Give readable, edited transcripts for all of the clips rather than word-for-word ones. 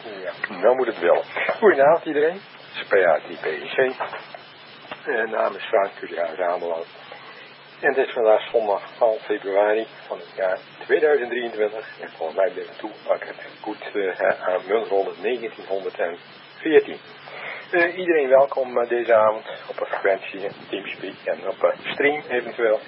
Ja, nou moet het wel. Goedenavond iedereen. SPA PIC. Naam is Frank Culiaar Rameland. En het is vandaag zondag 12 februari van het jaar 2023. En volgens mij ben ik toe goed aan Munrollen 1914. Iedereen welkom deze avond op een frequentie, Teamspeak en op een stream eventueel.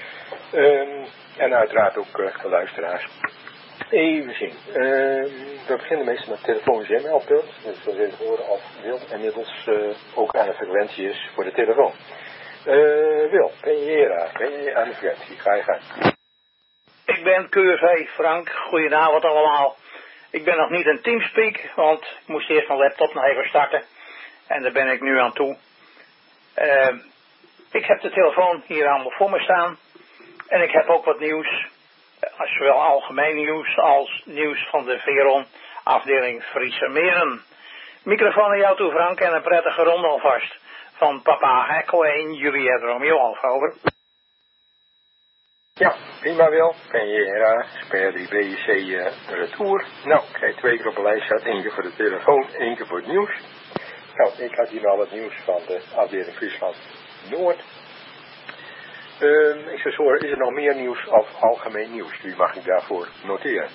En uiteraard ook de luisteraars. Even zien. We beginnen meestal met telefonisch e-mailpunt. Dus we willen horen of Wil inmiddels ook aan de frequentie is voor de telefoon. Wil, ben je aan de frequentie? Ga je gang. Ik ben QV Frank. Goedenavond allemaal. Ik ben nog niet in Teamspeak, want ik moest eerst mijn laptop nog even starten. En daar ben ik nu aan toe. Ik heb de telefoon hier allemaal voor me staan. En ik heb ook wat nieuws. Zowel algemeen nieuws als nieuws van de Veron afdeling Friese Meren. Microfoon naar jou toe Frank en een prettige ronde alvast. Van papa Echo 1, Juliet Romeo Alfa, over. Ja, prima Wil. PNJRA, SPA 3 BIC retour. Nou, ik krijg 2 keer op een lijst uit. 1 keer voor de telefoon, 1 keer voor het nieuws. Nou, ik had hier al het nieuws van de afdeling Friesland Noord. Ik zou horen, is er nog meer nieuws of algemeen nieuws? Wie mag ik daarvoor noteren?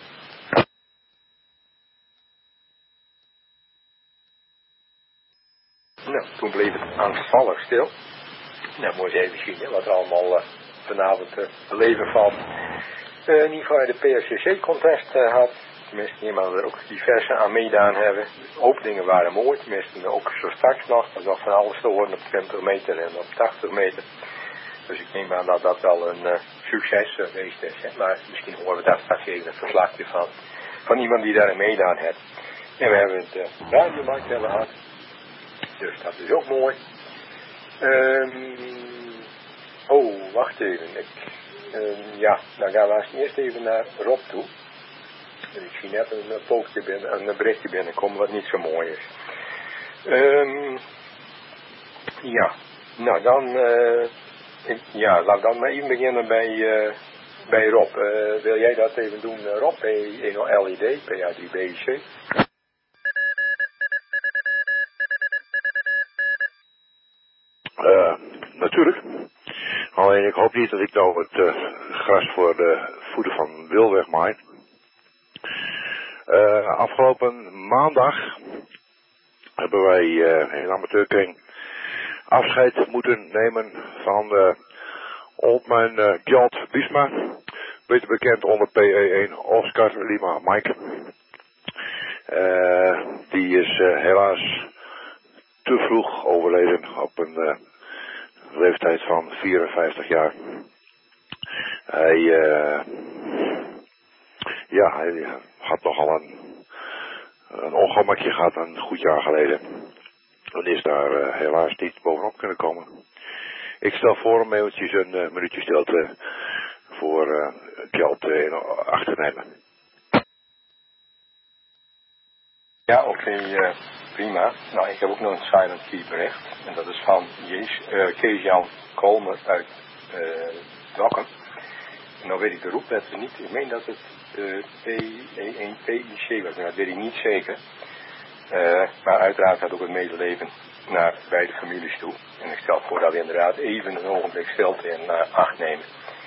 Nou, toen bleef het angstvallig stil. Nou, moet je even zien wat er allemaal vanavond te beleven valt. In ieder geval de PSCC-contest had. Tenminste, iemand er ook diverse aan meedaan hebben. De openingen waren mooi. Tenminste, ook zo straks nog. Er was van alles te horen op 20 meter en op 80 meter. Dus ik neem aan dat dat wel een succes geweest is. Hè? Maar misschien horen we daar straks even een verslagje van iemand die daarin meedaan heeft. En we hebben het radiomarkt gehad. Dus dat is ook mooi. Wacht even. Ja, dan gaan we eerst even naar Rob toe. En ik zie net een berichtje binnenkomen wat niet zo mooi is. Ja, nou dan... laat ik dan maar even beginnen bij Rob. Wil jij dat even doen, Rob? P1LED, PA3BIC. Natuurlijk. Alleen ik hoop niet dat ik nou het gras voor de voeten van Wil wegmaai. Afgelopen maandag hebben wij in amateurkring afscheid moeten nemen van Oldman Gjalt Biesma, beter bekend onder PE1 Oscar Lima Mike. Die is helaas te vroeg overleden op een leeftijd van 54 jaar. Hij had nogal een ongemakje gehad een goed jaar geleden. En is daar helaas niet bovenop kunnen komen. Ik stel voor om eventjes een minuutje stilte voor Kjeld in acht te nemen. Ja, oké, prima. Nou, ik heb ook nog een silent key bericht. En dat is van Kees-Jan Kolmer uit Dokkum. En nou weet ik de roepletter niet. Ik meen dat het P1PIC was, maar dat weet ik niet zeker. Maar uiteraard gaat ook het medeleven naar beide families toe. En ik stel voor dat we inderdaad even een ogenblik stilte in acht nemen.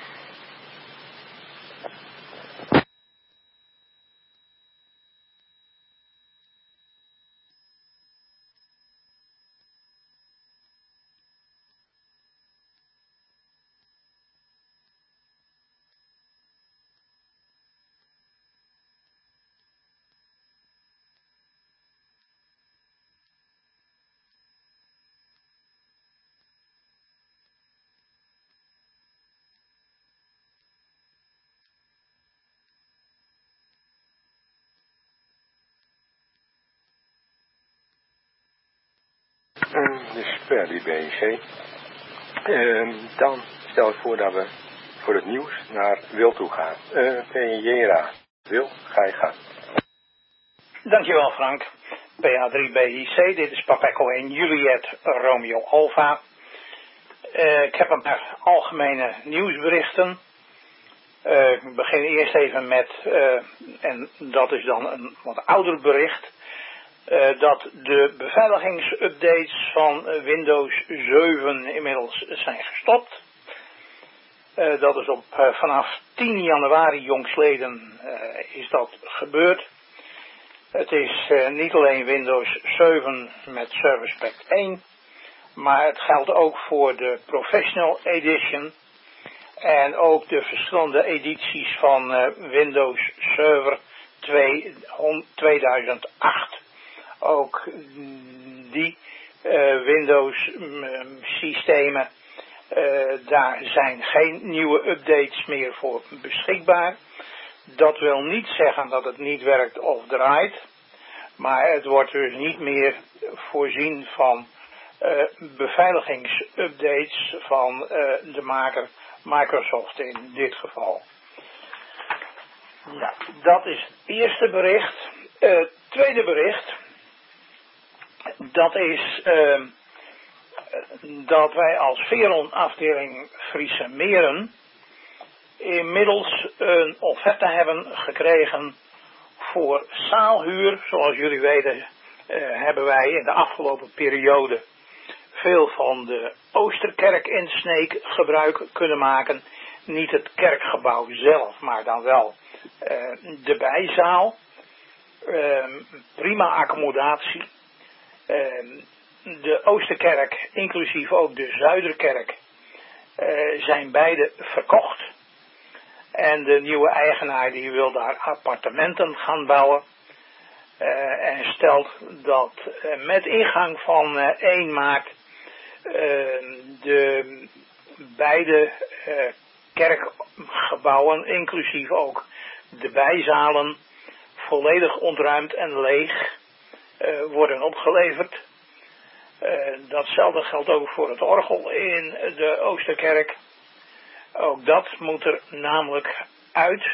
Dus per die BIC. Dan stel ik voor dat we voor het nieuws naar Wil toe gaan. PNJRA. Wil, ga je gaan. Dankjewel Frank. PA3BIC, dit is Papa Echo 1, Juliet Romeo Alfa. Ik heb een paar algemene nieuwsberichten. Ik begin eerst even met, en dat is dan een wat ouder bericht. dat de beveiligingsupdates van Windows 7 inmiddels zijn gestopt. Dat is vanaf 10 januari jongstleden is dat gebeurd. Het is niet alleen Windows 7 met Service Pack 1, maar het geldt ook voor de Professional Edition en ook de verschillende edities van Windows Server 2008. Ook die Windows systemen, daar zijn geen nieuwe updates meer voor beschikbaar. Dat wil niet zeggen dat het niet werkt of draait, maar het wordt dus niet meer voorzien van beveiligingsupdates van de maker Microsoft in dit geval. Ja, dat is het eerste bericht. Tweede bericht, dat is dat wij als Veron afdeling Friese Meren inmiddels een offerte hebben gekregen voor zaalhuur. Zoals jullie weten hebben wij in de afgelopen periode veel van de Oosterkerk in Sneek gebruik kunnen maken. Niet het kerkgebouw zelf, maar dan wel de bijzaal. Prima accommodatie. De Oosterkerk, inclusief ook de Zuiderkerk, zijn beide verkocht. En de nieuwe eigenaar die wil daar appartementen gaan bouwen. En stelt dat met ingang van 1 maart de beide kerkgebouwen, inclusief ook de bijzalen, volledig ontruimd en leeg worden opgeleverd. Datzelfde geldt ook voor het orgel in de Oosterkerk. Ook dat moet er namelijk uit.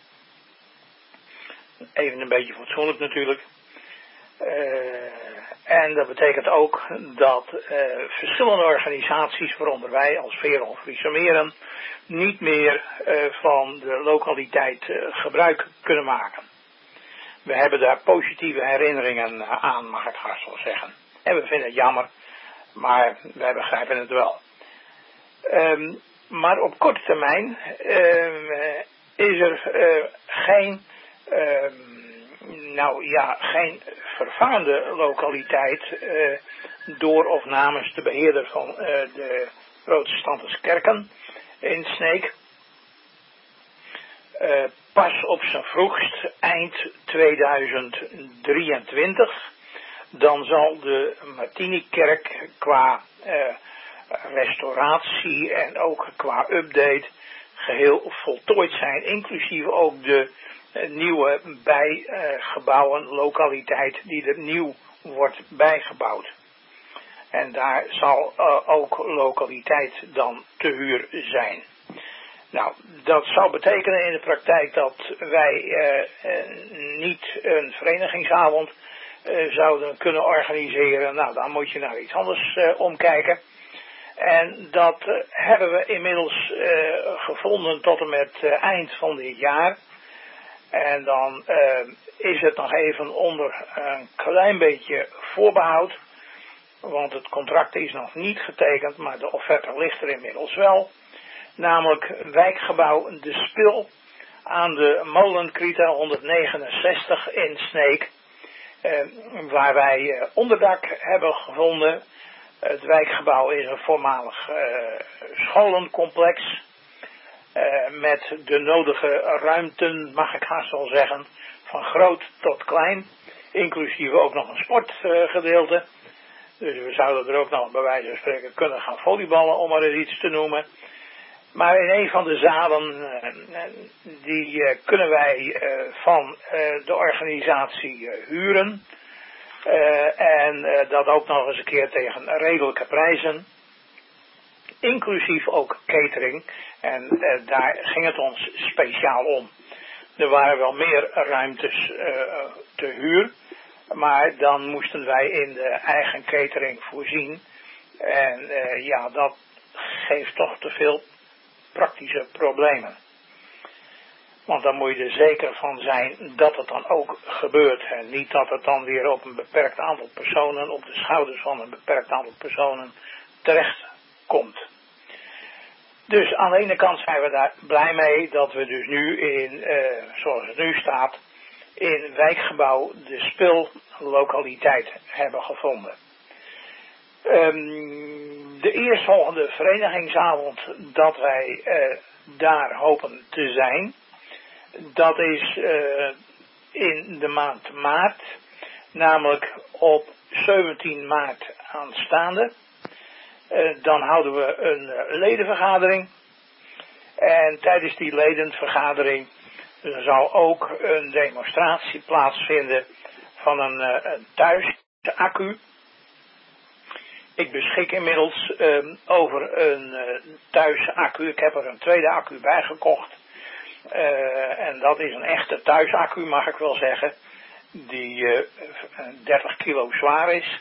Even een beetje fatsoenlijk natuurlijk. En dat betekent ook dat verschillende organisaties, waaronder wij als Veron Friese Meren, niet meer van de lokaliteit gebruik kunnen maken. We hebben daar positieve herinneringen aan, mag ik haast wel zeggen. En we vinden het jammer, maar wij begrijpen het wel. Maar op korte termijn is er geen vervangende lokaliteit door of namens de beheerder van de protestantse kerken in Sneek. Pas op zijn vroegst eind 2023, dan zal de Martinikerk qua restauratie en ook qua update geheel voltooid zijn, inclusief ook de nieuwe bijgebouwen, lokaliteit die er nieuw wordt bijgebouwd. En daar zal ook lokaliteit dan te huur zijn. Nou, dat zou betekenen in de praktijk dat wij niet een verenigingsavond zouden kunnen organiseren. Nou, dan moet je naar iets anders omkijken. En dat hebben we inmiddels gevonden tot en met eind van dit jaar. En dan is het nog even onder een klein beetje voorbehoud. Want het contract is nog niet getekend, maar de offerte ligt er inmiddels wel. Namelijk wijkgebouw De Spil aan de Molenkrita 169 in Sneek. Waar wij onderdak hebben gevonden. Het wijkgebouw is een voormalig scholencomplex. Met de nodige ruimten, mag ik haast wel zeggen, van groot tot klein. Inclusief ook nog een sportgedeelte. Dus we zouden er ook nog bij wijze van spreken kunnen gaan volleyballen, om maar eens iets te noemen. Maar in een van de zalen, die kunnen wij van de organisatie huren. En dat ook nog eens een keer tegen redelijke prijzen. Inclusief ook catering. En daar ging het ons speciaal om. Er waren wel meer ruimtes te huur. Maar dan moesten wij in de eigen catering voorzien. En dat geeft toch te veel praktische problemen. Want dan moet je er zeker van zijn dat het dan ook gebeurt. En niet dat het dan weer op een beperkt aantal personen, op de schouders van een beperkt aantal personen terecht komt. Dus aan de ene kant zijn we daar blij mee dat we dus nu in, zoals het nu staat, in wijkgebouw de spillokaliteit hebben gevonden. De eerstvolgende verenigingsavond dat wij daar hopen te zijn, dat is in de maand maart, namelijk op 17 maart aanstaande. Dan houden we een ledenvergadering en tijdens die ledenvergadering zal ook een demonstratie plaatsvinden van een thuisaccu. Ik beschik inmiddels over een thuisaccu. Ik heb er een tweede accu bij gekocht. En dat is een echte thuisaccu, mag ik wel zeggen. Die 30 kilo zwaar is.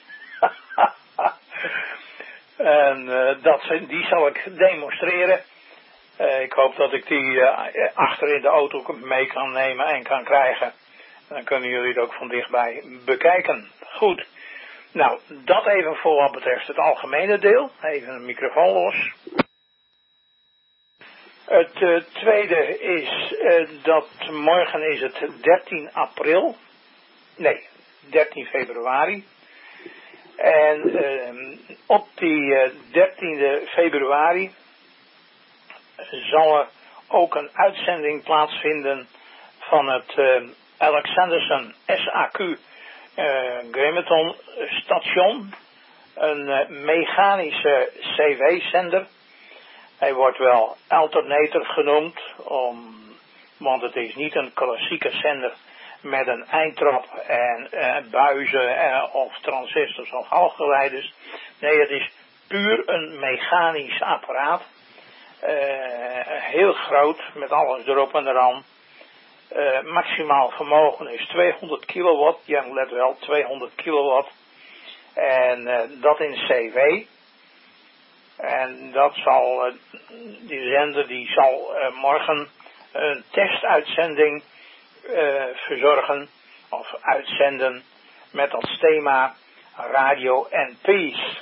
En die zal ik demonstreren. Ik hoop dat ik die achter in de auto mee kan nemen en kan krijgen. Dan kunnen jullie het ook van dichtbij bekijken. Goed. Nou, dat even voor wat betreft het algemene deel. Even een microfoon los. Het tweede is dat morgen is het 13 april. Nee, 13 februari. En op die 13e februari zal er ook een uitzending plaatsvinden van het Alexanderson SAQ Grimeton station. Een mechanische CV-zender. Hij wordt wel alternator genoemd, want het is niet een klassieke zender met een eindtrap en buizen of transistors of halfgeleiders. Nee, het is puur een mechanisch apparaat. Heel groot, met alles erop en eraan. Maximaal vermogen is 200 kilowatt. Ja, let wel, 200 kilowatt. En dat in CV. En dat zal, die zender die zal morgen een testuitzending verzorgen of uitzenden met als thema Radio and Peace.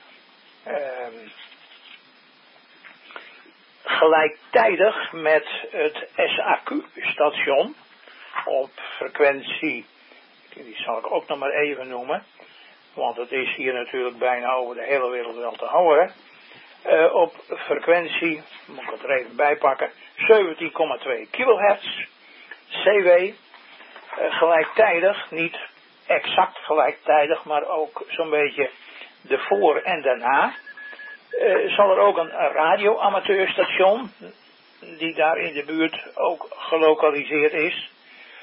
Gelijktijdig met het SAQ-station op frequentie, die zal ik ook nog maar even noemen, want het is hier natuurlijk bijna over de hele wereld wel te horen. Op frequentie, moet ik het er even bij pakken, 17,2 kilohertz, CW, gelijktijdig, niet exact gelijktijdig, maar ook zo'n beetje de voor en daarna. Zal er ook een radioamateurstation, die daar in de buurt ook gelokaliseerd is,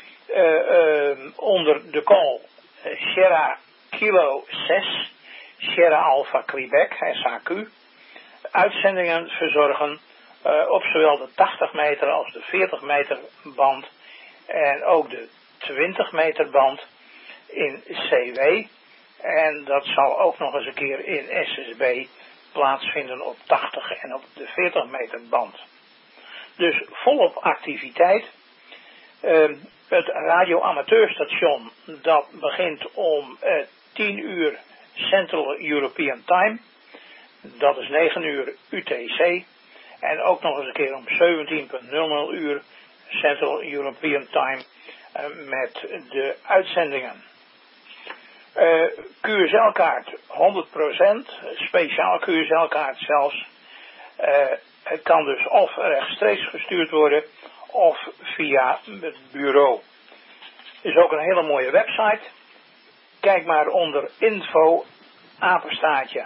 onder de call Sierra Kilo 6, Sierra Alpha Quebec, SAQ, uitzendingen verzorgen op zowel de 80 meter als de 40 meter band en ook de 20 meter band in CW. En dat zal ook nog eens een keer in SSB plaatsvinden op 80 en op de 40 meter band. Dus volop activiteit. Het radioamateurstation dat begint om 10 uur Central European Time. Dat is 9 uur UTC. En ook nog eens een keer om 17.00 uur Central European Time met de uitzendingen. QSL-kaart 100%, speciaal QSL-kaart zelfs. Het kan dus of rechtstreeks gestuurd worden of via het bureau. Er is ook een hele mooie website. Kijk maar onder info apenstaartje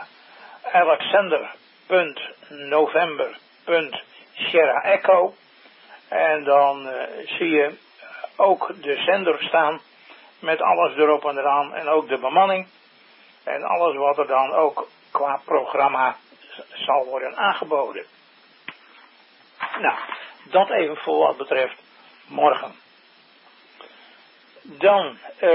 alexander.november.Sierra Echo. En dan zie je ook de zender staan met alles erop en eraan en ook de bemanning. En alles wat er dan ook qua programma zal worden aangeboden. Nou, dat even voor wat betreft morgen. Dan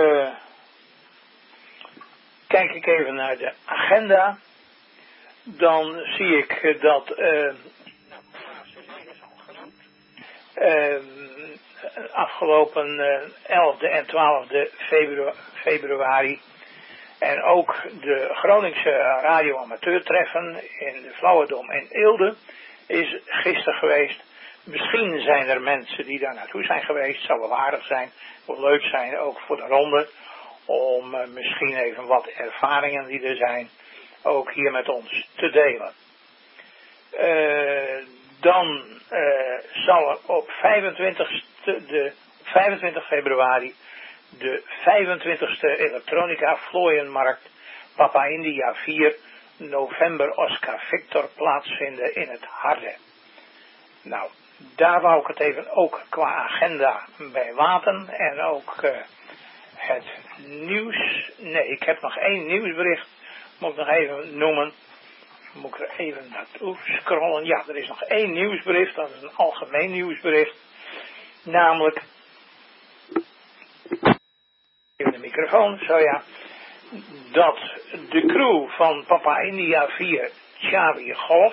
kijk ik even naar de agenda. Dan zie ik dat afgelopen 11e en 12e februari. En ook de Groningse radioamateurtreffen in de Flauwedom en Eelde is gisteren geweest. Misschien zijn er mensen die daar naartoe zijn geweest. Het zou wel aardig zijn, wel leuk zijn, ook voor de ronde. Om misschien even wat ervaringen die er zijn, ook hier met ons te delen. Dan zal er op 25 februari de 25e elektronica vlooienmarkt Papa India 4 november Oscar Victor plaatsvinden in het Harde. Nou, daar wou ik het even ook qua agenda bij laten en ook het nieuws. Nee, ik heb nog één nieuwsbericht, moet ik nog even noemen. Moet ik er even naartoe scrollen. Ja, er is nog één nieuwsbericht, dat is een algemeen nieuwsbericht. Namelijk, even de microfoon, zo ja, dat de crew van Papa India 4 Charlie Golf,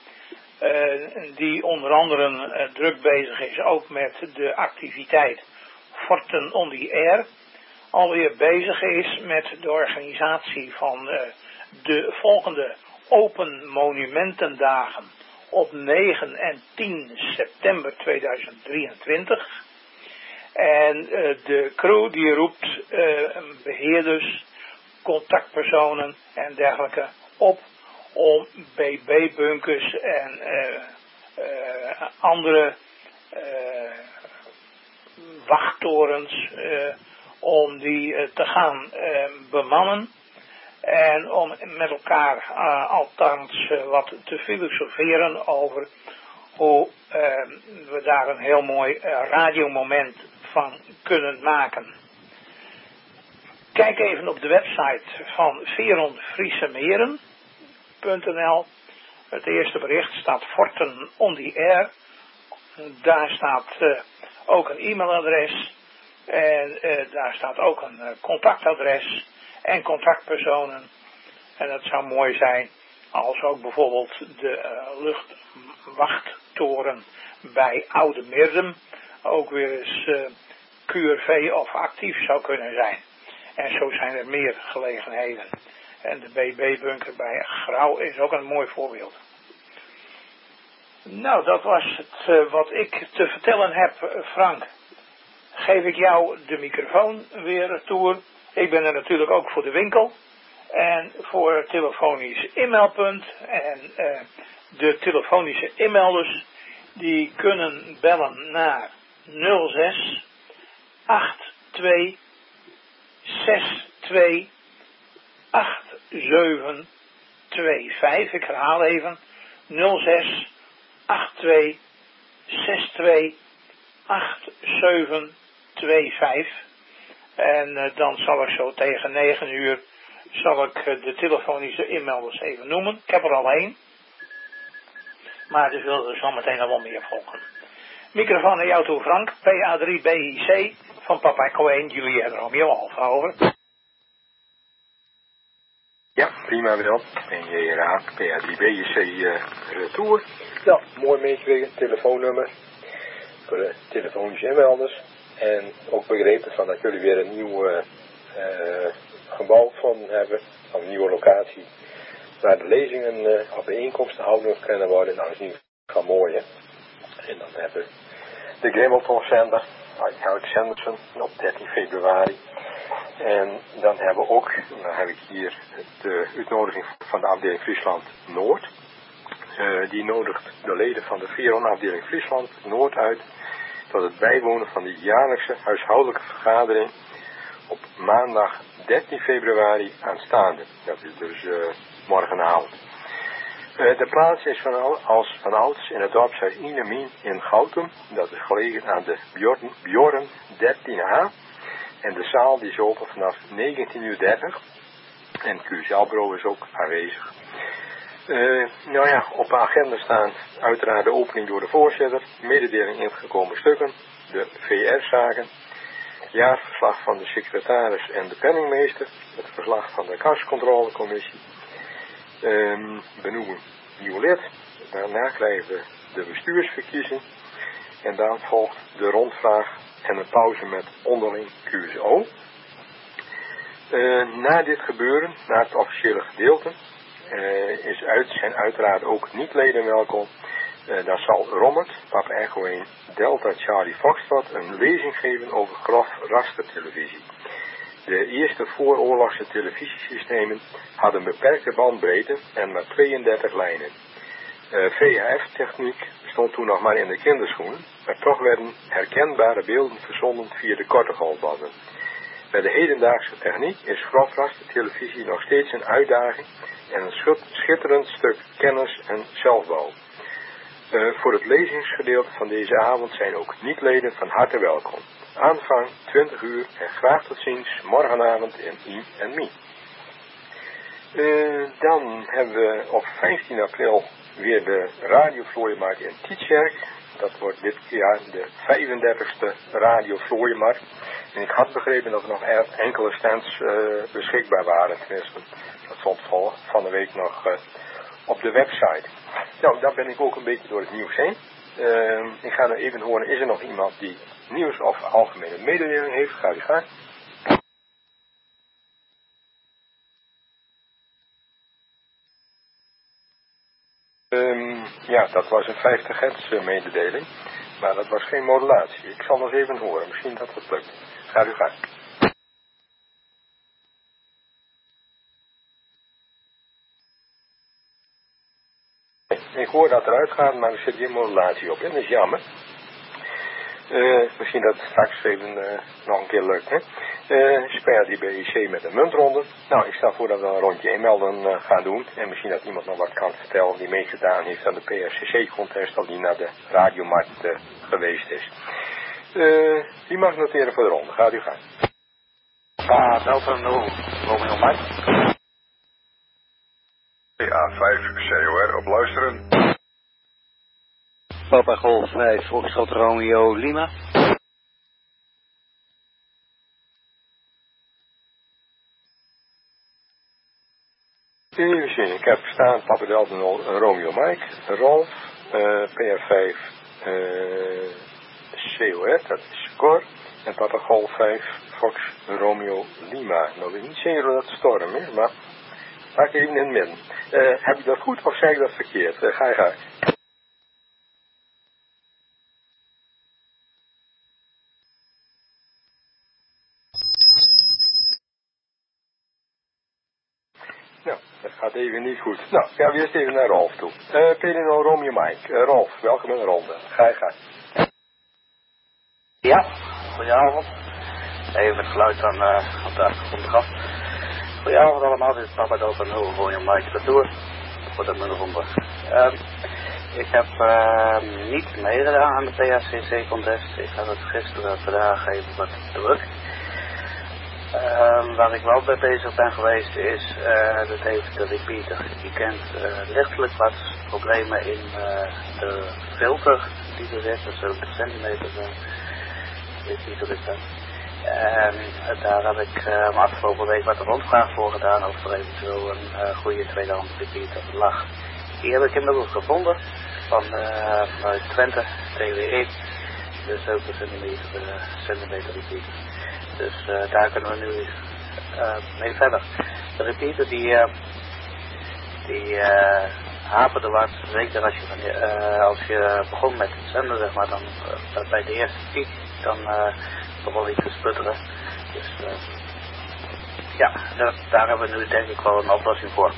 die onder andere druk bezig is ook met de activiteit Forten on the Air, alweer bezig is met de organisatie van de volgende Open Monumentendagen op 9 en 10 september 2023. En de crew die roept beheerders, contactpersonen en dergelijke op om BB-bunkers en andere wachttorens om die te gaan bemannen. En om met elkaar althans wat te filosoferen over hoe we daar een heel mooi radiomoment van kunnen maken. Kijk even op de website van veronfriesemeren.nl. Het eerste bericht staat Forten on the Air. Daar staat ook een e-mailadres. En daar staat ook een contactadres en contactpersonen. En het zou mooi zijn als ook bijvoorbeeld de luchtwachttoren bij Oude Mirdum ook weer eens QRV of actief zou kunnen zijn. En zo zijn er meer gelegenheden. En de BB-bunker bij Grauw is ook een mooi voorbeeld. Nou, dat was het wat ik te vertellen heb, Frank. Geef ik jou de microfoon weer toe. Ik ben er natuurlijk ook voor de winkel. En voor telefonisch e-mailpunt. En de telefonische e-mailers die kunnen bellen naar 06 82 62 8725. Ik herhaal even. 06 82 62 8725. En dan zal ik zo tegen 9 uur zal ik de telefonische e-mailers even noemen. Ik heb er al één. Maar er zullen er zo meteen nog wel meer volgen. Microfoon naar jou toe, Frank. PA3BIC van Papa Echo 1 Juliet Romeo Alfa, over. Ja, prima wel. En je raakt PA3BIC retour. Nou, mooi meegekregen. Telefoonnummer voor de telefonische e-mailers. En ook begrepen van dat jullie weer een nieuw gebouw van hebben. Of een nieuwe locatie. Waar de lezingen of bijeenkomsten houden kunnen worden. Nou, dat is niet van mooi, hè. En dan hebben we de Grimmelton Center uit Henderson op 13 februari. En dan hebben we ook, dan heb ik hier de uitnodiging van de afdeling Friesland Noord. Die nodigt de leden van de Veron afdeling Friesland Noord uit tot het bijwonen van de jaarlijkse huishoudelijke vergadering op maandag 13 februari aanstaande. Dat is dus morgenavond. De plaats is van ouds in het dorp Zuid-Inemien in Gautum. Dat is gelegen aan de Bjorn 13a. En de zaal die is open vanaf 19:30 uur. En QCL-bureau is ook aanwezig. Nou ja, op de agenda staan uiteraard de opening door de voorzitter, mededeling ingekomen stukken, de VR-zaken, jaarverslag van de secretaris en de penningmeester, het verslag van de kascontrolecommissie, benoemen nieuw lid, daarna krijgen we de bestuursverkiezing En dan volgt de rondvraag en een pauze met onderling QSO. Na dit gebeuren, na het officiële gedeelte, zijn uiteraard ook niet-leden welkom. Dan zal Robert, Papa Echo 1, Delta Charlie Foxtrot, een lezing geven over grof rastertelevisie. De eerste vooroorlogse televisiesystemen hadden beperkte bandbreedte en maar 32 lijnen. VHF-techniek stond toen nog maar in de kinderschoenen, maar toch werden herkenbare beelden verzonden via de korte golfbanden. Bij de hedendaagse techniek is grofrastertelevisie nog steeds een uitdaging en een schitterend stuk kennis en zelfbouw. Voor het lezingsgedeelte van deze avond zijn ook niet-leden van harte welkom. Aanvang 20 uur en graag tot ziens morgenavond in I&Me. Dan hebben we op 15 april weer de radiovlooienmarkt in Tietjerk. Dat wordt dit jaar de 35e radiovlooienmarkt. En ik had begrepen dat er nog enkele stands beschikbaar waren. Tenminste, dat stond van de week nog op de website. Nou, dan ben ik ook een beetje door het nieuws heen. Ik ga nu even horen, is er nog iemand die nieuws of algemene mededeling heeft? Ga die gang. Ja, dat was een 50 hertz mededeling. Maar dat was geen modulatie. Ik zal nog even horen. Misschien dat het lukt. Ga u gang. Ik hoor dat eruit gaat, maar er zit geen modulatie op. En dat is jammer. Misschien dat het straks even nog een keer lukt. Hè? Speelt die BIC met een muntronde. Nou, ik stel voor dat we een rondje inmelden gaan doen. En misschien dat iemand nog wat kan vertellen die meegedaan heeft aan de PRCC-contest. Of die naar de radiomarkt geweest is. Wie mag noteren voor de ronde? Gaat u gaan. Delta 0, Romeo Mike. A5 COR op luisteren. Papa Golf 5, Foxtrot Romeo Lima. Even zien, ik heb staan Papa Delta 0 Romeo Mike, Rolf, PR5 COR, dat is Cor, en Papa Golf 5 Fox Romeo Lima. Nou, ik weet niet zeker dat het storm is, maar maak even in het midden. Heb je dat goed of zeg ik dat verkeerd? Ga je gang. Nou, dat gaat even niet goed. Nou, gaan we eerst even naar Rolf toe. PDNO Romeo Mike. Rolf, welkom in de ronde. Ga je gang. Ja, goedenavond. Even het geluid aan op de achtergrond af. Goedenavond allemaal, dit is Papa Delta 0, Romeo Mike de Tour. Voor de ronde. Ik heb niet meegedaan aan de PHCC-contest. Ik had het gisteren vandaag even wat druk. Waar ik wel bij bezig ben geweest is, dat heeft de repeater. Je kent lichtelijk wat problemen in de filter die er zit, dat 70 centimeter repeater is dat. En daar heb ik afgelopen week wat rondvraag voor gedaan of er eventueel een goede tweedehands repeater lag. Die heb ik inmiddels gevonden van uit Twente, TWE, de 70 centimeter repeater. Dus daar kunnen we nu mee verder. De repeater die haperde wat, zeker als je begon met het zenden, zeg maar, dan bij de eerste piek, dan begon iets te sputteren. Dus ja, daar hebben we nu denk ik wel een oplossing voor.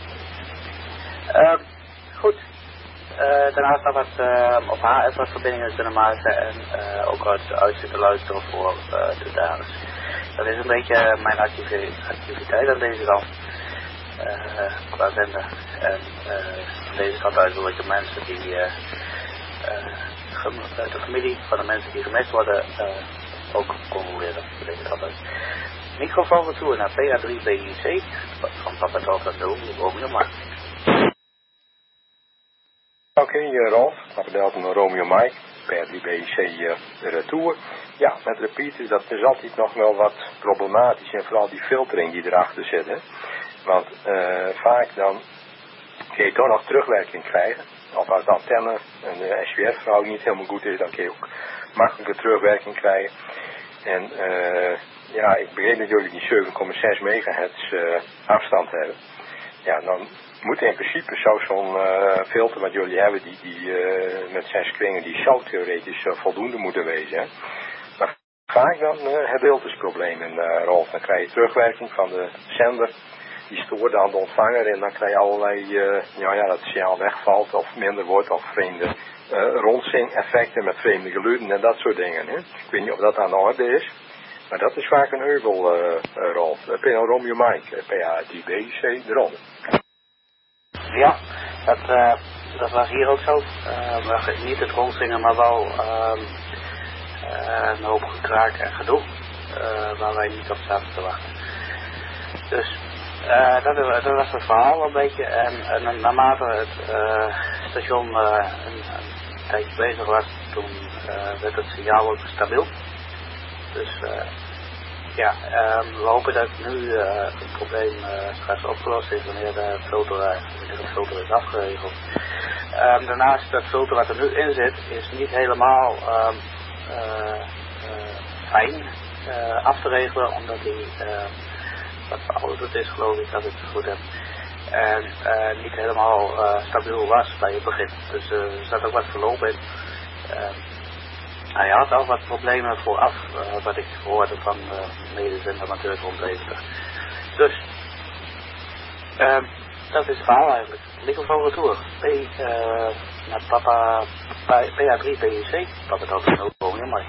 Goed. Daarnaast nog wat op HF wat verbindingen kunnen maken en ook uit zitten luisteren voor de dames. Dat is een beetje mijn activiteit aan deze kant. Qua zender. En aan deze kant uit wil ik de mensen die de familie van de mensen die gemist worden ook controleren. Deze kant uit. Microfoon retour naar PA3BIC van Papa Delta 0 Romeo Mike. Oké, Rolf, Papa Delta Romeo Mike, PA3BIC retour. Ja, met repeaters, dat is altijd nog wel wat problematisch en vooral die filtering die erachter zit. Hè? Want vaak dan kun je toch nog terugwerking krijgen. of als de antenne en de SWR-verhouding niet helemaal goed is, dan kun je ook makkelijke terugwerking krijgen. En ja, ik begreep dat jullie die 7,6 megahertz afstand hebben. Ja, dan moet in principe zo'n filter wat jullie hebben, die met 6 kringen, die zou theoretisch voldoende moeten wezen. Hè? Maar vaak dan heb je beeldsproblemen, Rolf. Dan krijg je terugwerking van de zender, die stoort dan de ontvanger en dan krijg je allerlei, dat het signaal wegvalt of minder wordt of vreemde rondzing-effecten met vreemde geluiden en dat soort dingen. Hè? Ik weet niet of dat aan de orde is, maar dat is vaak een heuvel, Rolf. PNL Romeo Mike, PADBC, de ronde. Ja, dat was hier ook zo. Niet het rondzingen, maar wel een hoop gekraak en gedoe waar wij niet op zaten te wachten. Dus dat was het verhaal een beetje. En naarmate het station een tijdje bezig was, toen werd het signaal ook stabiel. Dus we hopen dat nu het probleem straks opgelost is wanneer de filter is afgeregeld. Daarnaast, dat filter wat er nu in zit, is niet helemaal fijn af te regelen, omdat hij wat verouderd is, geloof ik, dat ik het goed heb. En niet helemaal stabiel was bij het begin. Dus er zat ook wat verloop in. Hij had al wat problemen vooraf, wat ik hoorde van medezender amateur rond 70. Dus, dat is het verhaal eigenlijk. Microfoon retour. Naar papa, PA3 PEC. Papa dat is ook gewoon helemaal.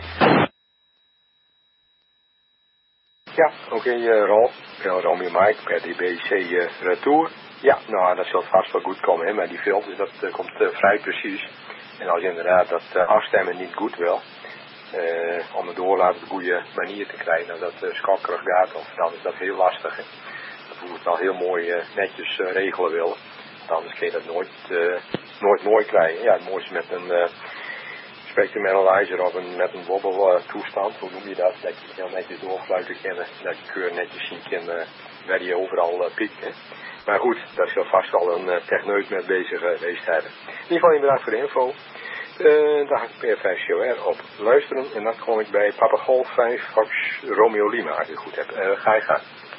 Ja, oké, Rolf. Romeo Mike, per DBC retour. Ja, nou, dat zal vast wel goed komen, hè, maar die filters, dat komt vrij precies. En als je inderdaad dat afstemmen niet goed wil, om het doorlaat op de goede manier te krijgen, nou, dat schokkerig gaat, of dan is dat heel lastig. Hè. Dat moet het al heel mooi netjes regelen willen. Want anders kun je dat nooit mooi krijgen. Ja, het mooiste met een spectrum analyzer of met een wobbel toestand, hoe noem je dat? Dat je heel netjes doorfluiten kan, dat je keur netjes zien kan waar je overal piekt. Hè. Maar goed, daar zal vast wel een techneut mee bezig geweest hebben. In ieder geval bedankt voor de info. Dan ga ik P5COR op luisteren en dan kom ik bij Papa Golf 5 Fox Romeo Lima, als je het goed hebt. Ga je gang.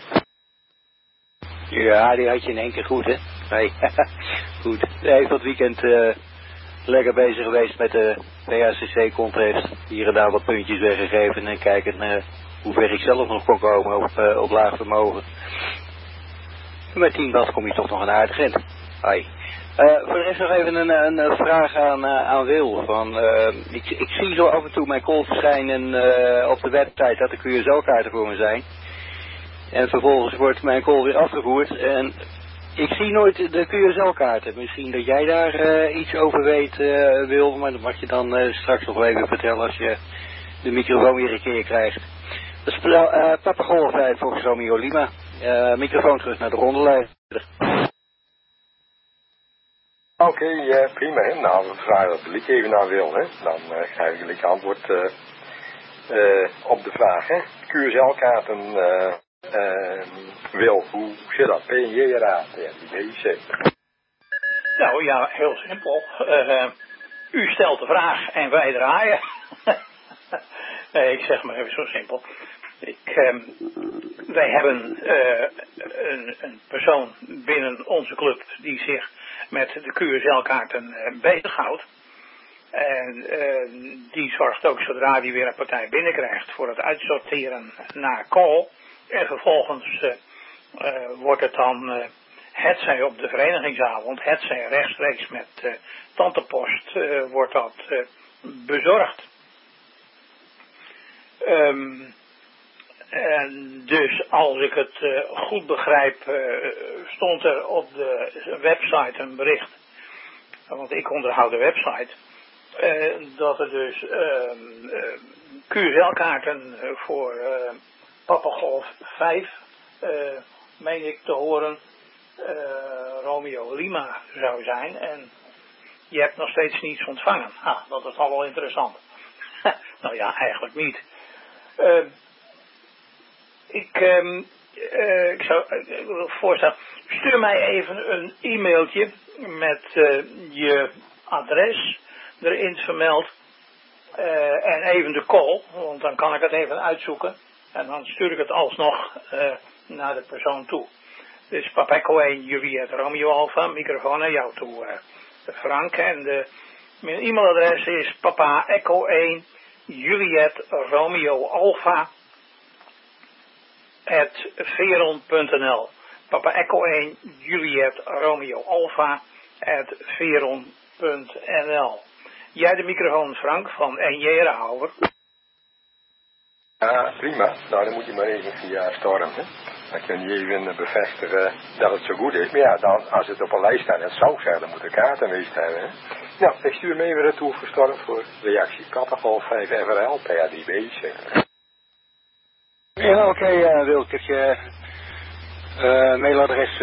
Ja, die had je in één keer goed, hè? Nee, goed. Even dat weekend lekker bezig geweest met de PACC-contest. Hier en daar wat puntjes weggegeven en kijken hoe ver ik zelf nog kon komen op laag vermogen. Met 10 watt kom je toch nog een aardig in. Hoi. Voor de rest nog even een vraag aan Wil. Ik zie zo af en toe mijn call verschijnen op de website dat er QSL-kaarten voor me zijn. En vervolgens wordt mijn call weer afgevoerd. En ik zie nooit de QSL-kaarten. Misschien dat jij daar iets over weet, Wil. Maar dat mag je dan straks nog even vertellen als je de microfoon weer een keer krijgt. Dat is Papa Golf 5 volgens Romeo Lima. Microfoon terug naar de rondeleider. Oké, prima. Hè? Nou, we vragen dat Liek even naar Wil. Hè? Dan krijg ik een antwoord op de vraag. Hè? QSL-kaarten, Wil, hoe zit dat? PNJ-raad, PNJ. Nou ja, heel simpel. U stelt de vraag en wij draaien. Nee, ik zeg maar even zo simpel. Wij hebben een persoon binnen onze club die zich met de QSL-kaarten bezighoudt. En die zorgt ook zodra die weer een partij binnenkrijgt voor het uitsorteren naar call. En vervolgens wordt het dan hetzij op de verenigingsavond, hetzij rechtstreeks met tantepost wordt dat bezorgd. En dus als ik het goed begrijp, stond er op de website een bericht, want ik onderhoud de website, dat er dus QSL-kaarten voor Papa Golf 5, meen ik te horen, Romeo Lima zou zijn. En je hebt nog steeds niets ontvangen. Dat is al wel interessant. Nou ja, eigenlijk niet. Ik zou voorstellen, stuur mij even een e-mailtje met je adres erin vermeld. En even de call, want dan kan ik het even uitzoeken. En dan stuur ik het alsnog naar de persoon toe. Dus Papa Echo 1 Juliet Romeo Alpha, microfoon naar jou toe, Frank. En mijn e-mailadres is Papa Echo 1 Juliet Romeo Alpha @veron.nl. Papa Echo 1 Juliet Romeo Alpha @veron.nl. Jij de microfoon, Frank, van NJ Rauwer. Ja, prima. Nou, dan moet je maar even via Storm, hè. Dan kun je even bevestigen dat het zo goed is. Maar ja, dan, als het op een lijst staat, het zou zijn, dan moet de kaart aanwezig hebben, hè. Nou, ik stuur me even retour voor Storm voor reactie. Kappergolf 5 FRL, PADB, zeg. Ja, oké, Wilke, mailadres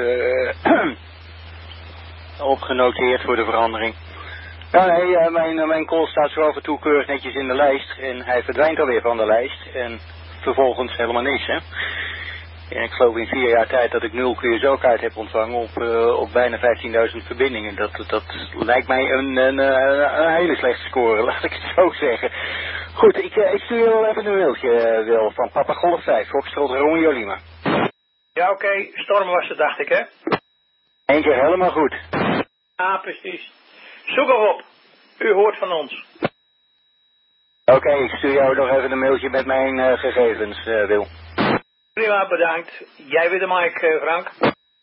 opgenoteerd voor de verandering. Ja, nee, mijn call staat zo af en toe keurig netjes in de lijst en hij verdwijnt alweer van de lijst en vervolgens helemaal niks, hè. En ik geloof in 4 jaar tijd dat ik 0 QSO-kaart heb ontvangen op bijna 15.000 verbindingen. Dat lijkt mij een hele slechte score, laat ik het zo zeggen. Goed, ik stuur je wel even een mailtje, Wil, van Papa Golf 5, Foxtrot Romeo Lima. Ja, oké, Storm was het, dacht ik, hè? 1 keer helemaal goed. Ah, precies. Zoek erop. U hoort van ons. Oké, ik stuur jou nog even een mailtje met mijn gegevens, Wil. Prima, bedankt. Jij weer de mic, Frank.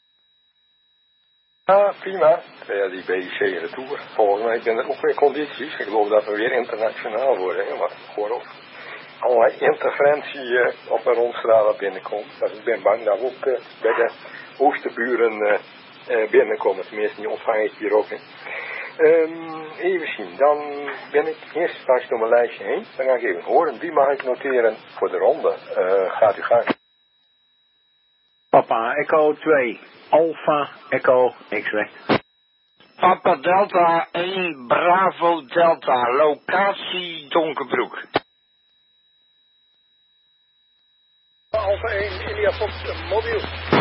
Ah, prima. PADB retour. Volgens mij zijn er ook weer condities. Ik geloof dat we weer internationaal worden, hè. Wat ik hoor op allerlei interferentie op mijn rondstralen binnenkomt. Dus ik ben bang dat we ook bij de oosterburen binnenkomen. Tenminste, die ontvang ik hier ook, hè. Even zien, dan ben ik eerst straks door mijn lijstje heen. Dan ga ik even horen, wie mag ik noteren voor de ronde? Gaat u gang. Papa Echo 2, Alpha Echo X-ray. Papa Delta 1, Bravo Delta, locatie Donkerbroek. Alpha 1, India Fox, mobiel.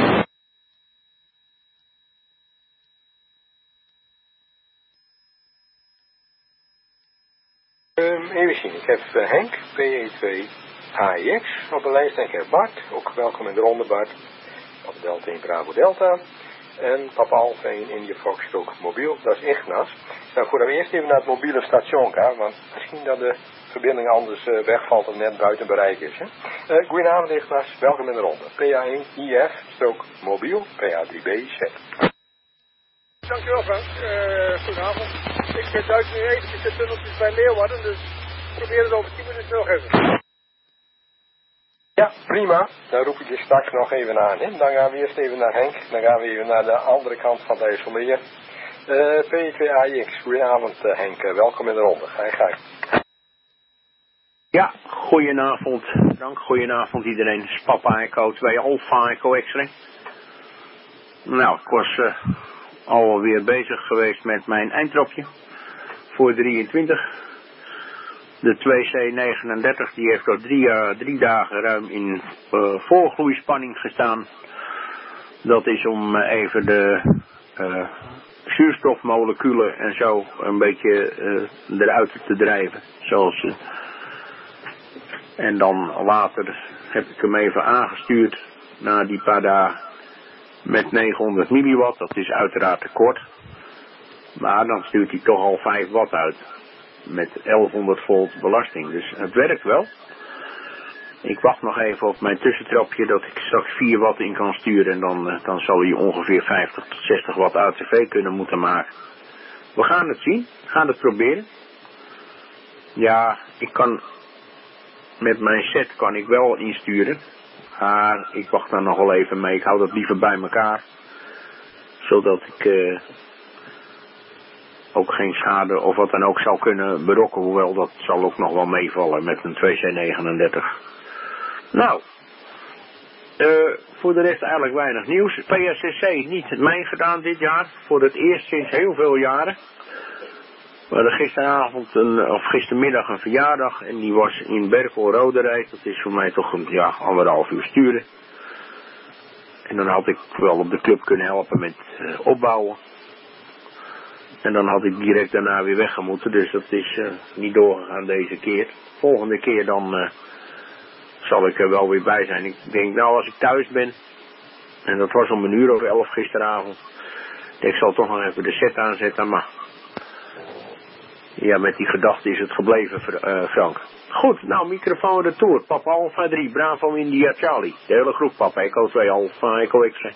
Even zien, ik heb Henk, PE2 AIX op de lijst en ik heb Bart, ook welkom in de ronde Bart, op Delta 1 Bravo Delta. En Papa Alpha 1 India Fox ook mobiel, dat is Ignas. Nou, voordat we eerst even naar het mobiele station gaan, want misschien dat de verbinding anders wegvalt of net buiten bereik is. Goedenavond Ignas, welkom in de ronde. PA1 IF, strook mobiel, PA3B, Z. Dankjewel Frank, goedenavond. Ik duik nu eventjes de tunneltjes bij Leeuwarden, dus probeer het over 10 minuten nog even. Ja, prima. Dan roep ik je straks nog even aan. Hè. Dan gaan we eerst even naar Henk. Dan gaan we even naar de andere kant van de IJsselmeer. P2AX, goedenavond Henk. Welkom in de ronde. Ga je gang. Ja, goedenavond Frank, goedenavond iedereen. Het is Papa Echo 2, Alpha Echo X-ray. Nou, ik was alweer bezig geweest met mijn eindtropje voor 23. De 2C39 die heeft al 3 dagen ruim in voorgloeispanning gestaan. Dat is om even de zuurstofmoleculen en zo een beetje eruit te drijven. En dan later heb ik hem even aangestuurd na die paar dagen met 900 milliwatt. Dat is uiteraard te kort. Maar dan stuurt hij toch al 5 watt uit. Met 1100 volt belasting. Dus het werkt wel. Ik wacht nog even op mijn tussentropje dat ik straks 4 watt in kan sturen. En dan zal hij ongeveer 50 tot 60 watt ACV kunnen moeten maken. We gaan het zien. We gaan het proberen. Ja, ik kan met mijn set kan ik wel insturen. Maar ik wacht daar nog wel even mee. Ik hou dat liever bij elkaar. Zodat ik ook geen schade of wat dan ook zou kunnen berokken. Hoewel dat zal ook nog wel meevallen met een 2C39. Nou, voor de rest eigenlijk weinig nieuws. PSCC niet mijn gedaan dit jaar. Voor het eerst sinds heel veel jaren. We hadden gistermiddag een verjaardag. En die was in Berkel-Roderijk. Dat is voor mij toch een 1,5 uur sturen. En dan had ik wel op de club kunnen helpen met opbouwen. En dan had ik direct daarna weer weggemoeten. Dus dat is niet doorgegaan deze keer. Volgende keer dan zal ik er wel weer bij zijn. Ik denk nou als ik thuis ben. En dat was om 11:00 gisteravond. Ik zal toch nog even de set aanzetten. Maar ja, met die gedachte is het gebleven, Frank. Goed, nou, microfoon retour. Papa Alpha 3, Bravo India Charlie. De hele groep, papa. Echo 2, Alpha, Echo X-ray.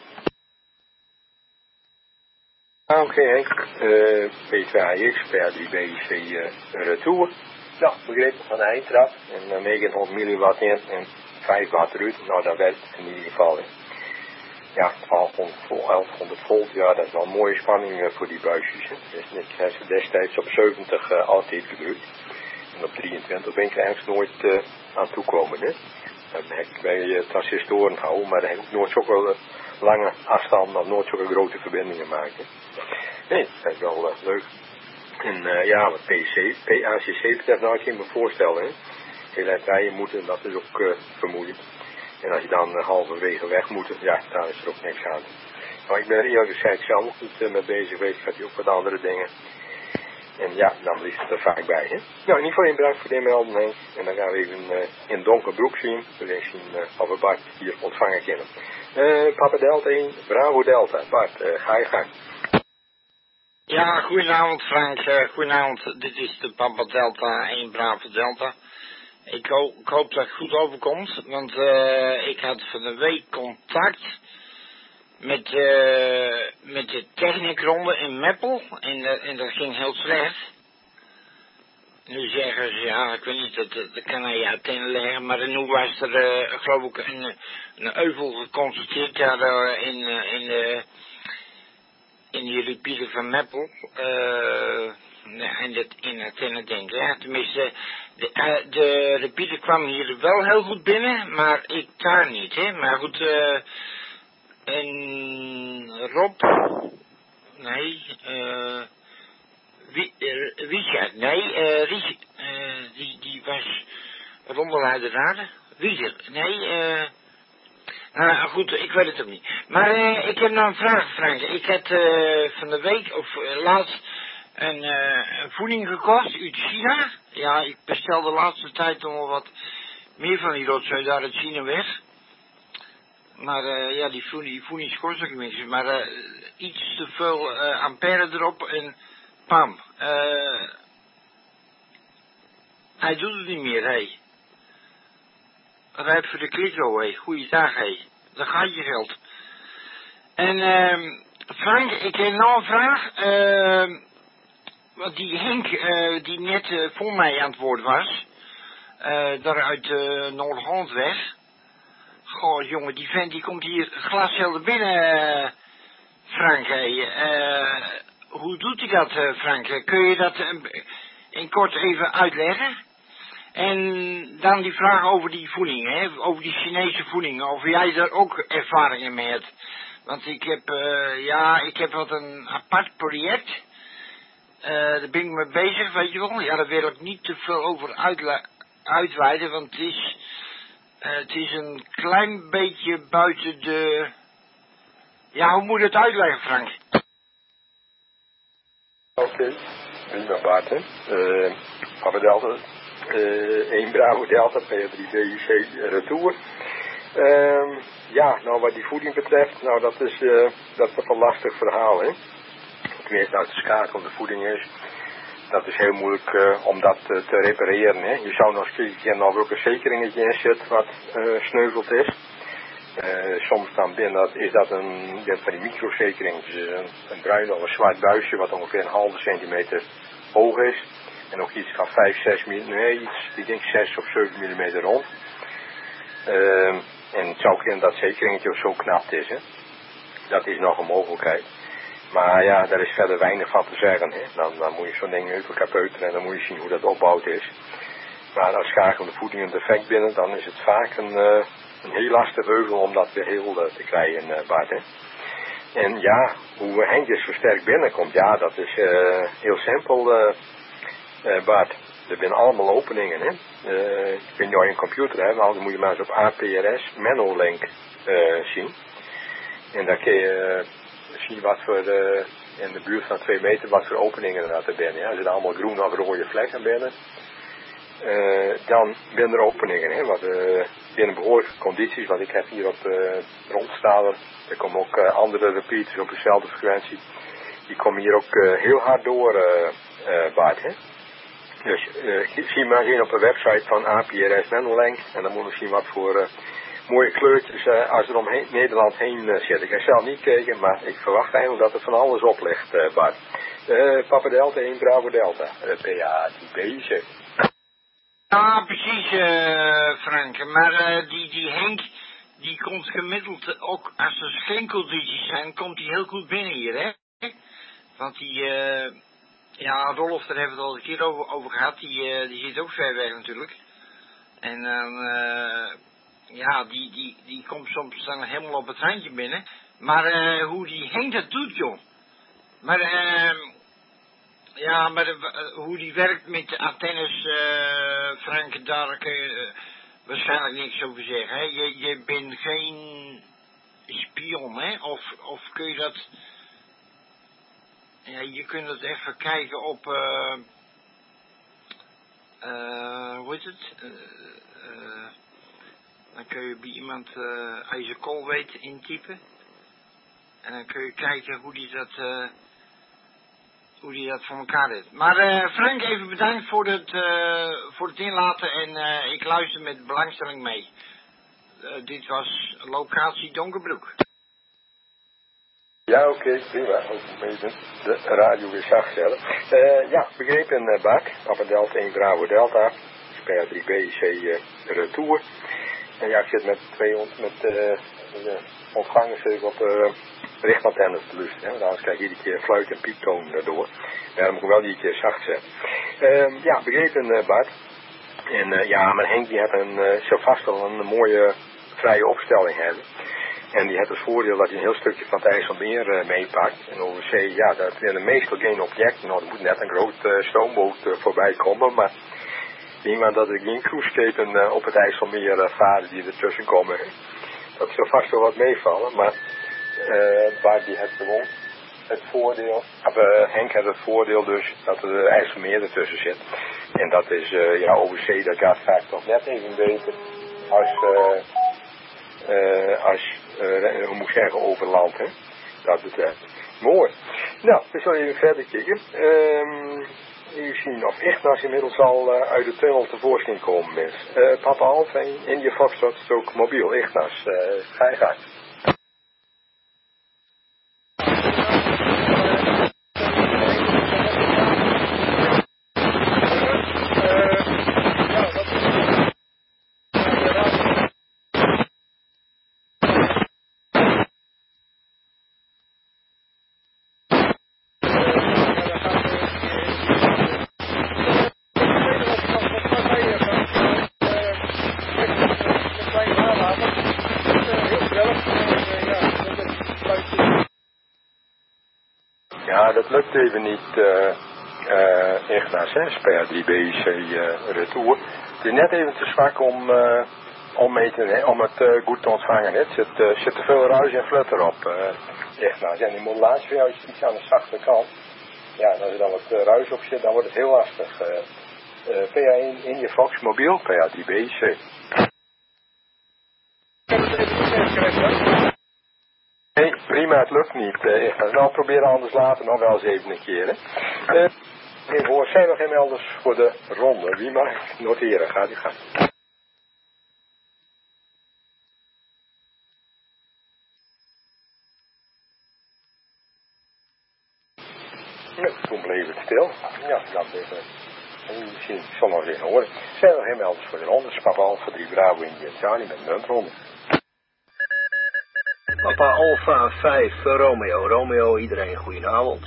Oké, P2AX, P3BC retour. Nou, begrepen van de eindtrap. En 900 milliwatt in en 5 watt eruit. Nou, dat werkt het in ieder geval. Hè. Ja, 1100 volt, ja, dat is wel een mooie spanning voor die buisjes. Hè. Dus net zijn ze destijds op 70 altijd gedrukt. En op 23 ben ik er eigenlijk nooit aan toekomen. Hè. Dan heb ik bij transistoren gehouden, maar dan heb ik nooit zulke lange afstanden of nooit zulke grote verbindingen maken. Nee, dat is wel leuk. En ja, wat PACC betreft, nou, ik kan me voorstellen, hè. Heel erg rijden moeten, dat is ook vermoeiend. En als je dan halverwege weg moet, ja, daar is er ook niks aan. Maar ik ben eerlijk gezegd zelf ook niet mee bezig geweest. Ik had hier ook wat andere dingen. En ja, dan blijft het er vaak bij, hè. Nou, in ieder geval bedankt voor de melding. En dan gaan we even in Donkerbroek zien. We zullen zien of we Bart hier ontvangen kunnen. Papa Delta 1, Bravo Delta. Bart, ga je gang. Ja, goedenavond Frank. Goedenavond, dit is de Papa Delta 1 Bravo Delta. Ik hoop dat het goed overkomt, want ik had van de week contact met de technicronde in Meppel en dat ging heel slecht. Nu zeggen ze, ja, ik weet niet, dat kan hij uiteen leggen, maar nu was er geloof ik een euvel geconstateerd daar in die repeater van Meppel. En dat denk ik, ja, tenminste, de repeater kwam hier wel heel goed binnen, maar ik daar niet, hè. Maar goed, en Rob, nee, Richard, nee, Richard, die was rondeluider raden. Richard, nee, nou goed, ik weet het ook niet. Maar ik heb nou een vraag, Frank. Ik had van de week, of laatst, een voeding gekocht uit China. Ja, ik bestel de laatste tijd nog wel wat meer van die rotzooi daar uit China weg. Maar ja, die voeding kost ook niks. Maar iets te veel ampère erop en pam. Hij doet het niet meer, hé. Rijp voor de kliko, hé. Goeiedag, hé. Daar gaat je geld. En Frank, ik heb nog een vraag. Want die Henk, die net voor mij aan het woord was, daar uit Noord-Holland weg. Goh, jongen, die vent die komt hier glashelder binnen, Frank. Hoe doet hij dat, Frank? Kun je dat in kort even uitleggen? En dan die vraag over die voeding, hè, over die Chinese voeding, of jij daar ook ervaringen mee hebt. Want ik heb wat een apart project. Daar ben ik mee bezig, weet je wel. Ja, daar wil ik niet te veel over uitweiden, want het is een klein beetje buiten de... Ja, hoe moet je het uitleggen, Frank? Oké, prima Bart, hè. Papa Delta, 1 Bravo Delta, P3BC retour. Ja, nou wat die voeding betreft, nou dat is een lastig verhaal, hè. Tenminste, uit de schakelende voeding is. Dat is heel moeilijk om dat te repareren, hè. Je zou nog eens kennen of er ook een zekeringetje in zit wat sneuveld is. Soms dan is dat een van die microzekeringetjes, een bruin of een zwart buisje wat ongeveer 1,5 centimeter hoog is. En ook iets van 5, 6 mm, nee, ik denk 6 of 7 mm rond. En het zou kunnen dat zekeringetje zo knapt is, hè. Dat is nog een mogelijkheid. Maar ja, daar is verder weinig van te zeggen, hè. Dan moet je zo'n ding even kapeuteren en dan moet je zien hoe dat opgebouwd is. Maar als schakelende voeding een defect binnen, dan is het vaak een heel lastig heuvel om dat weer heel te krijgen, Bart, hè. En ja, hoe Henk dus zo sterk binnenkomt, ja, dat is heel simpel, Bart. Er zijn allemaal openingen, hè. Ik weet niet of je een computer hebt, maar dan moet je maar eens op APRS Menolink zien. En dan kun je zien wat voor in de buurt van 2 meter wat voor openingen er te binnen. Ja. Er zitten allemaal groene of rode vlekken binnen. Dan zijn er openingen, hè, wat in behoorlijke condities, want ik heb hier op rondstaler, er komen ook andere repeaters op dezelfde frequentie, die komen hier ook heel hard door, Bart, hè. Dus zie maar zien op de website van APRS Mendeleng, en dan moet je zien wat voor mooie kleurtjes als er om Nederland heen zit. Ik heb zelf niet gekeken, maar ik verwacht eigenlijk dat er van alles op ligt, Bart. Papa Delta 1 Bravo Delta, PA-DB. Ja, precies, Frank. Maar die Henk, die komt gemiddeld ook, als er geen condities zijn, komt hij heel goed binnen hier, hè? Want die, ja, Rolf, daar hebben we het al een keer over gehad, die zit ook ver weg natuurlijk. En dan, ja, die komt soms dan helemaal op het randje binnen. Maar hoe die Henk dat doet, joh. Maar, ja, maar hoe die werkt met de antennes, Frank, daar kun je waarschijnlijk niks over zeggen, hè? Je bent geen spion, hè? Of kun je dat... Ja, je kunt het even kijken op... hoe heet het? Dan kun je bij iemand als je call weet intypen. En dan kun je kijken hoe die dat voor elkaar deed. Maar Frank, even bedankt voor het inlaten en ik luister met belangstelling mee. Dit was locatie Donkerbroek. Ja, oké, prima. Ook mee de radio weer zacht zetten. Ja, begrepen, Bart. Papa Delta 1 Bravo Delta. Spera 3BC retour. En ja, ik zit met 200 met de ontvangers op richtantennes te luisteren. Want anders krijg je iedere keer fluit en pieptoon daardoor. Daarom moet ik wel iedere keer zacht zetten. Ja, begrepen, Bart. En ja, maar Henk die heeft zo vast wel een mooie vrije opstelling hebben. En die heeft het voordeel dat hij een heel stukje van het IJsselmeer meepakt. En over zee, ja, dat zijn meestal geen objecten. Nou, er moet net een groot stoomboot voorbij komen. Maar niemand dat er geen cruiseschepen op het IJsselmeer varen die ertussen komen. Dat zal vast wel wat meevallen. Maar waar die heeft gewoon het voordeel. Of, Henk heeft het voordeel dus dat er IJsselmeer ertussen zit. En dat is, ja, over zee, dat gaat vaak toch net even beter als hoe moet ik zeggen, over land, hè. Dat betreft. Mooi. Nou, we zullen even verder kijken. Even zien of Ignas inmiddels al uit de tunnel tevoorschijn komen is. Papa Alfa in je Foxtrot strook mobiel. Ignas, ga je gang. Ja, dat lukt even niet, Ignas, hè, Spera 3BC retour. Het is net even te zwak om het goed te ontvangen. Het zit te veel ruis en flutter op, Ignas. En die modulatie van jou is iets aan de zachte kant. Ja, en als er dan wat ruis op zit, dan wordt het heel lastig. PA1 in je Fox mobiel, PA 3BC. Nee, prima, het lukt niet. Ik ga nou proberen anders later nog wel eens even een keer. Hè. Zijn nog geen melders voor de ronde? Wie mag noteren? Gaat u gaan. Ja, toen bleef het stil. Ja, dan even. Misschien, ik zal nog eens horen. Zijn nog geen melders voor de ronde? Papa Alfa 3 Bravo India Charlie met muntronde. Papa Alfa 5 Romeo. Romeo, iedereen goedenavond.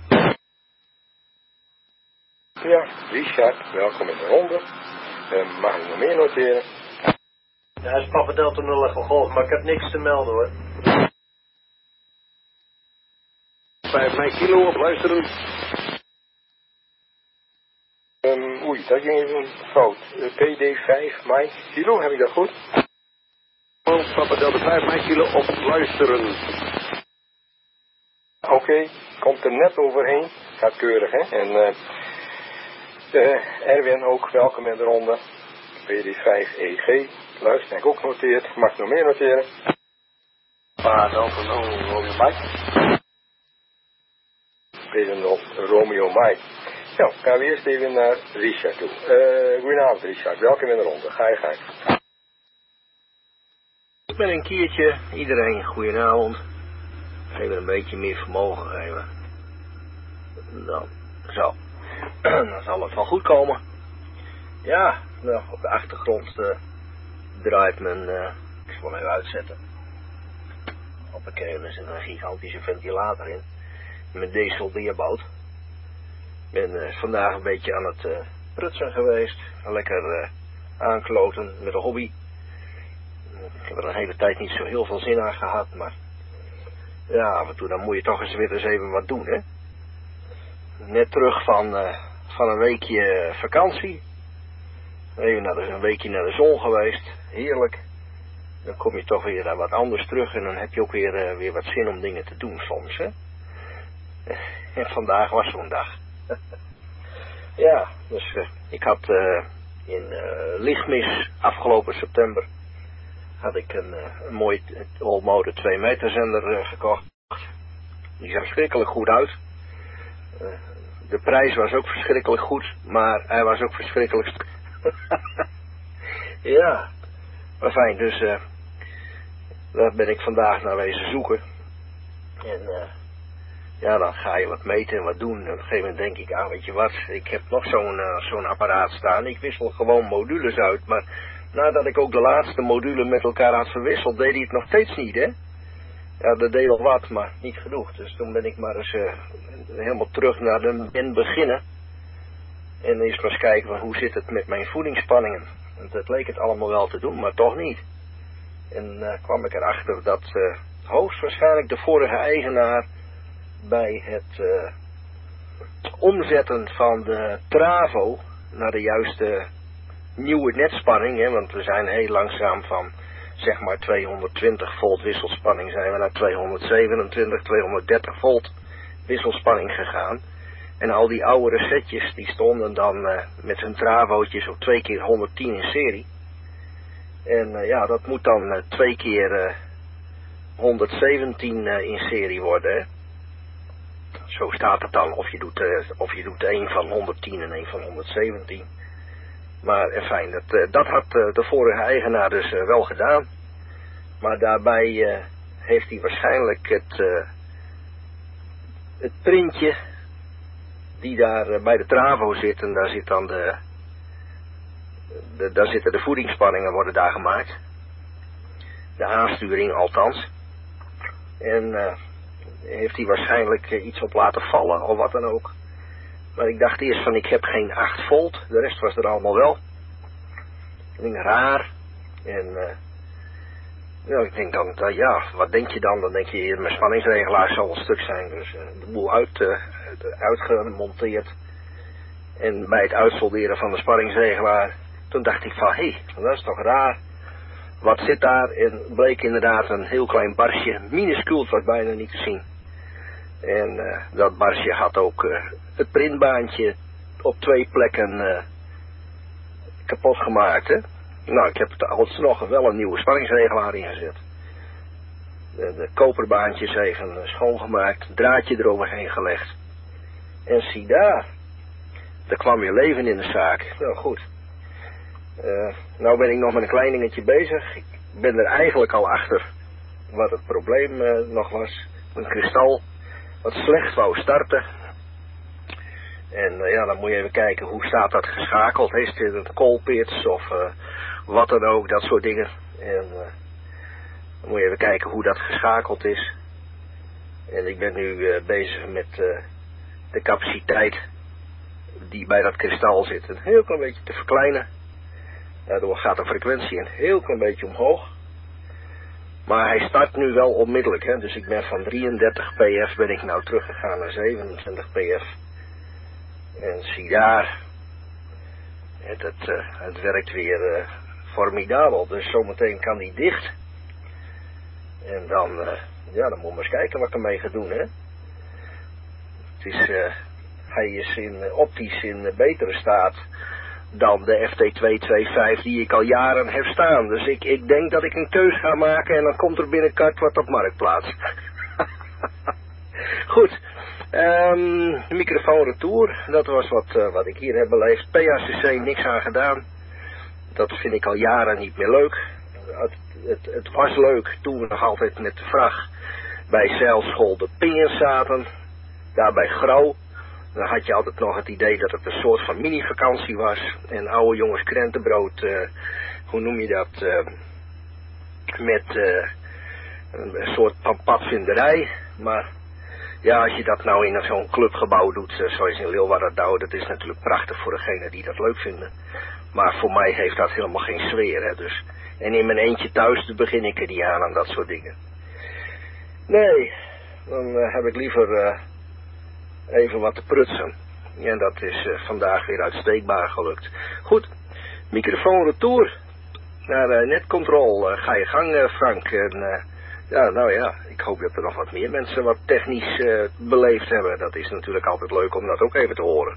Ja, Richard, welkom in de ronde. Mag ik nog meer noteren? Ja, dat is Papa Delta 0 Echo Golf, maar ik heb niks te melden hoor. 5 mei kilo op luisteren. Oei, dat ging even fout. PD 5 mei kilo, heb ik dat goed? Papa Delta 5 mei kilo op luisteren. Oké, komt er net overheen. Gaat keurig, hè. En Erwin ook, welkom in de ronde. PD5EG. Luister, heb ik ook noteerd. Mag ik nog meer noteren? Romeo Mike. Romeo Mike. Nou, gaan we eerst even naar Richard toe. Goedenavond Richard, welkom in de ronde. Ga je gang. Ik ben een keertje, iedereen goedenavond. Even een beetje meer vermogen geven. Dan, zo. Dan zal het wel goed komen. Ja, nou, op de achtergrond draait mijn, ik zal hem even uitzetten. Hoppakee, er zit een gigantische ventilator in. Mijn desoldeerboot. Ik ben vandaag een beetje aan het prutsen geweest. Lekker aankloten met een hobby. Ik heb er een hele tijd niet zo heel veel zin aan gehad, maar ja, af en toe dan moet je toch eens weer eens even wat doen, hè. Net terug van een weekje vakantie. Even een weekje naar de zon geweest. Heerlijk. Dan kom je toch weer naar wat anders terug en dan heb je ook weer wat zin om dingen te doen soms, hè. En vandaag was zo'n dag. Ja, dus ik had in Lichtmis afgelopen september had ik een mooi Allmode 2 meter zender gekocht. Die zag verschrikkelijk goed uit. De prijs was ook verschrikkelijk goed, maar hij was ook verschrikkelijk. Ja, maar fijn, dus daar ben ik vandaag naar wezen zoeken. En ja, dan ga je wat meten en wat doen. En op een gegeven moment denk ik, weet je wat, ik heb nog zo'n apparaat staan. Ik wissel gewoon modules uit, maar nadat ik ook de laatste module met elkaar had verwisseld, deed hij het nog steeds niet, hè. Ja, dat deed al wat, maar niet genoeg. Dus toen ben ik maar eens helemaal terug naar de beginnen. En eerst maar eens kijken van hoe zit het met mijn voedingsspanningen. Want het leek het allemaal wel te doen, maar toch niet. En kwam ik erachter dat hoogstwaarschijnlijk de vorige eigenaar bij het omzetten van de Travo naar de juiste nieuwe netspanning, hè, want we zijn heel langzaam van zeg maar 220 volt wisselspanning zijn we naar 227, 230 volt wisselspanning gegaan. En al die oude setjes die stonden dan met hun Travootjes op 2 keer 110 in serie. En ja, dat moet dan 2 keer 117 in serie worden, hè. Zo staat het dan, of je doet een van 110 en een van 117. Maar fijn, dat had de vorige eigenaar dus wel gedaan. Maar daarbij heeft hij waarschijnlijk het printje die daar bij de Travo zit. En daar zit dan daar zitten de voedingsspanningen worden daar gemaakt. De aansturing althans. En heeft hij waarschijnlijk iets op laten vallen of wat dan ook. Maar ik dacht eerst van ik heb geen 8 volt. De rest was er allemaal wel. Ik denk raar. En ja, ik denk dan, ja, wat denk je dan? Dan denk je, mijn spanningsregelaar zal wel stuk zijn. Dus de boel uitgemonteerd. En bij het uitsolderen van de spanningsregelaar, toen dacht ik van, hé, dat is toch raar. Wat zit daar? En bleek inderdaad een heel klein barsje, minuscuul, het was bijna niet te zien. En dat barsje had ook het printbaantje op 2 plekken kapot gemaakt, hè. Nou, ik heb er alsnog wel een nieuwe spanningsregelaar ingezet. De koperbaantjes even schoongemaakt, draadje eroverheen gelegd. En zie daar, er kwam weer leven in de zaak. Nou goed, nou ben ik nog met een klein dingetje bezig. Ik ben er eigenlijk al achter wat het probleem nog was. Een kristal wat slecht wou starten. En ja, dan moet je even kijken hoe staat dat geschakeld. Heeft dit een koolpits of wat dan ook, dat soort dingen. En dan moet je even kijken hoe dat geschakeld is. En ik ben nu bezig met de capaciteit die bij dat kristal zit een heel klein beetje te verkleinen. Daardoor gaat de frequentie een heel klein beetje omhoog. Maar hij start nu wel onmiddellijk, hè. Dus ik ben van 33 pf ben ik nou teruggegaan naar 27 pf. En zie daar, het werkt weer formidabel. Dus zometeen kan die dicht. En dan, ja, dan moet je maar eens kijken wat ik ermee ga doen, hè. Hij is optisch in betere staat dan de FT225 die ik al jaren heb staan. Dus ik denk dat ik een keus ga maken en dan komt er binnenkort wat op Marktplaats. Goed. Microfoon retour, dat was wat ik hier heb beleefd. PACC, niks aan gedaan. Dat vind ik al jaren niet meer leuk. Het was leuk toen we nog altijd met de vracht bij zeilschool de Pingen zaten. Daar bij Grauw. Dan had je altijd nog het idee dat het een soort van mini-vakantie was. En oude jongens krentenbrood, hoe noem je dat, met een soort padvinderij. Maar ja, als je dat nou in zo'n clubgebouw doet, zoals in Leeuwarden, dat is natuurlijk prachtig voor degenen die dat leuk vinden. Maar voor mij heeft dat helemaal geen sfeer, hè, dus. En in mijn eentje thuis begin ik er niet aan dat soort dingen. Nee, dan heb ik liever even wat te prutsen. En dat is vandaag weer uitstekbaar gelukt. Goed, microfoon retour. Naar netcontrol. Ga je gang, Frank. En ja, nou ja, ik hoop dat er nog wat meer mensen wat technisch beleefd hebben. Dat is natuurlijk altijd leuk om dat ook even te horen.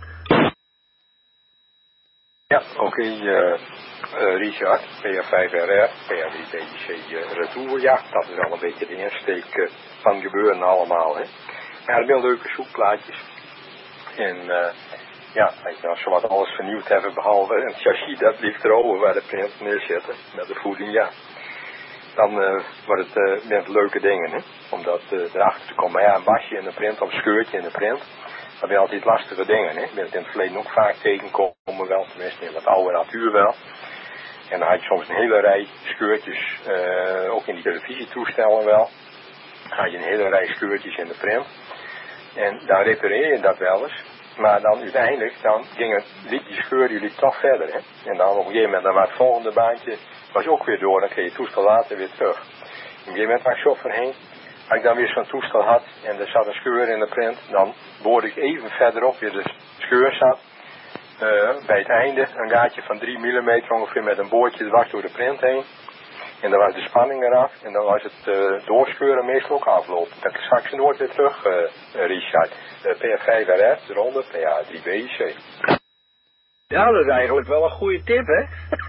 Ja, oké, Richard, PA5RR, PA3BC retour. Ja, dat is al een beetje de insteek van gebeuren allemaal, hè. Ja, er zijn leuke zoekplaatjes. En ja, als we wat alles vernieuwd hebben, behalve een chassis dat ligt erover waar de print neerzetten, met de voeding, ja. Dan wordt het met leuke dingen, hè. Om dat erachter te komen. Maar ja, een basje in de print of een scheurtje in de print, dat zijn altijd lastige dingen, hè. Ik ben het in het verleden ook vaak tegenkomen, wel, tenminste in wat oude natuur wel. En dan had je soms een hele rij scheurtjes, ook in die televisietoestellen wel. Dan had je een hele rij scheurtjes in de print. En dan repareer je dat wel eens. Maar dan uiteindelijk, liep die scheur die liep toch verder, hè. En dan op een gegeven moment, dan was het volgende baantje, was ook weer door, dan kreeg je het toestel later weer terug. Op een gegeven moment was ik zo voorheen, als ik dan weer zo'n toestel had en er zat een scheur in de print, dan boorde ik even verderop weer de scheur zat. Bij het einde een gaatje van 3 mm ongeveer met een boordje dwars door de print heen. En dan was de spanning eraf en dan was het doorscheuren meestal ook aflopen. Dan zag ik ze nooit weer terug, Richard. PA5RF, eronder, PA3BC. Ja, dat is eigenlijk wel een goede tip, hè?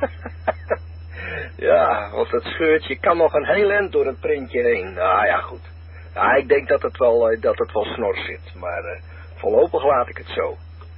Ja, want het scheurtje kan nog een heel eind door het printje heen. Nou ja, goed. Ja, ik denk dat het wel snor zit, maar voorlopig laat ik het zo.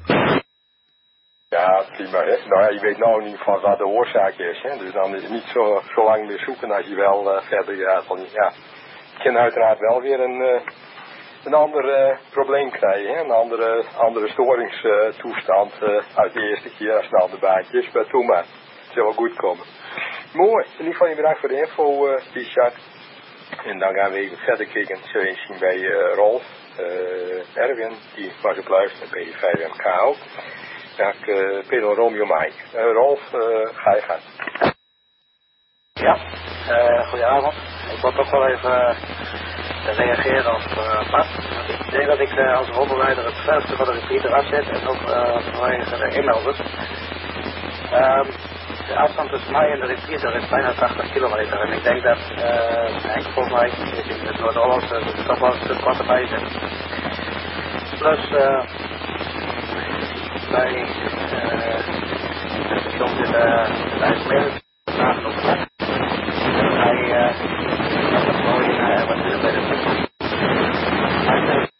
Ja, prima, hè. Nou ja, je weet nou in ieder geval wat de oorzaak is, hè. Dus dan is het niet zo lang meer zoeken als je wel verder gaat. Want ja, je kan uiteraard wel weer een ander probleem krijgen, hè. Een andere storingstoestand uit de eerste keer als een ander baantje is. Maar doe maar, het zal wel goed komen. Mooi, in ieder geval je bedankt voor de info, Richard. En dan gaan we even verder kijken, zullen we eens zien bij Rolf, Erwin, die was op luisteren, bij P5MK ook. Ja, Pedro Romeo Mike. Rolf, ga je gang. Ja, goedenavond. Ik wil toch wel even reageren op Bart. Ik denk dat ik als rolbeleider het verste van de repeater afzet en ook vanwege de inmelders. De afstand tussen mij en de repeater is bijna 80 kilometer en ik denk dat Henk volgens mij in het Noord-Hollandse toch wel een stuk korter bij zit. Plus bij het station zit de IJsselmeer naast op plek. Hij had dat mooi wat weer bij de plek. Hij zegt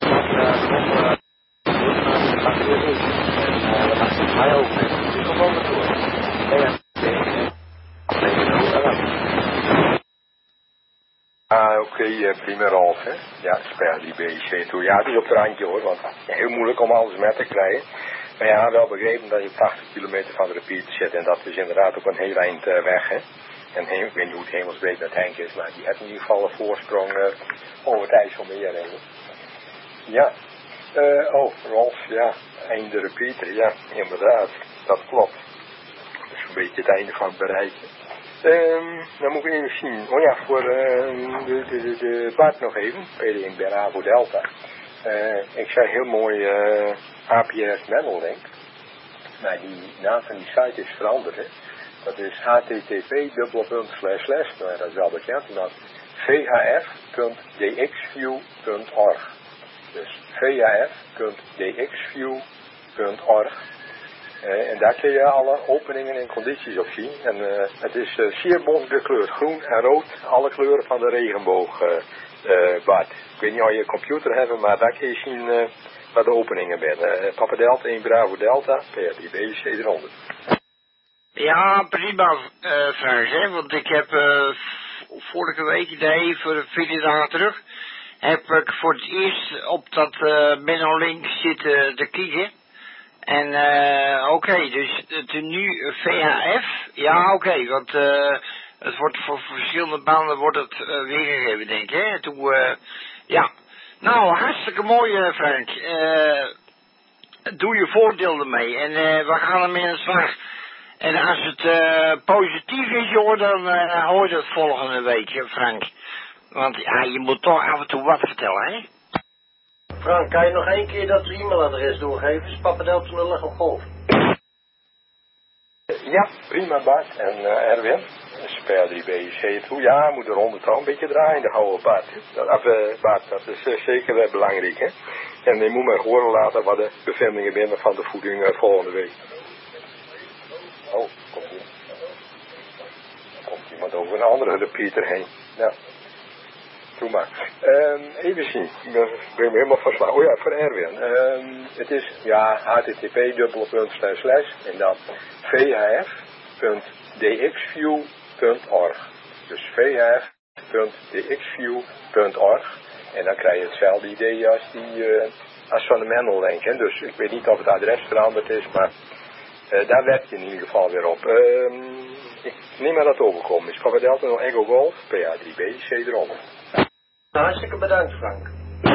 dat gaat weer niet. En dat maakt het mij ook niet. Die komt wel naartoe. Oké, prima Rolf, hè. Ja, spel die BC toe. Ja, het is op het randje hoor, want heel moeilijk om alles met te krijgen. Maar ja, wel begrepen dat je 80 kilometer van de repeater zit en dat is inderdaad ook een heel eind weg, hè. En ik weet niet hoe het hemelsbreed met Henk is, maar die heeft in ieder geval een voorsprong over het IJsselmeer heen. Ja, Rolf, ja, einde repeater, ja, inderdaad, dat klopt. Dat is een beetje het einde van het bereiken. Dan moet ik even zien. Oh ja, voor de Bart nog even. PD1 Bravo Delta. Ik zei heel mooi APS Metal Link. Maar die naam van die site is veranderd. Hè. Dat is http://, dat is wel bekend. En dan vhf.dxview.org. Dus vaf.dxview.org. En daar kun je alle openingen en condities op zien. En het is zeer bont gekleurd. Groen en rood. Alle kleuren van de regenboog, Bart. Ik weet niet of je een computer hebt, maar daar kun je zien waar de openingen zijn. Papa Delta 1 Bravo Delta, PRDB C300. Ja, prima, Frans, hè, want ik heb vorige week, nee, voor 4 dagen terug, heb ik voor het eerst op dat Menno Link zitten te kijken. En oké, dus het is nu VHF, ja oké, want het wordt voor verschillende banden wordt het weergegeven, denk ik, hè. Toen, ja, nou, hartstikke mooi, Frank. Doe je voordeel ermee en we gaan ermee aan de slag. En als het positief is, joh, dan hoor je het volgende week, Frank. Want ja, je moet toch af en toe wat vertellen, hè? Frank, kan je nog 1 keer dat e-mailadres doorgeven? Is Papa Delta 0 Golf. Ja, prima Bart. En Erwin, SPR3BC. Ja, moet de ronde toch een beetje draaien, de oude Bart. Bart, dat is zeker belangrijk, hè. En je moet me horen laten wat de bevindingen binnen van de voeding volgende week. Oh, komt iemand over een andere repeater heen. Nou, doe maar. Even zien. Ik ben helemaal verslagen. Oh ja, voor Erwin. Het is, ja, http:// en dan vhf.dxview.org. Dus vhf.dxview.org. En dan krijg je hetzelfde idee als van de Menno Link. Dus ik weet niet of het adres veranderd is, maar daar werk je in ieder geval weer op. Ik neem maar dat overkomen. Is Papa Delta 0 Echo Golf, PA3B, C300. Hartstikke bedankt, Frank.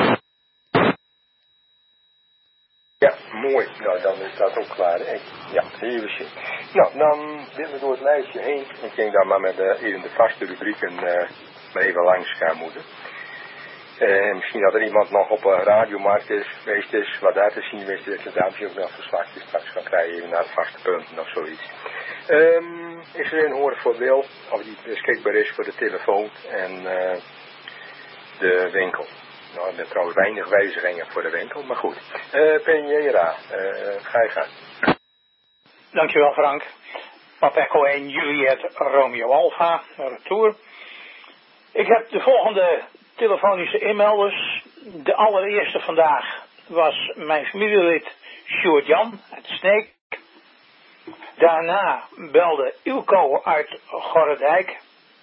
Ja, mooi. Nou, dan is dat ook klaar. Ja, even zien. Nou, dan willen we door het lijstje heen. Ik denk dat maar met even de vaste rubrieken maar even langs gaan moeten. Misschien dat er iemand nog op een radiomarkt geweest is, wat daar te zien is, dat je daarmee ook nog verslagje straks kan krijgen, even naar de vaste punten of zoiets. Is er een horen voor Wil, of die beschikbaar is voor de telefoon en de winkel. Nou, er zijn trouwens weinig wijzigingen voor de winkel, maar goed. PNJRA, ga je gang. Dankjewel Frank. Papa Echo 1 Juliet Romeo Alpha, retour. Ik heb de volgende telefonische inmelders. De allereerste vandaag was mijn familielid Sjoerd Jan uit Sneek. Daarna belde Ilko uit Gorredijk.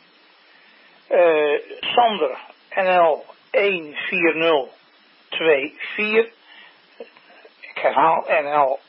Sander NL 14024. Ik herhaal NL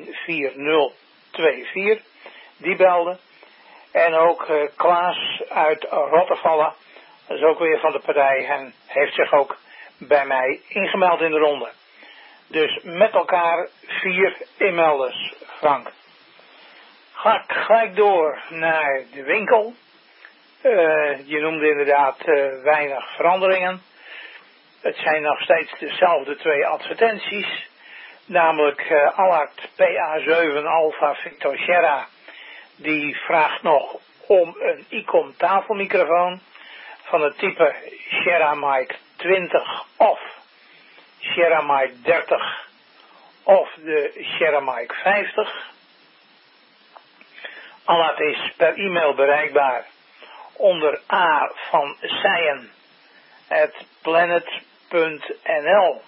14024. Die belde. En ook Klaas uit Rottervallen. Dat is ook weer van de partij en heeft zich ook bij mij ingemeld in de ronde. Dus met elkaar 4 inmelders, Frank. Ga ik gelijk door naar de winkel. Je noemde inderdaad weinig veranderingen. Het zijn nog steeds dezelfde 2 advertenties. Namelijk Allard PA7 Alpha Victor Sierra. Die vraagt nog om een ICOM tafelmicrofoon van het type Sierra Mic 20 of Sierra Mic 30 of de Sierra Mic 50. Allard is per e-mail bereikbaar onder A van Seyen @planet.nl.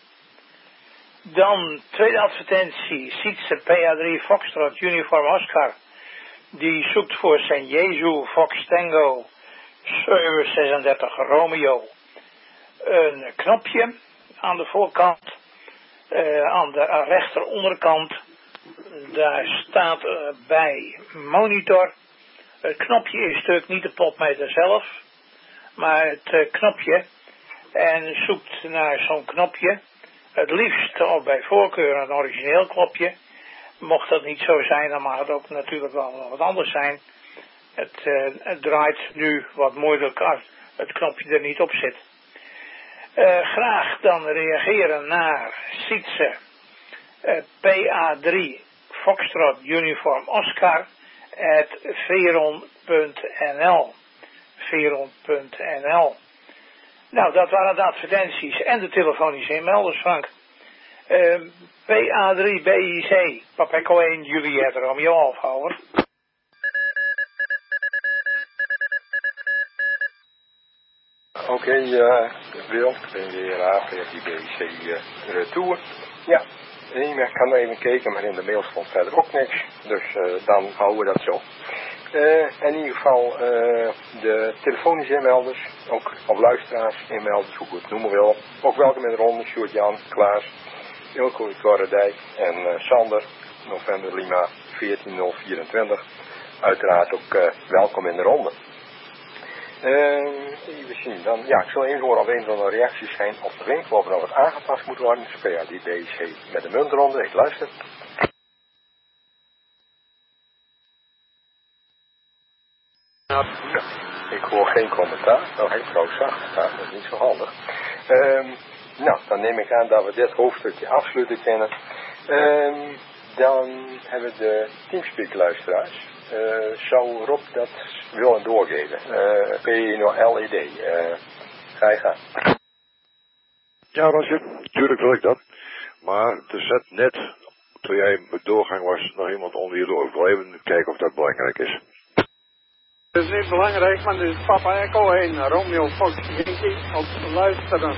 Dan tweede advertentie, Sietse PA3 Foxtrot Uniform Oscar. Die zoekt voor San Jezu Fox Tango 736 Romeo een knopje aan de voorkant, aan de rechter onderkant. Daar staat bij monitor. Het knopje is natuurlijk niet de potmeter zelf, maar het knopje. En zoekt naar zo'n knopje. Het liefst of bij voorkeur een origineel knopje. Mocht dat niet zo zijn, dan mag het ook natuurlijk wel wat anders zijn. Het draait nu wat moeilijk als het knopje er niet op zit. Graag dan reageren naar Sietse PA3 Foxtrot Uniform Oscar @veron.nl. Veron.nl. Nou, dat waren de advertenties en de telefonische inmelders, Frank. PA3BIC, Papa Echo 1, Juliette Romeo Alfa, hoor. Oké, Wil, ik ben weer PA3BIC retour. Ja, ik kan even kijken, maar in de mail stond verder ook niks. Dus dan houden we dat zo. In ieder geval de telefonische inmelders, ook of luisteraars inmelders, hoe ik het noemen wil. Ook welkom in de ronde, Sjoerd-Jan, Klaas, Ilko Korredijk en Sander, November Lima 14024. Uiteraard ook welkom in de ronde. Even zien dan. Ja, ik zal even horen of een van de reacties zijn op de winkel of er wat aangepast moet worden. Dus ja, die BC met de muntronde. Ik luister. Ja, ik hoor geen commentaar. Nou, hij zo zacht staat, dat is niet zo handig. Nou, dan neem ik aan dat we dit hoofdstukje afsluiten kennen. Dan hebben we de Teamspeak luisteraars. Zou Rob dat willen doorgeven? PNO-LED. Ga je gaan. Ja, Roger, tuurlijk wil ik dat. Maar er zat net, toen jij met doorgang was, nog iemand onder je door. Ik wil even kijken of dat belangrijk is. Het is niet belangrijk, maar dit is Papa Echo 1, Romeo Fox Yankee op luisteren.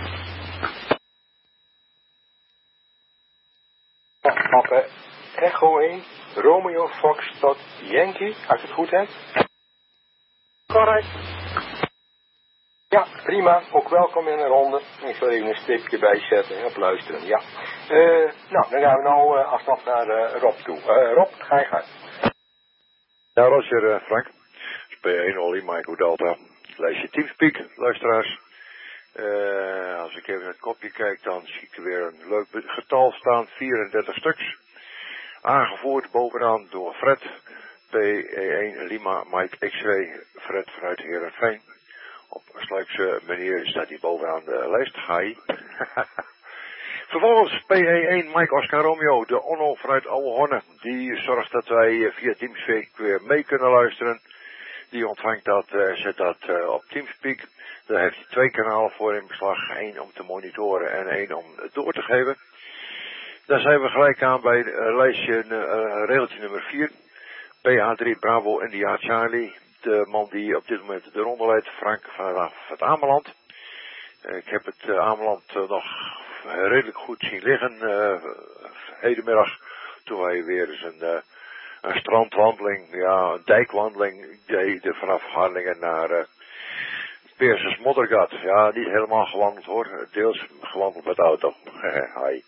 Papa Echo 1, Romeo Fox tot Yankee, als ik het goed heb. Correct. Ja, prima. Ook welkom in een ronde. Ik zal even een stipje bijzetten en op luisteren. Ja. Nou, dan gaan we nou alsnog naar Rob toe. Rob, ga je gang. Ja, Roger, Frank. P1 Olly, Mike Delta. Lijstje Teamspeak, luisteraars. Als ik even naar het kopje kijk, dan zie ik er weer een leuk getal staan. 34 stuks. Aangevoerd bovenaan door Fred. P1 Lima, Mike X-Ray. Fred vanuit Heerenveen. Op een sluikse manier staat hij bovenaan de lijst. Hi. Vervolgens P1 Mike Oscar Romeo, de Onno vanuit Oude die zorgt dat wij via Teamspeak weer mee kunnen luisteren. Die ontvangt dat, zet dat op Teamspeak. Daar heeft hij 2 kanalen voor in beslag. 1 om te monitoren en 1 om door te geven. Dan zijn we gelijk aan bij lijstje regeltje nummer 4. PA3 Bravo India Charlie. De man die op dit moment de ronde leidt, Frank vanaf het Ameland. Ik heb het Ameland nog redelijk goed zien liggen hedenmiddag. Toen wij weer eens een strandwandeling, ja, een dijkwandeling deden vanaf Harlingen naar Peersens Moddergat. Ja, niet helemaal gewandeld hoor, deels gewandeld met de auto. Hi.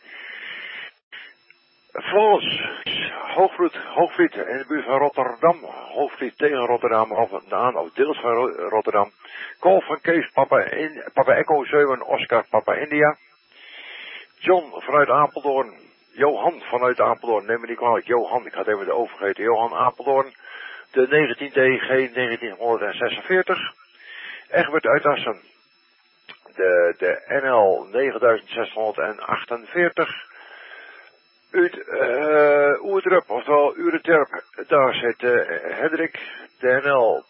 Vervolgens Hoogvliet in de buurt van Rotterdam. Hoogvliet tegen Rotterdam of deels van Rotterdam. Call van Kees, Papa Echo 7, Oscar, Papa India. John vanuit Apeldoorn. Johan vanuit Apeldoorn, neem me niet kwalijk. Johan, ik had even de overgegeten. Johan Apeldoorn. De 19DG 1946. Egbert uit Assen. De NL 9648. Oerdrup, oftewel Ureterp, daar zit Hendrik, de NL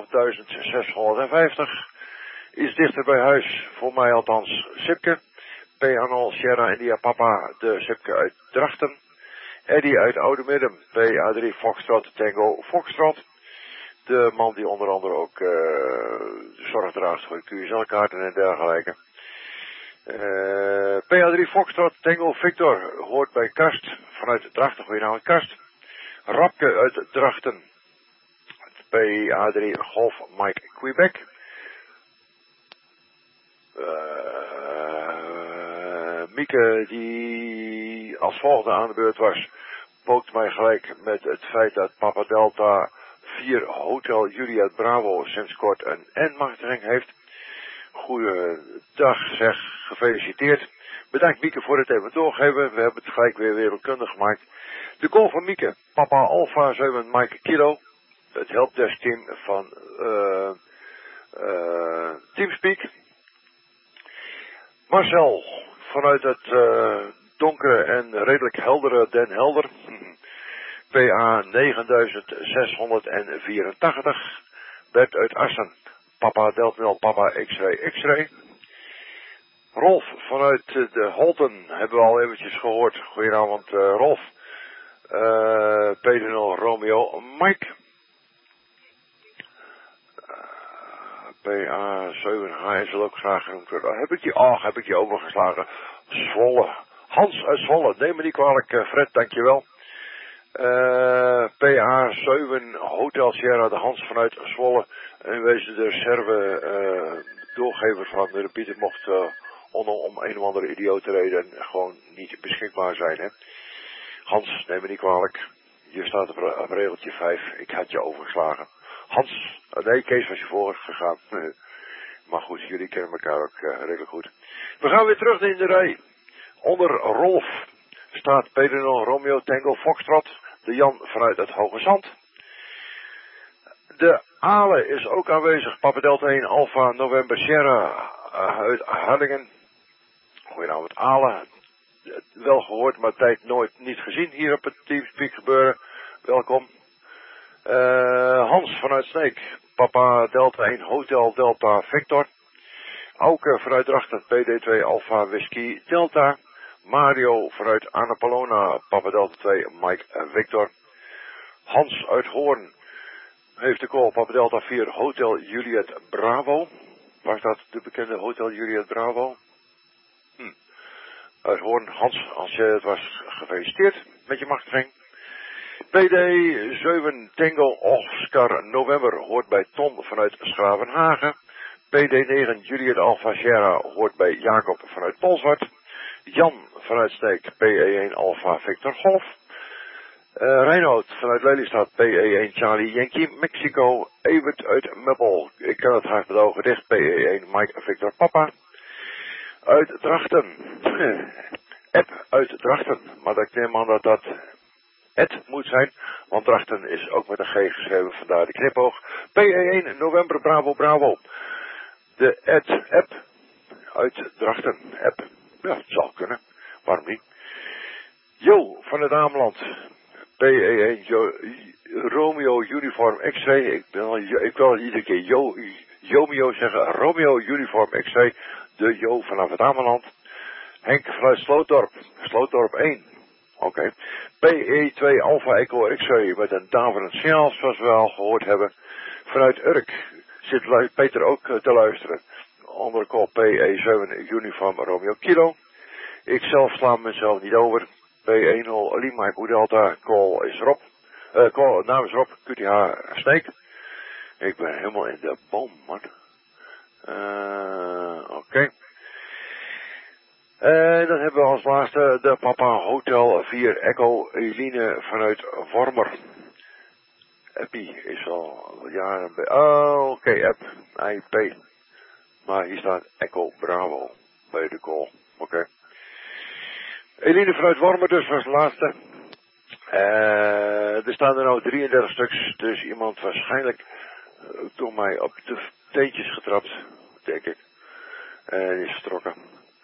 12650, iets dichter bij huis, voor mij althans, Sipke, PA0 Sierra India Papa, de Sipke uit Drachten, Eddie uit Oude Midden, PA3 Foxtrot Tango Foxtrot, de man die onder andere ook zorg draagt voor de QSL-kaarten en dergelijke. PA3 Foxtrot Tango Victor hoort bij Kast vanuit Drachten, goedenavond Kast. Rapke uit Drachten. PA3 Golf Mike Quebec. Mieke die als volgende aan de beurt was, pookt mij gelijk met het feit dat Papa Delta 4 Hotel Juliet Bravo sinds kort een N-marketing heeft. Goeiedag zeg, gefeliciteerd. Bedankt Mieke voor het even doorgeven. We hebben het gelijk weer wereldkundig gemaakt. De call van Mieke, Papa Alpha 7 Mike Kilo. Het helpdesk team van Teamspeak. Marcel vanuit het donkere en redelijk heldere Den Helder. PA 9684. Bert uit Assen. Papa Delta 0, Papa X-Ray X-Ray. Rolf vanuit de Holten hebben we al eventjes gehoord. Goedenavond Rolf. Peter Romeo Mike. PA7H zal ook graag genoemd worden. Heb ik je overgeslagen. Zwolle. Hans uit Zwolle. Neem me niet kwalijk, Fred, dankjewel. PA7 Hotel Sierra, de Hans vanuit Zwolle. En wezen de reserve doorgever van de repeater mocht om een of andere idiote reden gewoon niet beschikbaar zijn. Hè? Hans, neem me niet kwalijk. Hier staat op regeltje 5. Ik had je overgeslagen. Hans, nee, Kees was je voor gegaan. Maar goed, jullie kennen elkaar ook redelijk goed. We gaan weer terug in de rij. Onder Rolf staat Peter Romeo Tango Foxtrot. De Jan vanuit het Hoge Zand. De Ale is ook aanwezig. Papa Delta 1 Alpha November Sierra uit Hardingen. Goedenavond Ale. Wel gehoord, maar tijd nooit niet gezien hier op het Teamspeak gebeuren. Welkom. Hans vanuit Sneek. Papa Delta 1 Hotel Delta Victor. Auke vanuit Drachten PD2 Alpha Whisky Delta. Mario vanuit Annapolona Papa Delta 2 Mike Victor. Hans uit Hoorn heeft de call Papa Delta 4 Hotel Juliet Bravo. Waar staat de bekende Hotel Juliet Bravo? Uit Hoorn. Hans, als je het was, gefeliciteerd met je machtiging. PD7 Tango Oscar November hoort bij Ton vanuit Schravenhagen. PD9 Juliet Alpha Sierra hoort bij Jacob vanuit Polsward. Jan vanuit Sneek PE1 Alpha Victor Golf. Reinoud vanuit Lelystad PE1 Charlie Yankee Mexico. Evert uit Meppel, ik kan het hart met ogen dicht, PE1 Mike Victor Papa. Uit Drachten. App uit Drachten. Maar ik neem aan dat dat Ed moet zijn. Want Drachten is ook met een G geschreven. Vandaar de knipoog. PE1 November Bravo Bravo. De App uit Drachten. App. Ja, het zal kunnen. Waarom niet? Jo van het Ameland. PE1 Romeo Uniform X-ray. Ik wil iedere keer Jomeo zeggen. Romeo Uniform X-ray. De Jo vanaf het Ameland. Henk vanuit Slootdorp. Slootdorp 1. Oké. PE2 Alpha Echo X-ray met een daverend signaal, zoals we al gehoord hebben. Vanuit Urk zit Peter ook te luisteren. Onder call PE7 Uniform Romeo Kilo. Ik zelf sla mezelf niet over. P10 Lima Echo Delta. Call is Rob. Naam is Rob. QTH Sneek. Ik ben helemaal in de boom, man. Oké. En dan hebben we als laatste de Papa Hotel 4 Echo Eline vanuit Wormer. Appie is al jaren bij. Oké, app. IP. Maar hier staat Echo Bravo bij de call. Oké. Eline vanuit Wormer dus was de laatste. Er staan er nou 33 stuks. Dus iemand waarschijnlijk door mij op de teentjes getrapt. Denk ik. Die is vertrokken.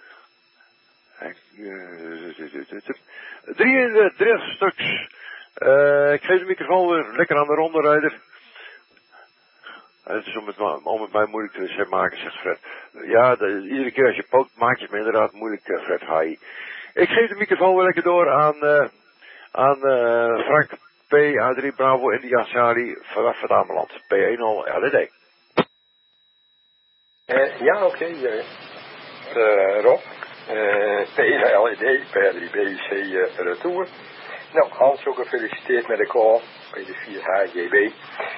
33 stuks. Ik geef de microfoon weer lekker aan de ronderijder. Het is om het mij moeilijk te maken, zegt Fred. Ja, iedere keer als je pookt, maak je het me inderdaad moeilijk, Fred. Hi. Ik geef de microfoon weer lekker door aan Frank PA3 Bravo India Charlie vanaf het Ameland. P10 LED. Ja, oké. Rob. P1 LED, P3BC Retour. Nou, Hans ook gefeliciteerd met de call. P4HJB.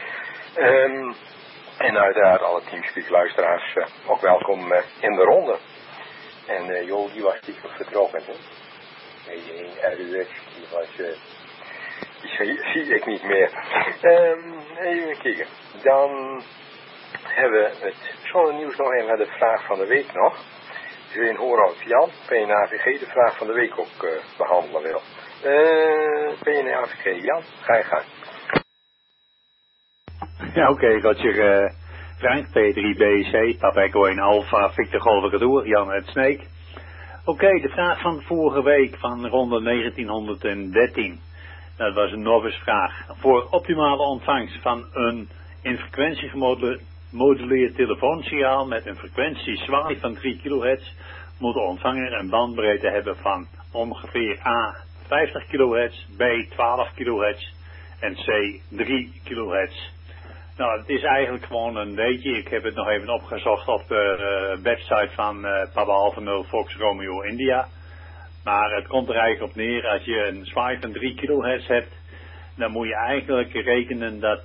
En uiteraard alle Teamspeak luisteraars ook welkom in de ronde. En Jo, die was stiekem vertrokken. RUX, die was... die zie ik niet meer. Even kijken. Dan hebben we het zonnenieuws nog even de vraag van de week nog. Zul je in horen of Jan, PNAVG, de vraag van de week ook behandelen wil. PNAVG, Jan, ga je gang. Ja, oké, Roger. Frank, P3BC, Papa Echo 1 Alpha, Victor Golf Retour, Jan uit Sneek. Oké, de vraag van vorige week van ronde 1913. Dat was een novice vraag. Voor optimale ontvangst van een in frequentie moduleerd telefoonsignaal met een frequentie zwaai van 3 kHz moet de ontvanger een bandbreedte hebben van ongeveer A 50 kHz, B 12 kHz en C 3 kHz. Nou, het is eigenlijk gewoon een weetje. Ik heb het nog even opgezocht op de website van Papa Alpha 0 Fox Romeo India. Maar het komt er eigenlijk op neer, als je een zwaai van 3 kHz hebt, dan moet je eigenlijk rekenen dat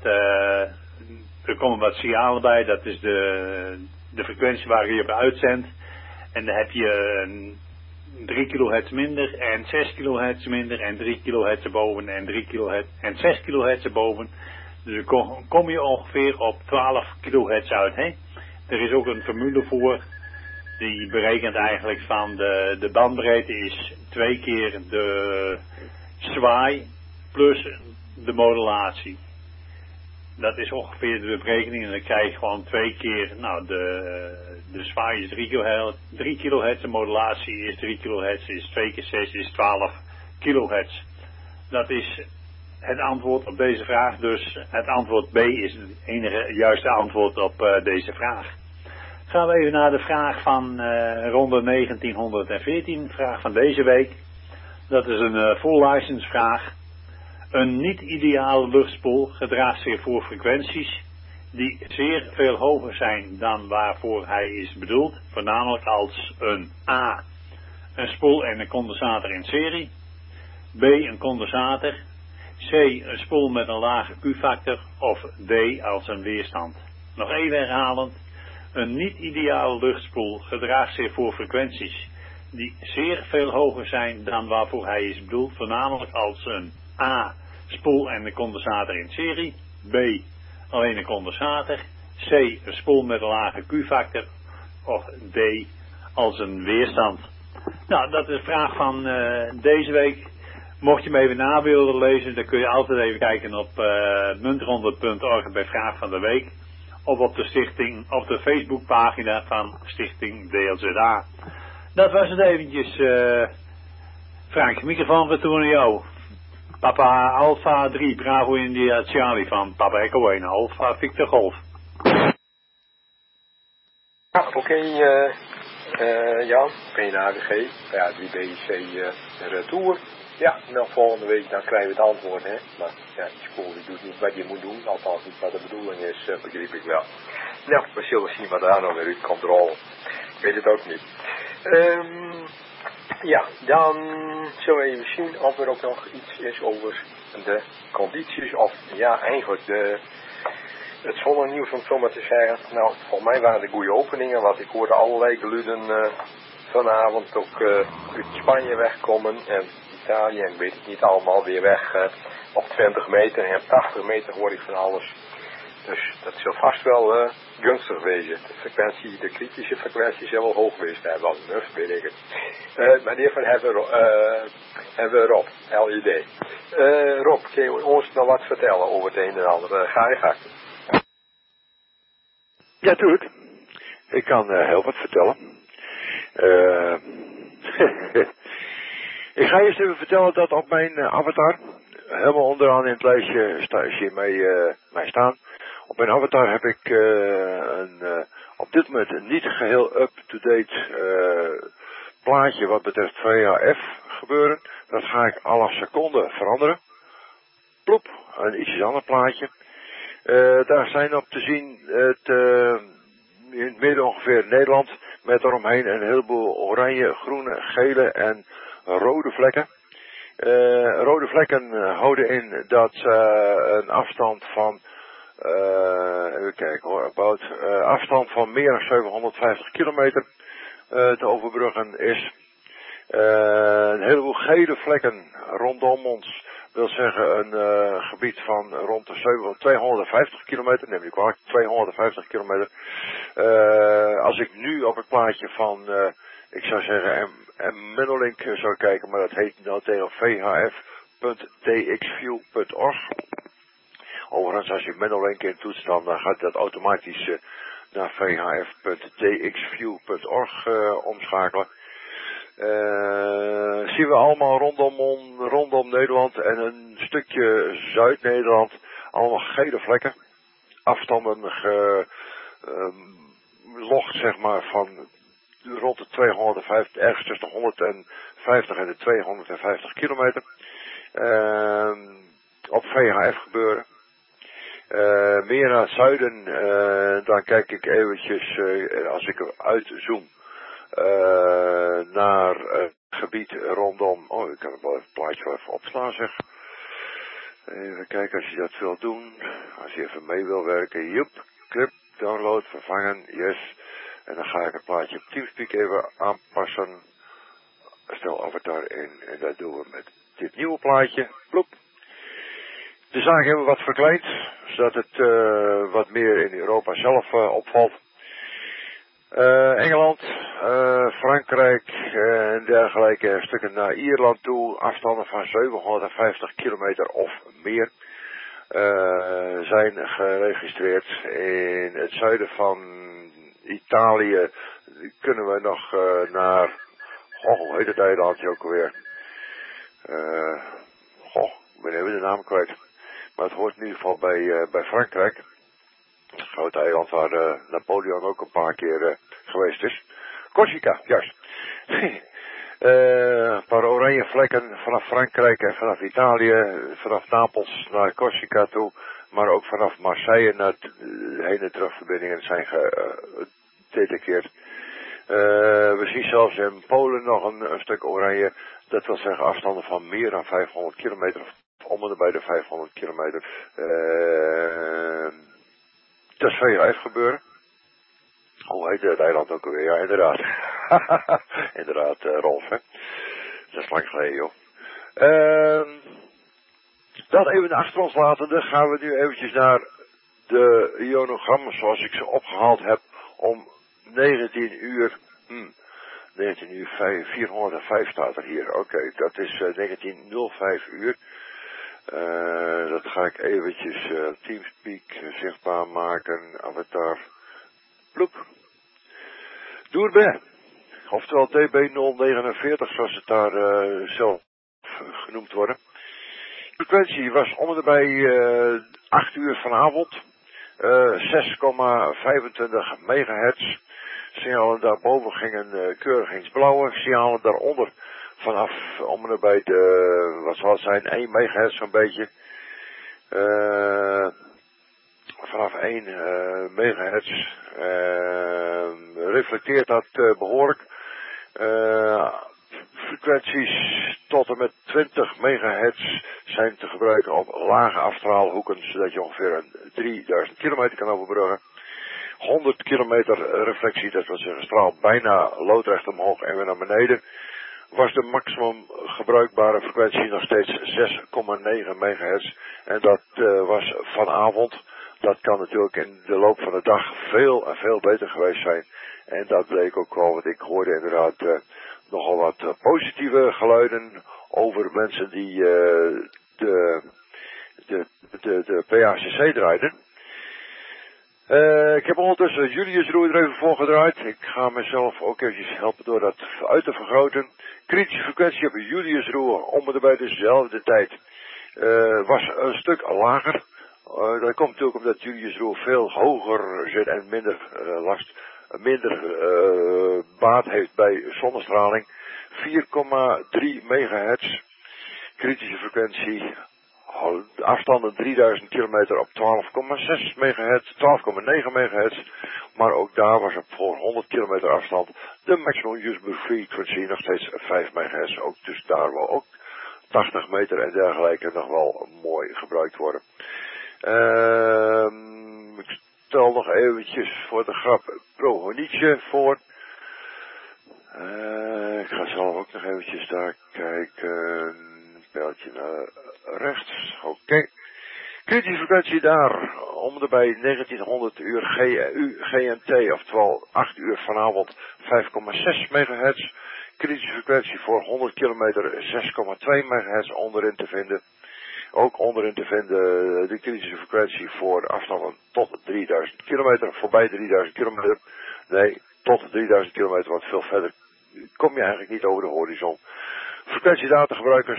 er komen wat signalen bij. Dat is de frequentie waar je op uitzendt. En dan heb je 3 kHz minder en 6 kHz minder en 3 kHz erboven en 3 kHz en 6 kHz erboven. Dus dan kom je ongeveer op 12 kHz uit. Hè? Er is ook een formule voor. Die berekent eigenlijk van de bandbreedte is 2 keer de zwaai plus de modulatie. Dat is ongeveer de berekening en dan krijg je gewoon 2 keer, nou de zwaai is 3 kHz, de modulatie is 3 kHz, is 2 keer 6 is 12 kHz. Dat is het antwoord op deze vraag, dus het antwoord B is het enige juiste antwoord op deze vraag. Gaan we even naar de vraag van ronde 1914, vraag van deze week. Dat is een full license vraag. Een niet-ideale luchtspoel gedraagt zich voor frequenties die zeer veel hoger zijn dan waarvoor hij is bedoeld, voornamelijk als een A, een spoel en een condensator in serie, B, een condensator, C, een spoel met een lage Q-factor of D, als een weerstand. Nog even herhalend. Een niet-ideale luchtspoel gedraagt zich voor frequenties die zeer veel hoger zijn dan waarvoor hij is bedoeld, voornamelijk als een A, spoel en een condensator in serie, B, alleen een condensator, C, een spoel met een lage Q-factor of D, als een weerstand. Nou, dat is de vraag van deze week. Mocht je me even na willen lezen, dan kun je altijd even kijken op muntronde.org bij Vraag van de Week. Of op de stichting, op de Facebookpagina van Stichting DLZA. Dat was het eventjes. Frank, microfoon retour naar jou. Papa Alpha 3, Bravo India Charlie van Papa Echo 1, Alpha Victor Golf. Ja, oké, Jan, PNAWG, ja, 3BC retour. Ja, nou volgende week dan krijgen we het antwoord, hè. Maar ja, die school die doet niet wat je moet doen, althans niet wat de bedoeling is, begreep ik wel. Nou, we zullen zien wat daar nou weer uit komt rollen. Ik weet het ook niet. Ja, dan zullen we even zien of er ook nog iets is over de condities, of ja, eigenlijk het zonnenieuws om het zo maar te zeggen. Nou, volgens mij waren de goede openingen, want ik hoorde allerlei geluiden vanavond ook uit Spanje wegkomen en Italië, en ik weet het niet, allemaal weer weg op 20 meter en 80 meter hoor ik van alles. Dus dat zal vast wel gunstig wezen. De kritische frequenties zijn wel hoog geweest, wel nuf, weet ik het. Maar hiervan hebben we Rob, LID. Rob, kun je ons nog wat vertellen over het een en ander? Ga je gang. Ja, tuurlijk. Ik kan heel wat vertellen. Ik ga eerst even vertellen dat op mijn avatar, helemaal onderaan in het lijstje zie je mij staan. Op mijn avatar heb ik op dit moment een niet geheel up-to-date plaatje wat betreft VHF gebeuren. Dat ga ik alle seconden veranderen. Ploep, een ietsjes ander plaatje. Daar zijn op te zien in het midden ongeveer Nederland met eromheen een heleboel oranje, groene, gele en rode vlekken. Rode vlekken houden in dat een afstand van even kijken hoor, afstand van meer dan 750 kilometer te overbruggen is. Een heleboel gele vlekken rondom ons wil zeggen een gebied van rond de 250 kilometer, neem ik kwalijk, 250 kilometer. Als ik nu op het plaatje van, ik zou zeggen, Menolink zou kijken, maar dat heet nou tegen vhf.txview.org. Overigens, als je Menolink in toetst, dan gaat dat automatisch naar vhf.txview.org omschakelen. Zien we allemaal rondom Nederland en een stukje Zuid-Nederland allemaal gele vlekken. Afstanden locht zeg maar van rond de 250, ergens tussen de 150 en de 250 kilometer. Op VHF gebeuren. Meer naar het zuiden, dan kijk ik eventjes, als ik uitzoom, naar het gebied rondom, oh ik kan het wel even het plaatje wel even opslaan zeg. Even kijken als je dat wil doen, als je even mee wil werken, joep, clip, download, vervangen, yes. En dan ga ik het plaatje op Teamspeak even aanpassen. Stel avatar in en dat doen we met dit nieuwe plaatje, ploep. De zaak hebben we wat verkleind, zodat het wat meer in Europa zelf opvalt. Engeland, Frankrijk en dergelijke stukken naar Ierland toe, afstanden van 750 kilometer of meer, zijn geregistreerd. In het zuiden van Italië kunnen we nog naar, hoe heet het eilandje ook alweer? Ik ben even de naam kwijt. Maar het hoort in ieder geval bij Frankrijk. Het grote eiland waar Napoleon ook een paar keer geweest is. Corsica, juist. Een paar oranje vlekken vanaf Frankrijk en vanaf Italië, vanaf Napels naar Corsica toe. Maar ook vanaf Marseille naar heen- en terugverbindingen zijn gedetecteerd. We zien zelfs in Polen nog een stuk oranje. Dat wil zeggen afstanden van meer dan 500 kilometer. Om en bij de 500 kilometer. Dat is VHF gebeuren. Hoe heet het eiland ook alweer? Ja, inderdaad. Inderdaad, Rolf, hè. Dat is lang geleden, joh. Dat even achter ons latende gaan we nu eventjes naar de ionogrammen zoals ik ze opgehaald heb om 19 uur. 19 uur 405 staat er hier. Oké, dat is 19:05 uur. Dat ga ik eventjes Teamspeak zichtbaar maken. Avatar. Ploep. Doerbe. Oftewel DB049 zoals het daar zelf genoemd wordt. De frequentie was om en bij 8 uur vanavond. 6,25 megahertz. Signalen daarboven gingen keurig eens blauwe. Signalen daaronder vanaf om en bij de, wat zal het zijn, 1 megahertz zo'n beetje. Vanaf 1 megahertz reflecteert dat behoorlijk. Frequenties tot en met 20 megahertz zijn te gebruiken op lage afstraalhoeken, zodat je ongeveer 3000 kilometer kan overbruggen. 100 kilometer reflectie, dat wil zeggen straal bijna loodrecht omhoog en weer naar beneden, was de maximum gebruikbare frequentie nog steeds 6,9 megahertz. En dat was vanavond. Dat kan natuurlijk in de loop van de dag veel en veel beter geweest zijn. En dat bleek ook wel, want ik hoorde inderdaad nogal wat positieve geluiden over mensen die de PACC draaiden. Ik heb ondertussen Julius Roer er even voor gedraaid. Ik ga mezelf ook eventjes helpen door dat uit te vergroten. Kritische frequentie op Julius Roer om en bij dezelfde tijd was een stuk lager. Dat komt natuurlijk omdat Julius Roer veel hoger zit en minder minder baat heeft bij zonnestraling. 4,3 megahertz. Kritische frequentie. Afstanden 3000 kilometer op 12,6 megahertz, 12,9 megahertz. Maar ook daar was het voor 100 kilometer afstand de maximum usable frequency nog steeds 5 megahertz. Ook dus daar wel ook 80 meter en dergelijke nog wel mooi gebruikt worden. Ik stel nog eventjes voor de grap Prohonietje voor. Ik ga zelf ook nog eventjes daar kijken. Pijltje naar rechts. Oké. Kritische frequentie daar. Om en bij 1900 uur GMT. Oftewel 8 uur vanavond 5,6 megahertz. Kritische frequentie voor 100 kilometer 6,2 megahertz onderin te vinden. Ook onderin te vinden de kritische frequentie voor afstanden tot 3000 kilometer. Voorbij 3000 kilometer. Nee, tot 3000 kilometer. Want veel verder kom je eigenlijk niet over de horizon. Frequentiedata gebruiken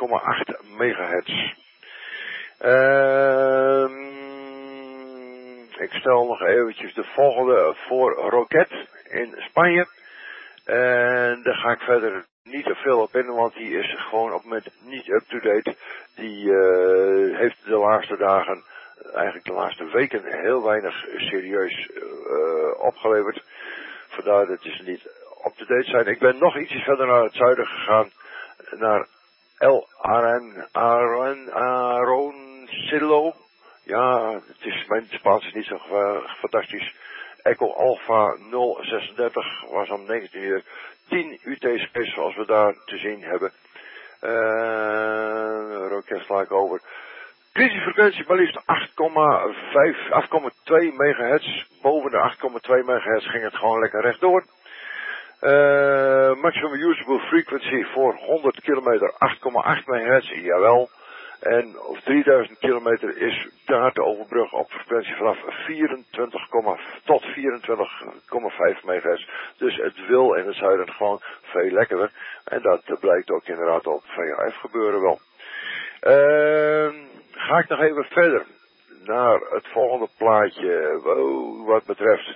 17,8 megahertz. Ik stel nog eventjes de volgende voor Roquet in Spanje. En daar ga ik verder niet te veel op in, want die is gewoon op het moment niet up-to-date. Die heeft de laatste dagen, eigenlijk de laatste weken, heel weinig serieus opgeleverd. Vandaar dat ze niet up-to-date zijn. Ik ben nog ietsjes verder naar het zuiden gegaan, naar El Aroncillo. Ja, mijn Spaans is niet zo fantastisch. Echo Alpha 036 was om 19 uur 10 UTC's zoals we daar te zien hebben. Roket sla ik over. Crisisfrequentie maar liefst 8,2 megahertz. Boven de 8,2 megahertz ging het gewoon lekker rechtdoor. Maximum usable frequency voor 100 kilometer 8,8 megahertz, jawel. En op 3000 kilometer is daar te overbruggen op frequentie vanaf 24, tot 24,5 megahertz. Dus het wil in het zuiden gewoon veel lekkerder. En dat blijkt ook inderdaad op VHF gebeuren wel. Ga ik nog even verder naar het volgende plaatje. Wow, wat betreft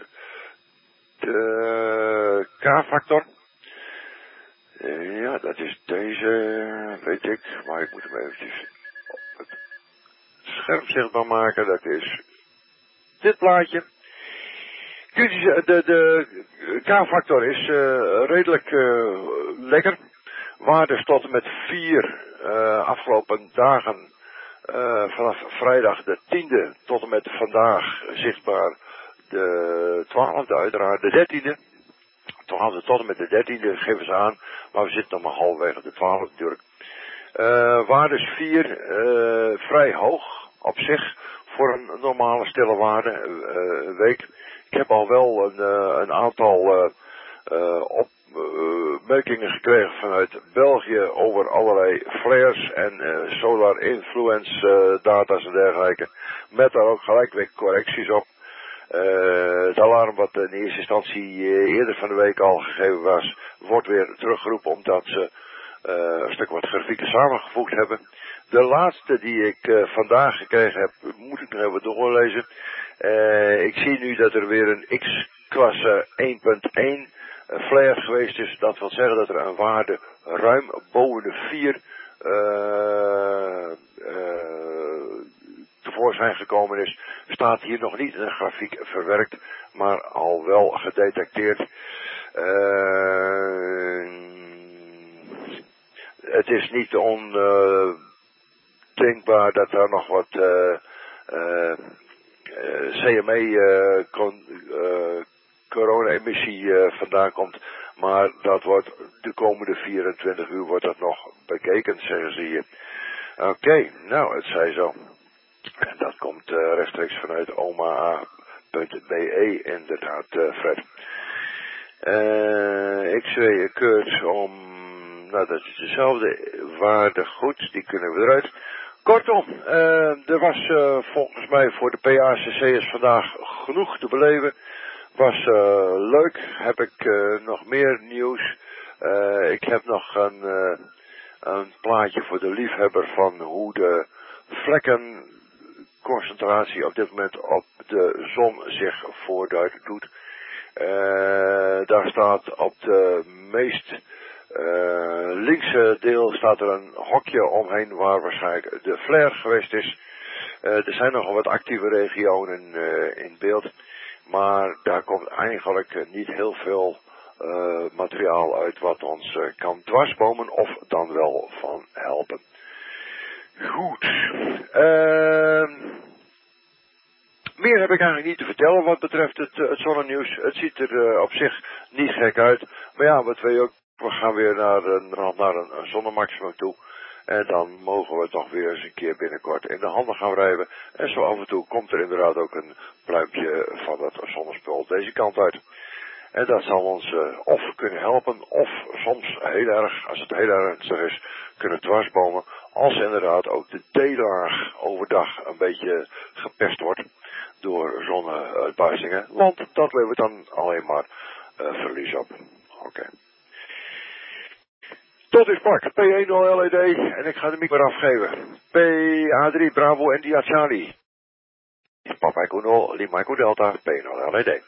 de K-factor. Ja, dat is deze, weet ik. Maar ik moet hem eventjes op het scherm zichtbaar maken. Dat is dit plaatje. De K-factor is redelijk lekker. Waardes tot en met 4 afgelopen dagen. Vanaf vrijdag de 10e tot en met vandaag zichtbaar de 12e, uiteraard de 13e. 12e tot en met de 13e geven ze aan, maar we zitten nog maar halverwege de 12e natuurlijk. Waardes 4, vrij hoog op zich voor een normale stille waarde week. Ik heb al wel een aantal opmerkingen gekregen vanuit België over allerlei flares en solar influence data's en dergelijke. Met daar ook gelijk weer correcties op. Het alarm wat in eerste instantie eerder van de week al gegeven was, wordt weer teruggeroepen omdat ze een stuk wat grafieken samengevoegd hebben. De laatste die ik vandaag gekregen heb, moet ik nog even doorlezen. Ik zie nu dat er weer een X-klasse 1.1 flare geweest is. Dat wil zeggen dat er een waarde ruim boven de 4 tevoorschijn gekomen is. Staat hier nog niet in de grafiek verwerkt, maar al wel gedetecteerd. Het is niet ondenkbaar dat daar nog wat CME corona-emissie vandaan komt. Maar dat wordt de komende 24 uur wordt dat nog bekeken, zeggen ze hier. Oké, nou, het zij zo. En dat komt rechtstreeks vanuit oma.be, inderdaad, Fred. X-ray occurs om, nou dat is dezelfde waarde, goed, die kunnen we eruit. Kortom, er was volgens mij voor de PACC'ers vandaag genoeg te beleven. Was leuk, heb ik nog meer nieuws. Ik heb nog een plaatje voor de liefhebber van hoe de vlekkenconcentratie op dit moment op de zon zich doet. Daar staat op de meest linkse deel staat er een hokje omheen waar waarschijnlijk de flare geweest is. Er zijn nogal wat actieve regionen in beeld, maar daar komt eigenlijk niet heel veel materiaal uit wat ons kan dwarsbomen of dan wel van helpen. Goed. Meer heb ik eigenlijk niet te vertellen wat betreft het zonnenieuws. Het ziet er op zich niet gek uit. Maar ja, wat weet je ook, we gaan weer naar een zonnemaximum toe. En dan mogen we toch weer eens een keer binnenkort in de handen gaan wrijven. En zo af en toe komt er inderdaad ook een pluimpje van dat zonnespul deze kant uit. En dat zal ons of kunnen helpen, of soms heel erg, als het heel ernstig is, kunnen dwarsbomen. Als inderdaad ook de D-laag overdag een beetje gepest wordt door zonneuitbarstingen. Want dat levert dan alleen maar verlies op. Oké. Tot is pak, P10 LED en ik ga de micro afgeven. PA3 Bravo India Charlie. Papa Echo Lima Echo Delta, P0 LED.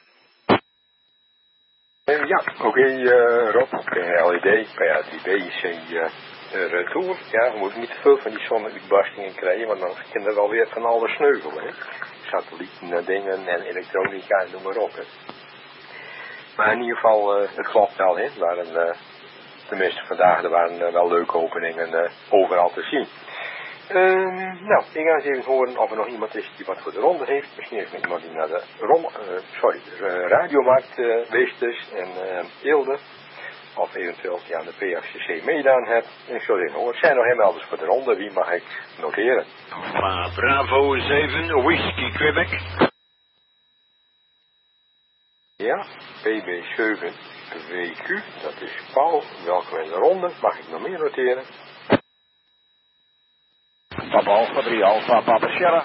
Ja, oké, Rob, LED, PA3B, retour. Ja, we moeten niet te veel van die zonneuitbarstingen krijgen, want dan kunnen we wel weer van alles sneuvelen. Hè? Satellieten, dingen en elektronica en noem maar op. Hè? Maar in ieder geval, het klopt wel, hè. Tenminste vandaag, er waren wel leuke openingen overal te zien. Nou, ik ga eens even horen of er nog iemand is die wat voor de ronde heeft. Misschien is er iemand die naar de radiomarkt geweest is en Eelde. Of eventueel die aan de PFCC meedaan hebt. En ik zou zeggen, hoor, zijn er nog helemaal elders voor de ronde? Wie mag ik noteren? Bravo 7, Whisky Quebec. Ja, PB7 WQ, dat is Paul. Welkom in de ronde. Mag ik nog meer noteren? Papa Alpha 3 Alpha Papa Sierra.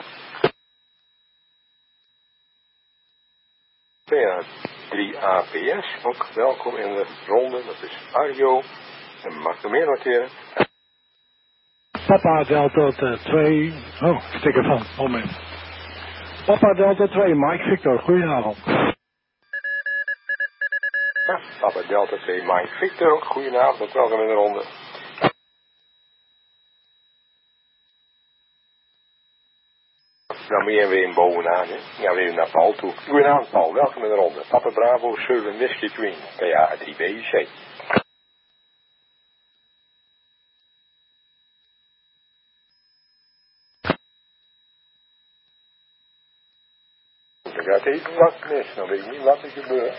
PA3 APS, ook welkom in de ronde. Dat is Arjo. En mag ik nog meer noteren? Papa Delta 2. Oh, stik ervan. Moment. Papa Delta 2, Mike Victor. Goedenavond. Ja, Papa Delta 2, Mike Victor. Ook goedenavond. Ook welkom in de ronde. Dan meer weer bovenaan, hè. Ja, weer naar Paul toe. Goedenavond, Paul. Welkom in de ronde. Papa Bravo 7 Whiskey Queen. PA3BC. Er gaat even wat mis. Dan weet ik niet wat er gebeurt.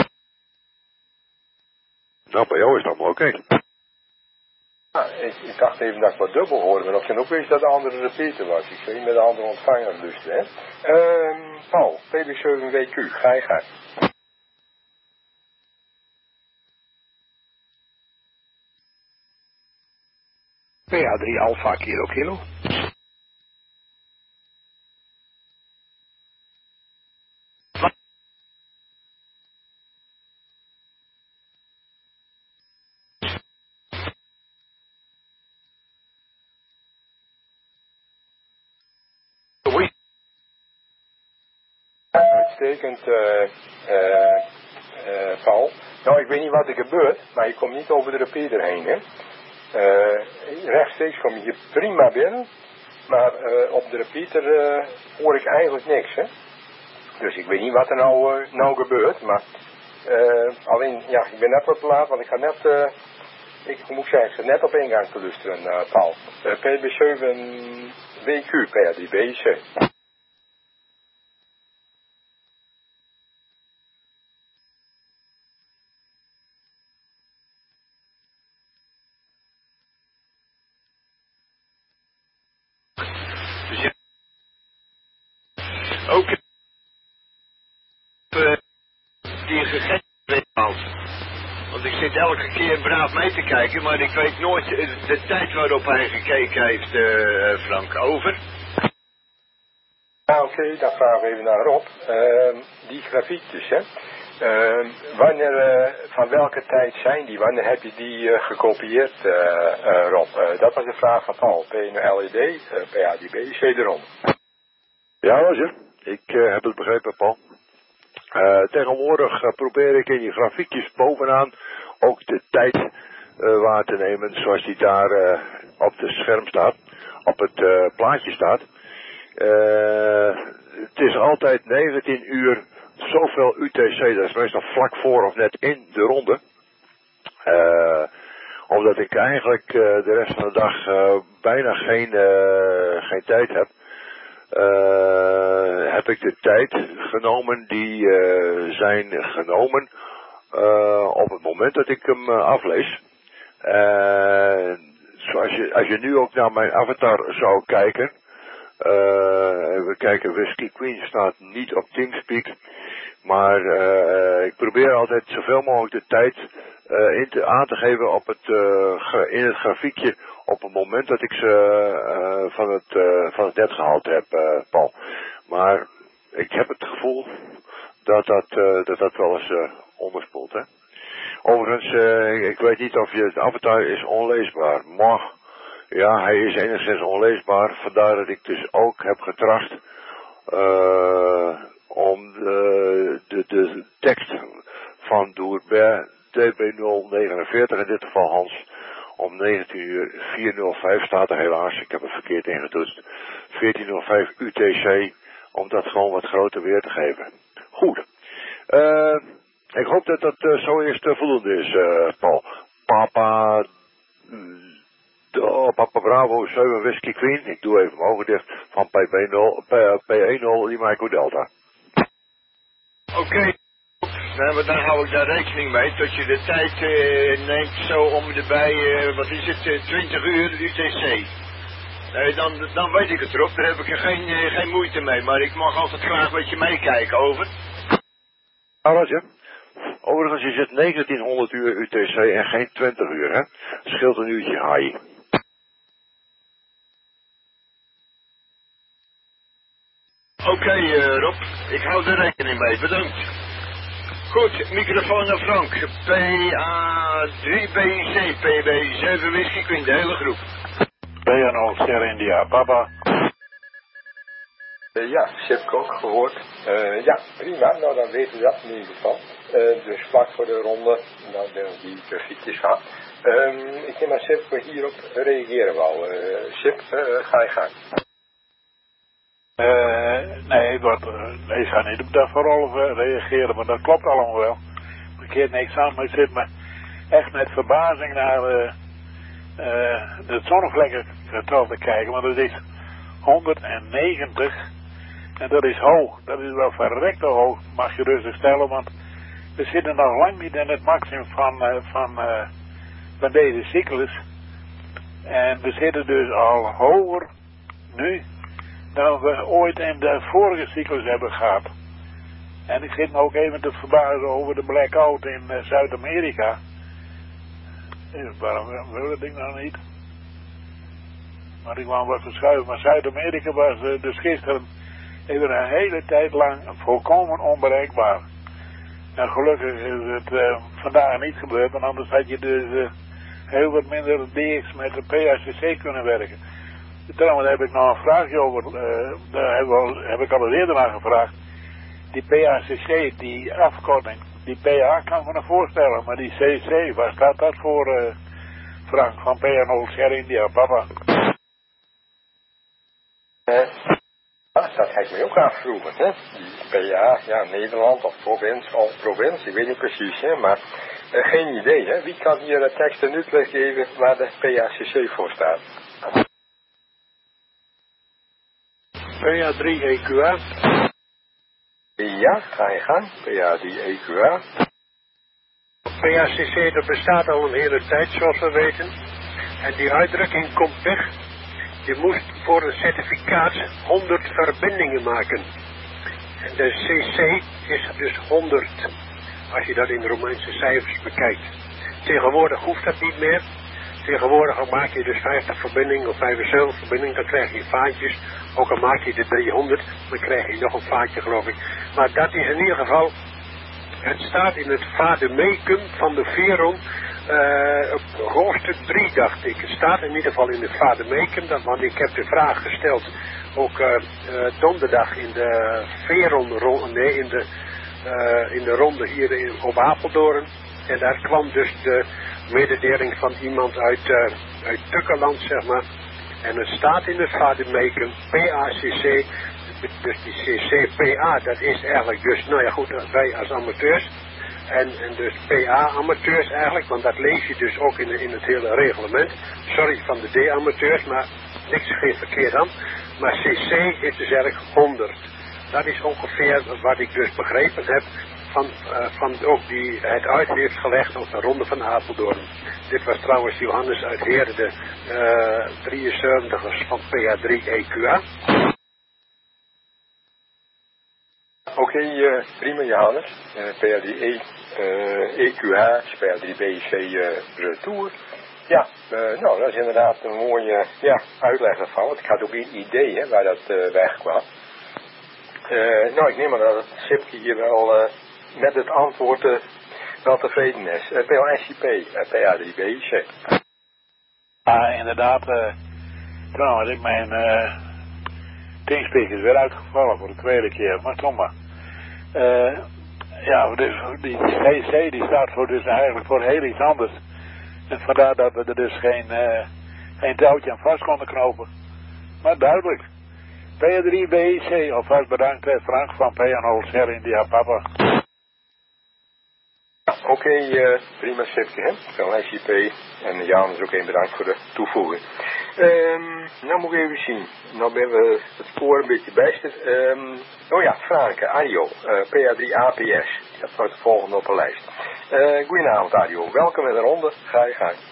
Nou, bij jou is het allemaal oké. Ja, ik dacht even dat ik wat dubbel hoorde, maar ik kan ook weten dat de andere repeater was. Ik zou niet met de andere ontvanger lusten, hè. Paul, PB7WQ, ga je gang. PA3 Alpha Kilo Kilo. Uitstekend, Paul. Nou, ik weet niet wat er gebeurt, maar je komt niet over de repeater heen, hè. Rechtstreeks kom je hier prima binnen, maar op de repeater hoor ik eigenlijk niks, hè. Dus ik weet niet wat er nou gebeurt, maar alleen, ja, ik ben net wat te laat, want ik ga net, ik moet zeggen, net op ingang te luisteren, Paul. PB7WQ, PA3BC. Ook die gegeten bepaald. Want ik zit elke keer braaf mee te kijken, maar ik weet nooit de tijd waarop hij gekeken heeft, Frank. Over. Ja, oké, dan vragen we even naar Rob. Die grafiekjes, hè. Van welke tijd zijn die? Wanneer heb je die gekopieerd, Rob? Dat was de vraag van Paul. P1LED, PA3B, CD-ROM. Ja, was je. Ik heb het begrepen, Paul. Tegenwoordig probeer ik in die grafiekjes bovenaan ook de tijd waar te nemen zoals die daar op het scherm staat, op het plaatje staat. Het is altijd 19 uur zoveel UTC, dat is meestal vlak voor of net in de ronde. Omdat ik eigenlijk de rest van de dag bijna geen tijd heb. Heb ik de tijd genomen die zijn genomen op het moment dat ik hem aflees. Als je nu ook naar mijn avatar zou kijken, we kijken, Whiskey Queen staat niet op TeamSpeak, maar ik probeer altijd zoveel mogelijk de tijd aan te geven op in het grafiekje op het moment dat ik ze van het net gehaald heb, Paul. Maar ik heb het gevoel dat wel eens onderspoelt, hè. Overigens, ik weet niet of je het avatar is onleesbaar. Maar ja, hij is enigszins onleesbaar, vandaar dat ik dus ook heb getracht om de tekst van Doerbert DB049, in dit geval Hans, om 19:04:05 staat er helaas, ik heb het verkeerd ingetoetst, 14:05 UTC, om dat gewoon wat groter weer te geven. Goed. Ik hoop dat dat zo eerst voldoende is, Paul. Papa Bravo 7 Whisky Queen, ik doe even mijn ogen dicht, van P10 Imago Delta. Oké. Nou, maar dan hou ik daar rekening mee, dat je de tijd neemt zo om erbij, wat is het, 20 uur UTC. Nee, dan weet ik het erop, daar heb ik er geen moeite mee, maar ik mag altijd graag met je meekijken, over. Roger. Overigens is het 1900 uur UTC en geen 20 uur, hè. Scheelt een uurtje haai. Oké, Rob, ik hou er rekening mee, bedankt. Goed, microfoon naar Frank. PA3BC, PB7 Whisky Queen, de hele groep. PA0 Sierra India, papa. Ja, Sip ook gehoord. Ja, prima. Nou, dan weten we dat in ieder geval. Dus vlak voor de ronde, dan die grafiekjes gaan. Ik neem maar Sip hierop reageren wel. Sip, ga je gang. Nee, ik ga niet op dat vooral reageren, maar dat klopt allemaal wel. Ik keer niks aan, maar ik zit me echt met verbazing naar de zonnevlekkengetal te kijken, want dat is 190 en dat is hoog. Dat is wel verrekt hoog, mag je rustig stellen, want we zitten nog lang niet in het maximum van deze cyclus. En we zitten dus al hoger nu dan we ooit in de vorige cyclus hebben gehad. En ik zit me ook even te verbazen over de blackout in Zuid-Amerika. Waarom wil dat ding nou niet? Maar ik wou wat verschuiven. Maar Zuid-Amerika was dus gisteren even een hele tijd lang volkomen onbereikbaar. En gelukkig is het vandaag niet gebeurd, want anders had je dus heel wat minder DX met de PACC kunnen werken. Trouwens, daar heb ik nog een vraagje over, daar heb ik al eerder naar gevraagd. Die PACC, die afkorting, die PA kan ik me nog voorstellen, maar die CC, waar staat dat voor, Frank, van PA0 Sierra India, papa? Dat heb ik me ook afgevroegen, hè. Die PA, ja, Nederland of provincie, ik weet niet precies, hè, maar geen idee, hè. Wie kan hier de tekst en uitleg geven waar de PACC voor staat? PA3EQA. Ja, ga je gang. PA3EQA. PACC, dat bestaat al een hele tijd, zoals we weten. En die uitdrukking komt weg. Je moest voor een certificaat 100 verbindingen maken. En de CC is dus 100. Als je dat in de Romeinse cijfers bekijkt. Tegenwoordig hoeft dat niet meer. Tegenwoordig maak je dus 50 verbindingen of 75 verbindingen, dan krijg je vaatjes. Ook al maak je de 300, dan krijg je nog een vaatje, geloof ik. Maar dat is in ieder geval, het staat in het vademecum van de Veron, hoofdstuk 3, dacht ik. Het staat in ieder geval in het vademecum, want ik heb de vraag gesteld, ook donderdag in de Veron, in de ronde hier op Apeldoorn. En daar kwam dus de mededeling van iemand uit Tukkerland, zeg maar. En het staat in het vademecum, PACC, dus die CCPA, dat is eigenlijk dus, nou ja goed, wij als amateurs. En dus PA-amateurs eigenlijk, want dat lees je dus ook in het hele reglement. Sorry, van de D-amateurs, maar niks geen verkeerd aan. Maar CC is dus eigenlijk 100. Dat is ongeveer wat ik dus begrepen heb van ook die het uit heeft gelegd op de Ronde van Apeldoorn. Dit was trouwens Johannes uit Heerde, de 73ers van PA3EQA. Oké, prima Johannes. PA3EQA, PA3BC Retour. Ja, nou dat is inderdaad een mooie uitleg ervan. Want ik had ook geen idee hè, waar dat wegkwam. Nou, ik neem maar dat het Sipke hier wel met het antwoord wel tevreden is. PLSCP, PA3BC. Ja, inderdaad. Trouwens, Teamspeak is weer uitgevallen voor de tweede keer, maar toch maar. Ja, dus die GC die staat voor dus eigenlijk voor heel iets anders. En vandaar dat we er dus geen touwtje aan vast konden knopen. Maar duidelijk. P3 BIC, alvast bedankt Frank van P&O Sierra India Papa. Oké, prima Sipke, hè? Van ICP. En Jan is ook even bedankt voor de toevoeging. Nou moet ik even zien. Nou ben we het spoor een beetje bijster. Oh ja, Franke, Ario, PA3 APS. Dat wordt de volgende op de lijst. Goedenavond Ario, welkom in de ronde. Ga je gang.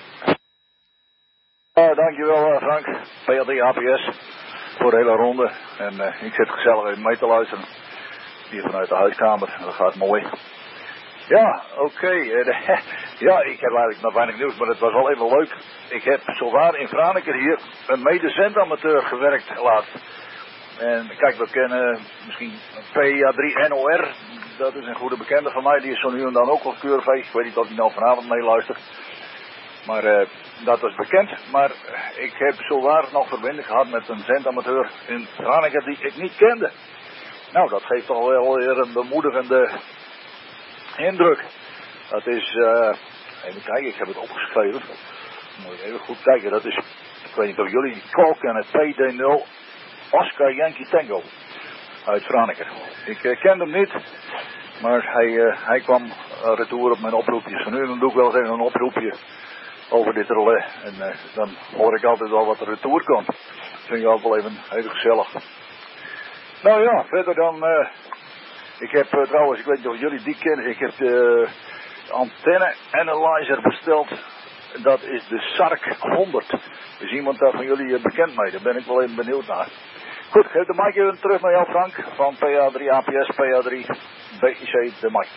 Dankjewel Frank, PA3 APS. Voor de hele ronde. En ik zit gezellig even mee te luisteren. Hier vanuit de huiskamer. Dat gaat mooi. Ja, oké. Ja, ik heb eigenlijk nog weinig nieuws, maar het was wel even leuk. Ik heb zowaar in Franeker hier een medezendamateur gewerkt laatst. En kijk, we kennen misschien PA3 NOR. Dat is een goede bekende van mij. Die is zo nu en dan ook wel keurfeest. Ik weet niet of hij nou vanavond meeluistert. Maar dat was bekend. Maar ik heb zowaar nog verbinding gehad met een zendamateur in Franeker die ik niet kende. Nou, dat geeft toch wel weer een bemoedigende indruk. Dat is, even kijken, ik heb het opgeschreven. Moet je even goed kijken, dat is, ik weet niet of jullie die call kennen, PD0 Oscar Yankee Tango uit Franeker. Ik kende hem niet, maar hij kwam retour op mijn oproepjes. En nu dan doe ik wel eens even een oproepje over dit relais. En dan hoor ik altijd wel wat er retour komt. Dat vind ik altijd wel even gezellig. Nou ja, verder dan, ik heb trouwens, ik weet niet of jullie die kennen, ik heb de antenne analyzer besteld. Dat is de SARC 100. Is iemand daar van jullie bekend mee? Daar ben ik wel even benieuwd naar. Goed, geef de mic even terug naar jou Frank, van PA3 APS, PA3 BIC de mic.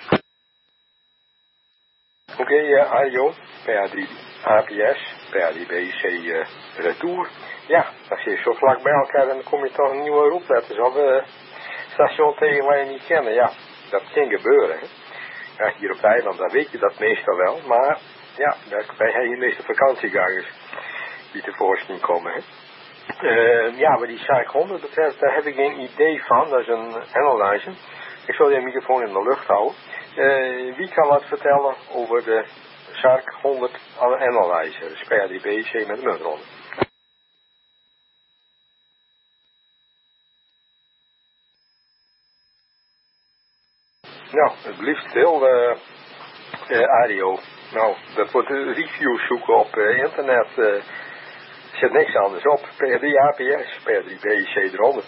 Oké, Ario, PA3 APS, PA3 BIC retour. Ja, dan zit je zo vlak bij elkaar en dan kom je toch een nieuwe roepletters op station tegen waar je niet kennen. Ja, dat kan gebeuren. Hè. Ja, hier op het eiland, dan weet je dat meestal wel. Maar ja, wij hebben hier meestal vakantiegangers die tevoorschijn komen. Hè. Ja, wat die SARC 100 betreft, daar heb ik geen idee van. Dat is een analyzer. Ik zal die microfoon in de lucht houden. Wie kan wat vertellen over de SARC 100 analyzer? Dus PA3 BIC met de muntronde. Nou, het liefst stil, Ario. Nou, dat wordt reviews zoeken op internet. Zit niks anders op. P3 APS, P3 BIC eronder.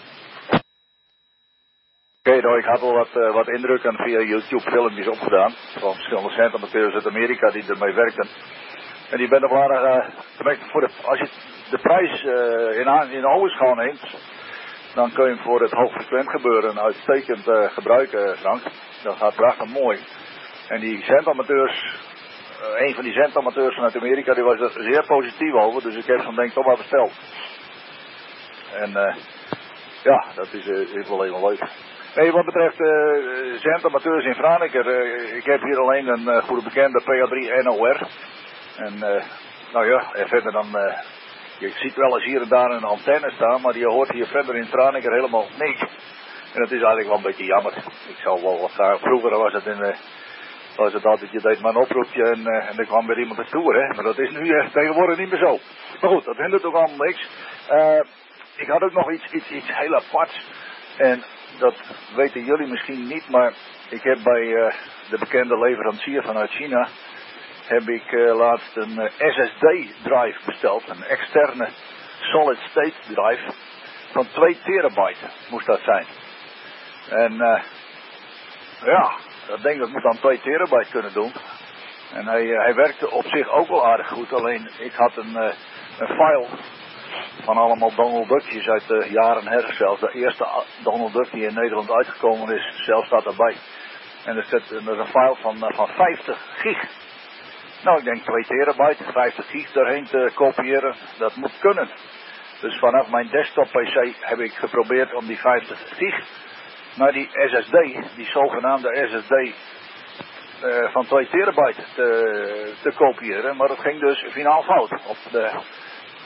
Oké, nou, ik had wel wat indrukken via YouTube filmpjes opgedaan. Van verschillende zendamateurs uit Amerika die ermee werkten. En die ben nog aardig, als je de prijs in ogenschouw neemt, dan kun je hem voor het hoogfrequent gebeuren uitstekend gebruiken, Frank. Dat gaat prachtig mooi. En die zendamateurs, een van die zendamateurs vanuit Amerika, die was er zeer positief over. Dus ik heb zo'n denk toch maar besteld. En ja, dat is wel even leuk. Nee, wat betreft zendamateurs in Franeker, ik heb hier alleen een goede bekende PA3 NOR. En nou ja, en verder dan, je ziet wel eens hier en daar een antenne staan, maar je hoort hier verder in Franeker helemaal niks. En dat is eigenlijk wel een beetje jammer. Ik zou wel wat graag, vroeger was het altijd, je deed maar een oproepje en er kwam weer iemand naartoe, hè. Maar dat is nu tegenwoordig niet meer zo. Maar goed, dat hindert ook allemaal niks. Ik had ook nog iets heel aparts. En dat weten jullie misschien niet, maar ik heb bij de bekende leverancier vanuit China, heb ik laatst een SSD-drive besteld. Een externe solid state drive van 2 terabyte moest dat zijn. En ja, dat denk ik dat moet dan 2 terabyte kunnen doen. En hij werkte op zich ook wel aardig goed, alleen ik had een file van allemaal Donald Duckjes uit de jaren her zelfs. De eerste Donald Duck die in Nederland uitgekomen is, zelfs staat erbij. En er is een file van 50 gig. Nou, ik denk 2 terabyte, 50 gig daarheen te kopiëren, dat moet kunnen. Dus vanaf mijn desktop PC heb ik geprobeerd om die 50 gig naar die SSD, die zogenaamde SSD van 2 terabyte te kopiëren. Maar dat ging dus finaal fout.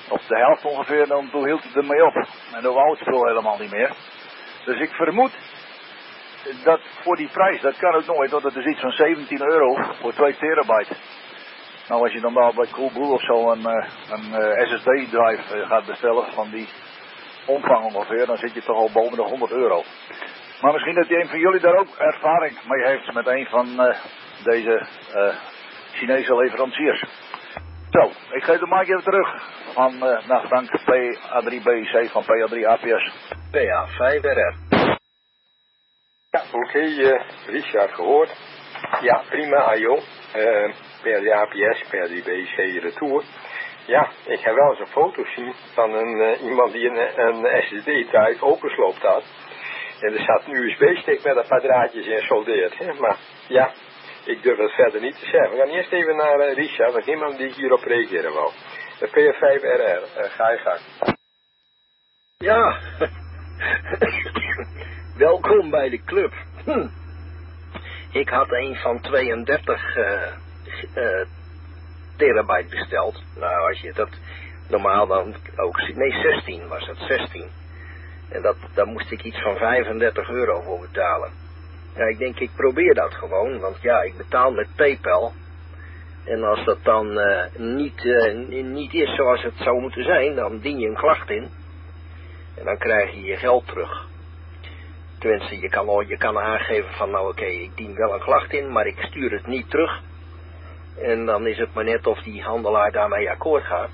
Op de helft ongeveer, dan toen hield het ermee op. En dan wou het spul helemaal niet meer. Dus ik vermoed dat voor die prijs, dat kan ook nooit, want dat is iets van 17 euro voor 2 terabyte. Nou, als je dan wel bij Coolblue of zo een SSD-drive gaat bestellen van die omvang ongeveer, dan zit je toch al boven de 100 euro. Maar misschien dat een van jullie daar ook ervaring mee heeft met een van deze Chinese leveranciers. Zo, ik geef de mic even terug naar Frank PA3BC van PA3 APS. PA5RR. Ja, oké, Richard gehoord. Ja, prima, IO. PA3 APS, PA3BC retour. Ja, ik heb wel eens een foto zien van iemand die een SSD-drive opensloopt had. En er zat een USB-stick met een paar draadjes in soldeerd. Hè? Maar ja, ik durf het verder niet te zeggen. We gaan eerst even naar Richard, want iemand die hierop reageren wou. De PA5RR, ga je gang. Ja, welkom bij de club. Ik had een van 32 terabyte besteld. Nou, als je dat normaal dan ook... Nee, 16 was het, 16. En daar moest ik iets van 35 euro voor betalen. Ja, ik denk, ik probeer dat gewoon, want ja, ik betaal met PayPal. En als dat dan niet is zoals het zou moeten zijn, dan dien je een klacht in. En dan krijg je je geld terug. Tenminste, je kan aangeven van, nou oké, ik dien wel een klacht in, maar ik stuur het niet terug. En dan is het maar net of die handelaar daarmee akkoord gaat.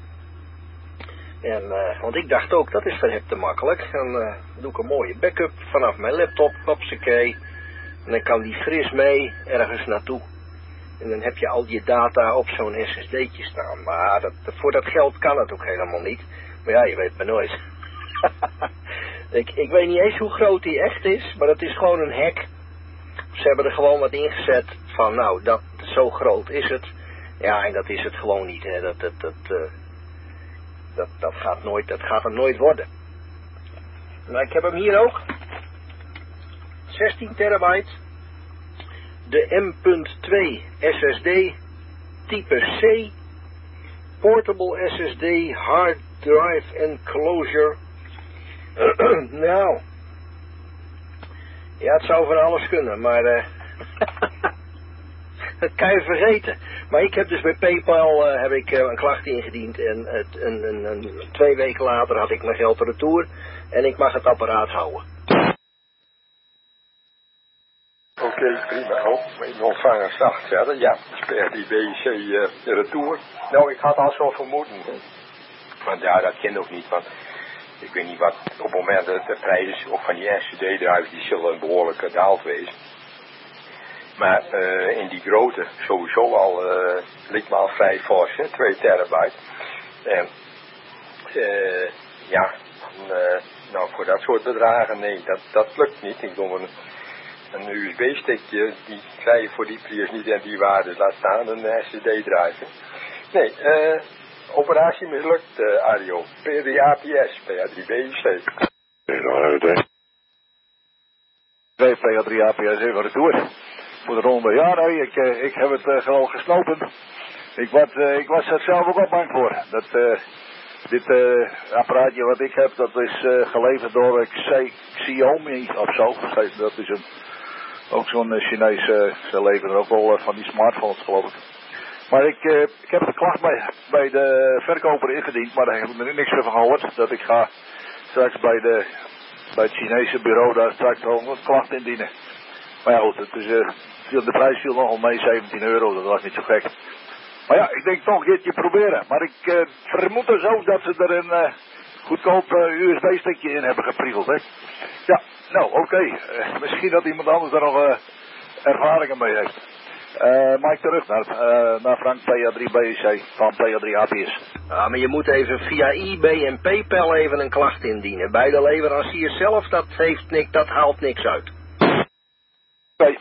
En, want ik dacht ook, dat is verhep te makkelijk. Dan doe ik een mooie backup vanaf mijn laptop, hopsakee. En dan kan die fris mee ergens naartoe. En dan heb je al je data op zo'n SSD'tje staan. Maar voor dat geld kan het ook helemaal niet. Maar ja, je weet maar nooit. Ik weet niet eens hoe groot die echt is, maar het is gewoon een hack. Ze hebben er gewoon wat ingezet van, nou, zo groot is het. Ja, en dat is het gewoon niet. Hè. Dat gaat het nooit worden. Nou, ik heb hem hier ook. 16 terabyte. De M.2 SSD. Type C. Portable SSD. Hard drive enclosure. Nou. Ja, het zou van alles kunnen, maar... dat kan je vergeten. Maar ik heb dus bij PayPal een klacht ingediend en 2 weken later had ik mijn geld retour en ik mag het apparaat houden. Oké, prima. Mijn ontvanger zacht verder. Ja, die BC retour. Nou, ik had al zo vermoeden. Want ja, dat ken ook niet, want ik weet niet wat op het moment dat de prijzen ook van die SSD-drives, die zullen behoorlijk gedaald wezen. Maar in die grootte sowieso al ligt me al vrij fors, 2 terabyte. En nou voor dat soort bedragen, nee, dat lukt niet. Ik bedoel, een USB-stickje, die krijg je voor die prijs niet en die waarde, laat staan een SSD-drive. Nee, operatie mislukt, Ario. PA3 APS, PA3BC. PA3 APS even retour. Voor de ronde. Ja, nee, ik heb het gewoon gesnopen. Ik was er zelf ook al bang voor. Dit apparaatje wat ik heb, dat is geleverd door Xiaomi of zo. Dat is ook zo'n Chinese, ze leveren ook wel van die smartphones, geloof ik. Maar ik heb een klacht bij de verkoper ingediend, maar daar heb ik er niks meer van gehoord. Dat ik ga straks bij het Chinese bureau daar straks al een klacht indienen. Maar ja goed, de prijs viel nogal mee, 17 euro, dat was niet zo gek. Maar ja, ik denk toch een keertje proberen. Maar ik vermoed dus ook dat ze er een goedkoop USB-stickje in hebben gepriegeld, hè. Ja, nou oké. Misschien dat iemand anders daar nog ervaringen mee heeft. Mike terug naar Frank PA3BC van PA3 APS. Ja, maar je moet even via eBay en PayPal even een klacht indienen. Bij de leverancier zelf, dat haalt niks uit. Nee.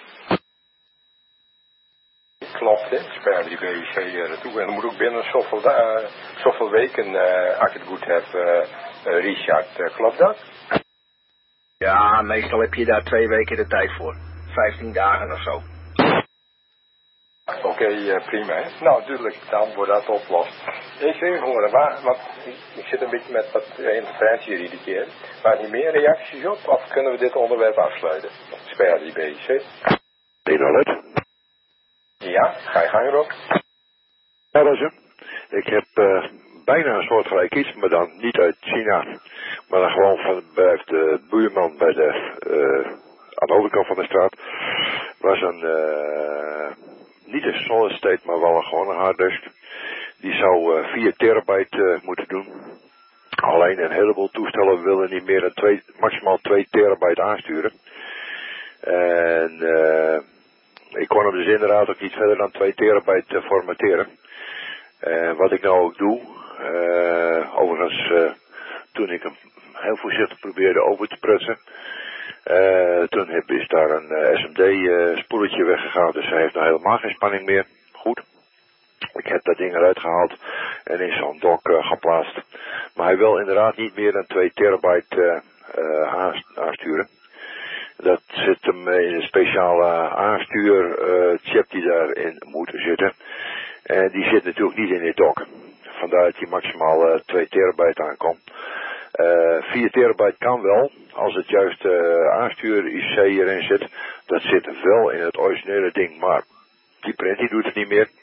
Klopt, hè. PA3BC retour. En dat moet ook binnen zoveel weken, als ik het goed heb, Richard. Klopt dat? Ja, meestal heb je daar 2 weken de tijd voor. 15 dagen of zo. Oké, Oké, prima. Hè? Nou, duidelijk, dan wordt dat opgelost. Ik wil even horen, want ik zit een beetje met wat interferentie hier iedere keer. Maar niet meer reacties op, of kunnen we dit onderwerp afsluiten? Speel die BC. Dinolet. Ja, ga je gang erop. Ja, dat is hem. Ik heb bijna een soortgelijk iets, maar dan niet uit China. Maar dan gewoon van de buurman bij aan de overkant van de straat. Was een, niet een solid state, maar wel gewoon een harddisk. Die zou 4 terabyte moeten doen. Alleen een heleboel toestellen willen niet meer dan maximaal 2 terabyte aansturen. En ik kon hem dus inderdaad ook niet verder dan 2 terabyte formateren. Wat ik nou ook doe, overigens toen ik hem heel voorzichtig probeerde over te prutsen, toen is daar een SMD-spoeletje weggegaan, dus hij heeft nou helemaal geen spanning meer. Goed. Ik heb dat ding eruit gehaald en in zo'n dock geplaatst. Maar hij wil inderdaad niet meer dan 2 terabyte aansturen. Dat zit hem in een speciale aanstuurchip die daarin moet zitten. En die zit natuurlijk niet in dit dock. Vandaar dat hij maximaal 2 terabyte aankomt. 4 terabyte kan wel, als het juiste aanstuur IC erin zit. Dat zit wel in het originele ding, maar die print die doet het niet meer.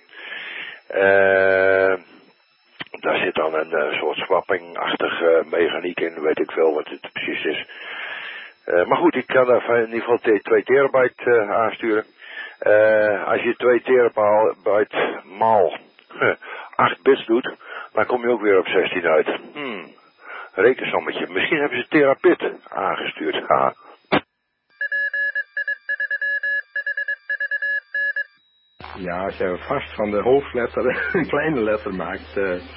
Daar zit dan een soort swapping-achtige mechaniek in, weet ik veel wat het precies is. Maar goed, ik kan daar in ieder geval 2 terabyte aansturen. Als je 2 terabyte maal 8 bits doet, dan kom je ook weer op 16 uit. Rekensommetje. Misschien hebben ze terabit aangestuurd. Ha. Ja, als je vast van de hoofdletter een kleine letter maakt,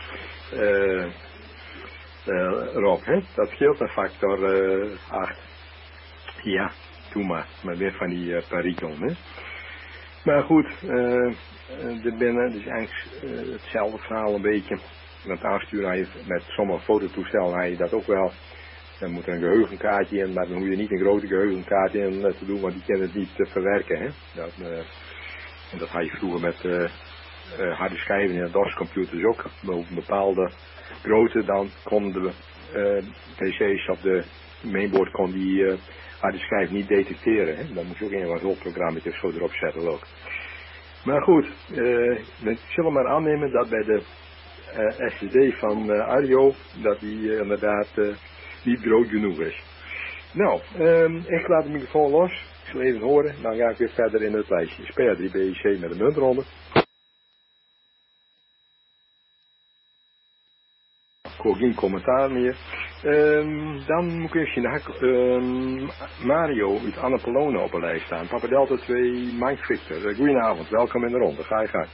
Rob, hè? Dat scheelt een factor 8. Ja, doe maar weer van die parikon, hè. Maar goed, er binnen, dus eigenlijk hetzelfde verhaal een beetje. Want aansturen met sommige fototoestellen heb je dat ook wel. Dan moet er een geheugenkaartje in, maar dan hoef je niet een grote geheugenkaart in te doen, want die kunnen het niet verwerken, hè. En dat had je vroeger met harde schijven in de DOS-computers ook. Boven een bepaalde grootte, dan konden de PC's op de mainboard kon die harde schijf niet detecteren. Hè? Dan moest je ook een wat hulpprogramma's of zo erop zetten ook. Maar goed, we zullen maar aannemen dat bij de SSD van Ario, dat die inderdaad niet groot genoeg is. Nou, ik laat de microfoon los. Ik zal even horen, dan ga ik weer verder in het lijstje. SPA3 BEC met de muntronde. Ik hoor geen commentaar meer. Dan moet ik even Mario uit Annapolona op een lijst staan. Papa Delta 2, Mike Victor. Goedenavond, welkom in de ronde. Ga je gang.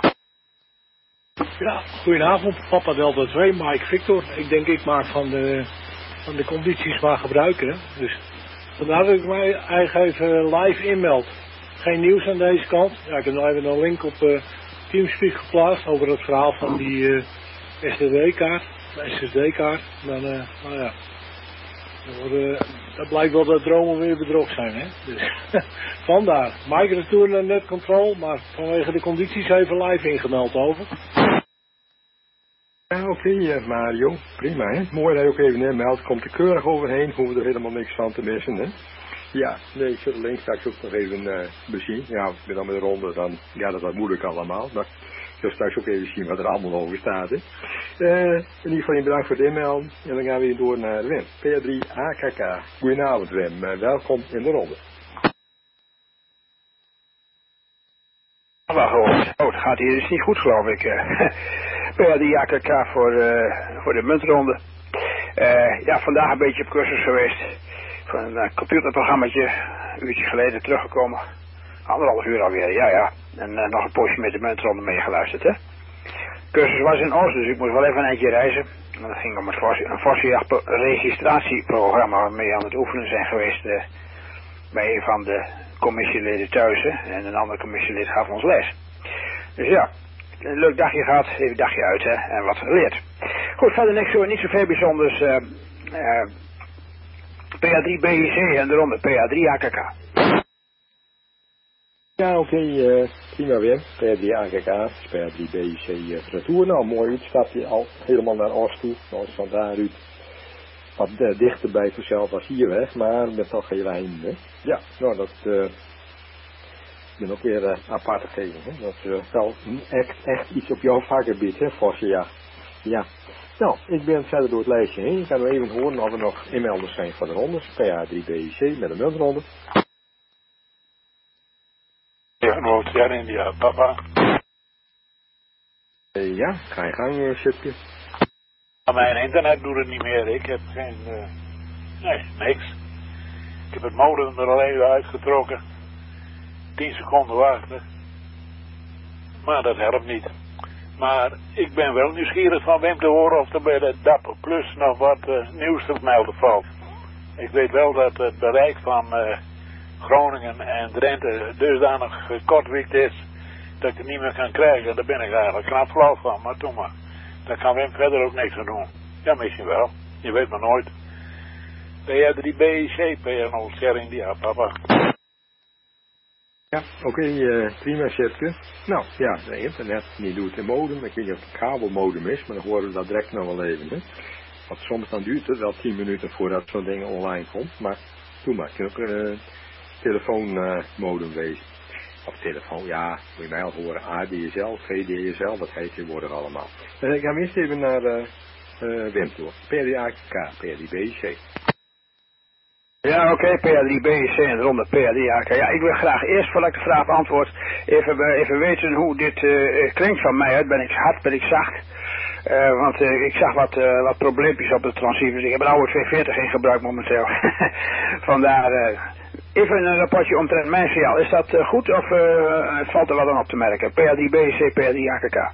Ja, goedenavond. Papa Delta 2, Mike Victor. Ik denk ik maak van de condities maar gebruik. Hè. Dus vandaar dat ik mij eigenlijk even live inmeld. Geen nieuws aan deze kant. Ja, ik heb nog even een link op Teamspeak geplaatst over het verhaal van die SSD-kaart. Dan, nou ja. Dat blijkt wel dat dromen weer bedrog zijn, hè. Dus vandaar. Mike retour naar net control, maar vanwege de condities even live ingemeld over. Ja, oké, Mario. Prima, hè. Mooi dat je ook even inmeldt. Komt er keurig overheen, hoeven er helemaal niks van te missen, hè. Ja, nee, ik zul de link straks ook nog even bezien. Ja, ik ben dan met de ronde, dan gaat het wat moeilijk allemaal. Maar ik zal straks ook even zien wat er allemaal over staat, hè. In ieder geval bedankt voor het inmelden. En dan gaan we weer door naar Wim. PA3 AKK. Goedenavond, Wim. Welkom in de ronde. Wacht, het gaat hier dus niet goed, geloof ik. PA3 AKK voor de muntronde. Ja, vandaag een beetje op cursus geweest. Van een computerprogrammaatje, een uurtje geleden teruggekomen. 1,5 uur alweer, ja. En nog een poosje met de muntronde meegeluisterd, hè. Cursus was in Oost, dus ik moest wel even een eindje reizen. En dat ging om een vossenjacht-registratieprogramma waarmee we aan het oefenen zijn geweest bij een van de commissieleden thuis. Hè. En een andere commissielid gaf ons les. Dus ja, een leuk dagje gehad, even een dagje uit, hè, en wat geleerd. Goed, verder niet zoveel bijzonders. PA3 BEC en de ronde PA3 AKK. Ja, oké, prima Wim. Per 3 AKK, per 3 BC retour. Nou, mooi uitstapje al helemaal naar Oost toe. Nou is van daaruit wat dichter bij vanzelf als hier weg, maar met toch geen lijn. Hè? Ja, nou dat ben ook weer apart gegeven. Hè? Dat is wel echt iets op jouw vakgebied, hè, Vosje, ja. Ja. Nou, ik ben verder door het lijstje heen. Ik ga nog even horen of er nog inmelders zijn voor de rondes. PA 3 BC met een muntronde. Ja, Noord-Jan India, papa. Ja, ga je gang, Sipje. Mijn internet doet het niet meer. Ik heb geen... nee, niks. Ik heb het modem er al even uitgetrokken. 10 seconden wachten. Maar dat helpt niet. Maar ik ben wel nieuwsgierig van Wim te horen of er bij de Dapper Plus nog wat nieuws te melden valt. Ik weet wel dat het bereik van Groningen en Drenthe dusdanig gekortwiekt is dat ik het niet meer kan krijgen. Daar ben ik eigenlijk knap flauw van, maar doe maar. Daar kan Wim verder ook niks aan doen. Ja, misschien wel. Je weet maar nooit. PA3 BC, PA0 Sierra India, papa. Ja, oké, prima, Sipke. Nou, ja, de internet, die doet de modem. Ik weet niet of het kabelmodem is, maar dan horen we dat direct nog wel even, hè. Want soms dan duurt het wel 10 minuten voordat zo'n ding online komt. Maar doe maar, het kan ook telefoonmodem wezen. Of telefoon, ja, moet je mij al horen. ADSL, VDSL, dat heet tegenwoordig allemaal. Ik ga eerst even naar Wim toe. PRDAK, PRDBC. Ja, oké, PA3BC en de ronde PA3AK. Ja, ik wil graag eerst, voordat ik de vraag beantwoord, even weten hoe dit klinkt van mij uit. Ben ik hard, ben ik zacht? Want ik zag wat probleempjes op de transceivers. Ik heb een oude 240 in gebruik momenteel. Vandaar even een rapportje omtrent mijn signaal. Is dat goed of valt er wat aan op te merken? PA3BC, PA3AKK.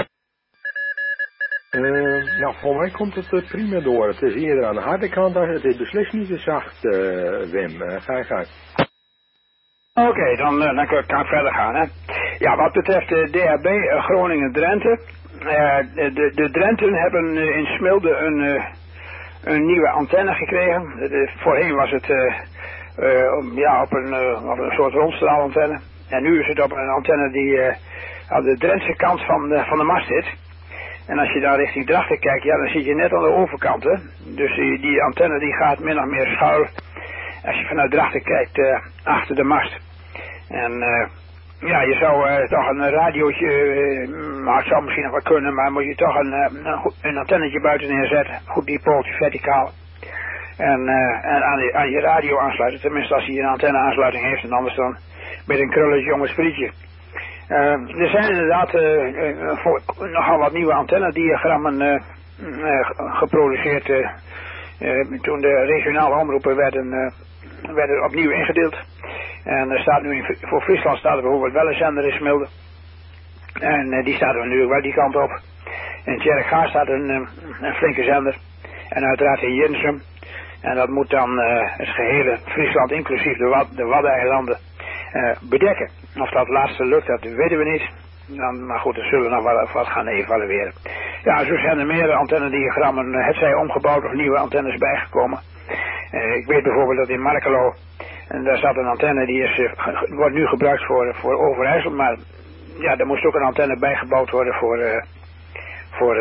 Nou, voor mij komt het prima door. Het is eerder aan de harde kant, het is beslist niet te zacht, Wim. Ga je gang. Oké, dan kan ik verder gaan, hè. Ja, wat betreft de DHB Groningen-Drenthe. De Drenten hebben in Smilde een nieuwe antenne gekregen. Voorheen was het op een soort rondstraalantenne. En nu is het op een antenne die aan de Drentse kant van de mast zit. En als je daar richting Drachten kijkt, ja, dan zit je net aan de overkant, hè. Dus die antenne die gaat min of meer schuil, als je vanuit Drachten kijkt, achter de mast. En ja, je zou toch een radiootje, maar het zou misschien nog wel kunnen, maar moet je toch een antennetje buiten neerzetten. Goed die pootje verticaal. En aan je radio aansluiten, tenminste als hij een antenne aansluiting heeft en anders dan met een krulletje jonge sprietje. Er zijn inderdaad nogal wat nieuwe antennediagrammen geproduceerd toen de regionale omroepen werden opnieuw ingedeeld. En er staat nu voor Friesland staat er bijvoorbeeld wel een zender in Smilde. En die staat er nu wel die kant op. In Tjerkgaar staat een flinke zender. En uiteraard in Jinsum. En dat moet dan het gehele Friesland, inclusief de Waddeneilanden, bedekken. Of dat laatste lukt, dat weten we niet. Maar goed, dan zullen we nog wat gaan evalueren. Ja, zo zijn er meer antennediagrammen, het zij omgebouwd of nieuwe antennes bijgekomen. Ik weet bijvoorbeeld dat in Markelo, en daar zat een antenne die wordt nu gebruikt voor Overijssel, maar ja, er moest ook een antenne bijgebouwd worden voor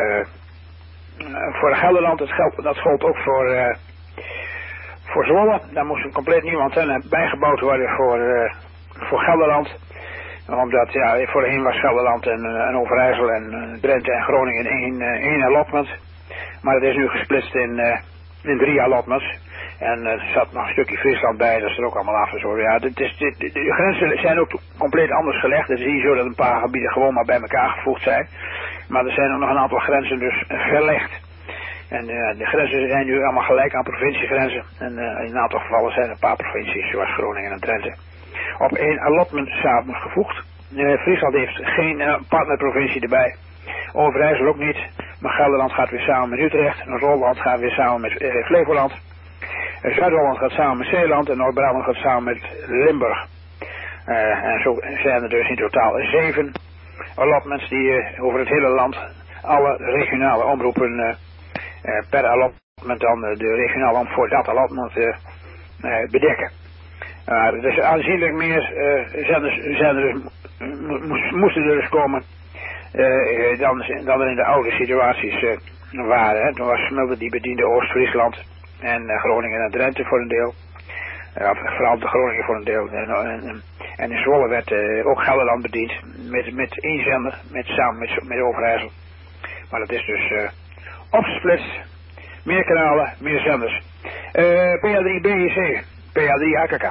Gelderland. Dat geldt ook voor Zwolle. Daar moest een compleet nieuwe antenne bijgebouwd worden voor Gelderland. Omdat, ja, voorheen was Gelderland en Overijssel en Drenthe en Groningen één allotment. Maar het is nu gesplitst in 3 allotments. En er zat nog een stukje Friesland bij, dat is er ook allemaal af en zo. Ja, de grenzen zijn ook compleet anders gelegd. Het is niet zo dat een paar gebieden gewoon maar bij elkaar gevoegd zijn. Maar er zijn ook nog een aantal grenzen dus verlegd. En de grenzen zijn nu allemaal gelijk aan provinciegrenzen. En in een aantal gevallen zijn er een paar provincies, zoals Groningen en Drenthe, op 1 allotment samengevoegd. Friesland heeft geen partnerprovincie erbij. Overijssel ook niet. Maar Gelderland gaat weer samen met Utrecht. Noord-Holland gaat weer samen met Flevoland. Zuid-Holland gaat samen met Zeeland. En Noord-Brabant gaat samen met Limburg. En zo zijn er dus in totaal 7 allotments die over het hele land alle regionale omroepen per allotment dan de regionale omroep voor dat allotment bedekken. Dus aanzienlijk meer zenders moesten er dus komen dan er in de oude situaties waren. Hè. Toen was Smilde die bediende Oost-Friesland en Groningen en Drenthe voor een deel. Vooral de Groningen voor een deel. En in Zwolle werd ook Gelderland bediend met één zender, samen met Overijssel. Maar dat is dus opgesplitst. Meer kanalen, meer zenders. PA3 BEC, PA3 AKK.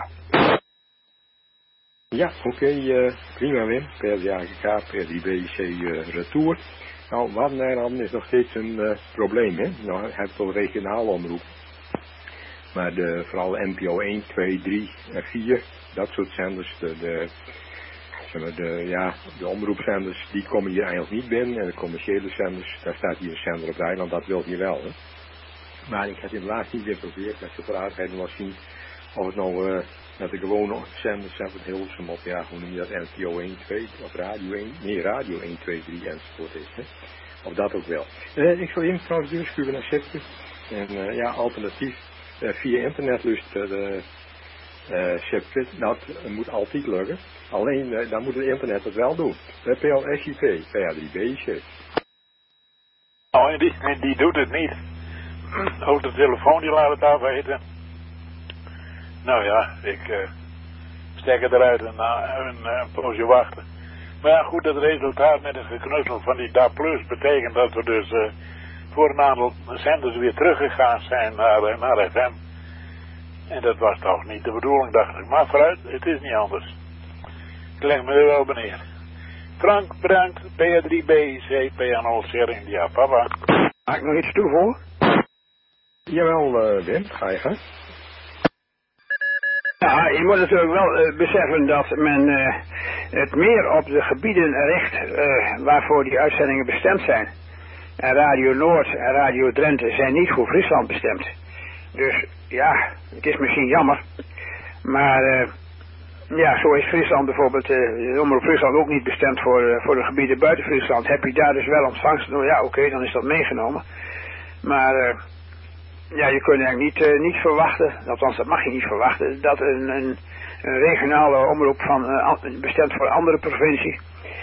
Ja, oké, prima Wim. PA3 AKK, PA3 BEC retour. Nou, Wadden-eiland is nog steeds een probleem, hè. Nou, hij heeft wel regionale omroep. Maar vooral de NPO 1, 2, 3 en 4, dat soort zenders, de omroepzenders, die komen hier eigenlijk niet binnen. En de commerciële zenders, daar staat hier een zender op het eiland, dat wil je wel, hè. Maar ik heb in het laatst niet geprobeerd, dat ze vooruit wel zien of het nou met de gewone zenders zijn van Hilversum op, ja, hoe noem je dat, NPO 1, 2, of Radio 1, nee, Radio 1, 2, 3 enzovoort is, hè. Of dat ook wel. Ik zal even trouwens doorschuiven naar Zipke. En ja, alternatief via internet lust Zipke, dat moet altijd lukken. Alleen, dan moet het internet het wel doen. PLSIP, PA3 BEC. Nou, en die doet het niet. Ook de telefoon die laat het afweten. Nou ja, ik stek het eruit en een poosje wachten. Maar ja, goed, het resultaat met een geknutsel van die DA+ betekent dat we dus voor een aantal zenders weer teruggegaan zijn naar FM. En dat was toch niet de bedoeling, dacht ik. Maar vooruit, het is niet anders. Ik leg me er wel beneden. Frank, bedankt. PA3 BEC, PA0 Sierra India, papa. Mag ik nog iets toevoegen? Jawel, Wim, ga je gaan. Ja, je moet natuurlijk wel beseffen dat men het meer op de gebieden richt waarvoor die uitzendingen bestemd zijn. En Radio Noord en Radio Drenthe zijn niet voor Friesland bestemd. Dus ja, het is misschien jammer. Maar ja, zo is Friesland bijvoorbeeld, de Omroep Friesland ook niet bestemd voor de gebieden buiten Friesland. Heb je daar dus wel ontvangst? Nou ja, oké, dan is dat meegenomen. Maar ja, je kunt eigenlijk niet verwachten, althans dat mag je niet verwachten, dat een regionale omroep bestemd voor een andere provincie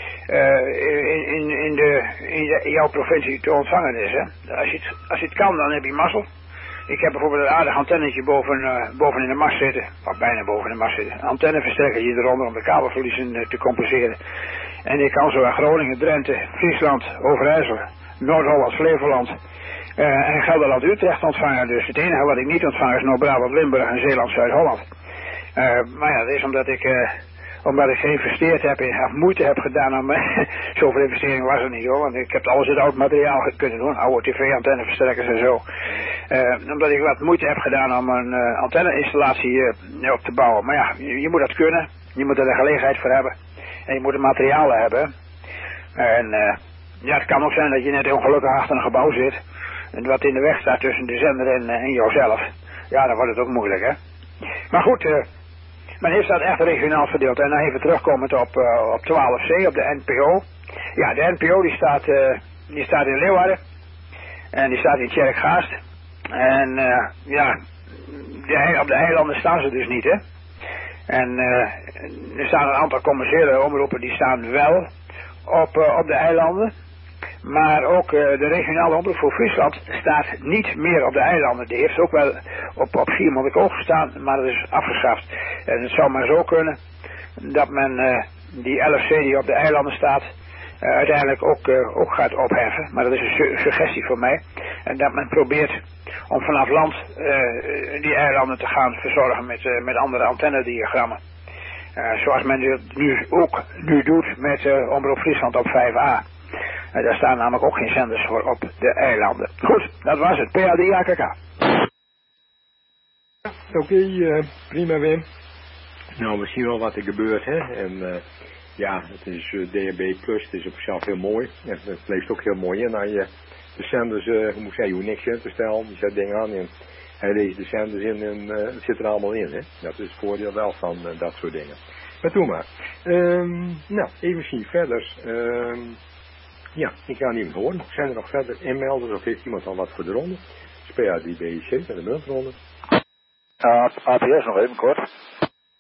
in jouw provincie te ontvangen is. Hè? Als je het kan, dan heb je mazzel. Ik heb bijvoorbeeld een aardig antennetje boven in de mast zitten, of bijna boven in de mast zitten. Een antenneverstrekker hier eronder om de kabelverliezen te compenseren. En ik kan zo aan Groningen, Drenthe, Friesland, Overijssel, Noord-Holland, Flevoland en Gelderland, Utrecht ontvangen. Dus het enige wat ik niet ontvang is Noord-Brabant, Limburg en Zeeland, Zuid-Holland. Maar ja, dat is omdat ik geïnvesteerd heb of moeite heb gedaan om zoveel investering was er niet hoor, want ik heb alles in oud materiaal kunnen doen, oude tv-antenneverstrekkers en zo. Omdat ik wat moeite heb gedaan om een antenneinstallatie op te bouwen. Maar ja, je moet dat kunnen, je moet er de gelegenheid voor hebben en je moet de materialen hebben. En ja, het kan ook zijn dat je net ongelukkig achter een gebouw zit en wat in de weg staat tussen de zender en jouzelf. Ja, dan wordt het ook moeilijk hè. Maar goed, men heeft dat echt regionaal verdeeld. En dan even terugkomend op 12C, op de NPO. Ja, de NPO die staat in Leeuwarden. En die staat in Tjerkgaast. En ja, op de eilanden staan ze dus niet, hè. En er staan een aantal commerciële omroepen die staan wel op de eilanden. Maar ook de regionale omroep voor Friesland staat niet meer op de eilanden. Die heeft ook wel op Schiermonnikoog gestaan, maar dat is afgeschaft. En het zou maar zo kunnen dat men die LFC die op de eilanden staat, uiteindelijk ook gaat opheffen. Maar dat is een suggestie voor mij. En dat men probeert om vanaf land die eilanden te gaan verzorgen met andere antennediagrammen. Zoals men het nu doet met Omroep Friesland op 5A. Daar staan namelijk ook geen zenders voor op de eilanden. Goed, dat was het. PA3 AKK. Oké, prima Wim. Nou, we zien wel wat er gebeurt, hè. En ja, het is DHB+, het is op zichzelf heel mooi. En het leeft ook heel mooi in. Nou, de zenders, je hoeft niks in te stellen. Je zet dingen aan en hij leest de zenders in en het zit er allemaal in, hè. Dat is het voordeel wel van dat soort dingen. Maar doe maar. Nou, even zien verder. Ja, ik ga niet meer horen. Zijn er nog verder inmelders of heeft iemand al wat voor de ronde? PA3 BEC met de muntronde. APS nog even kort.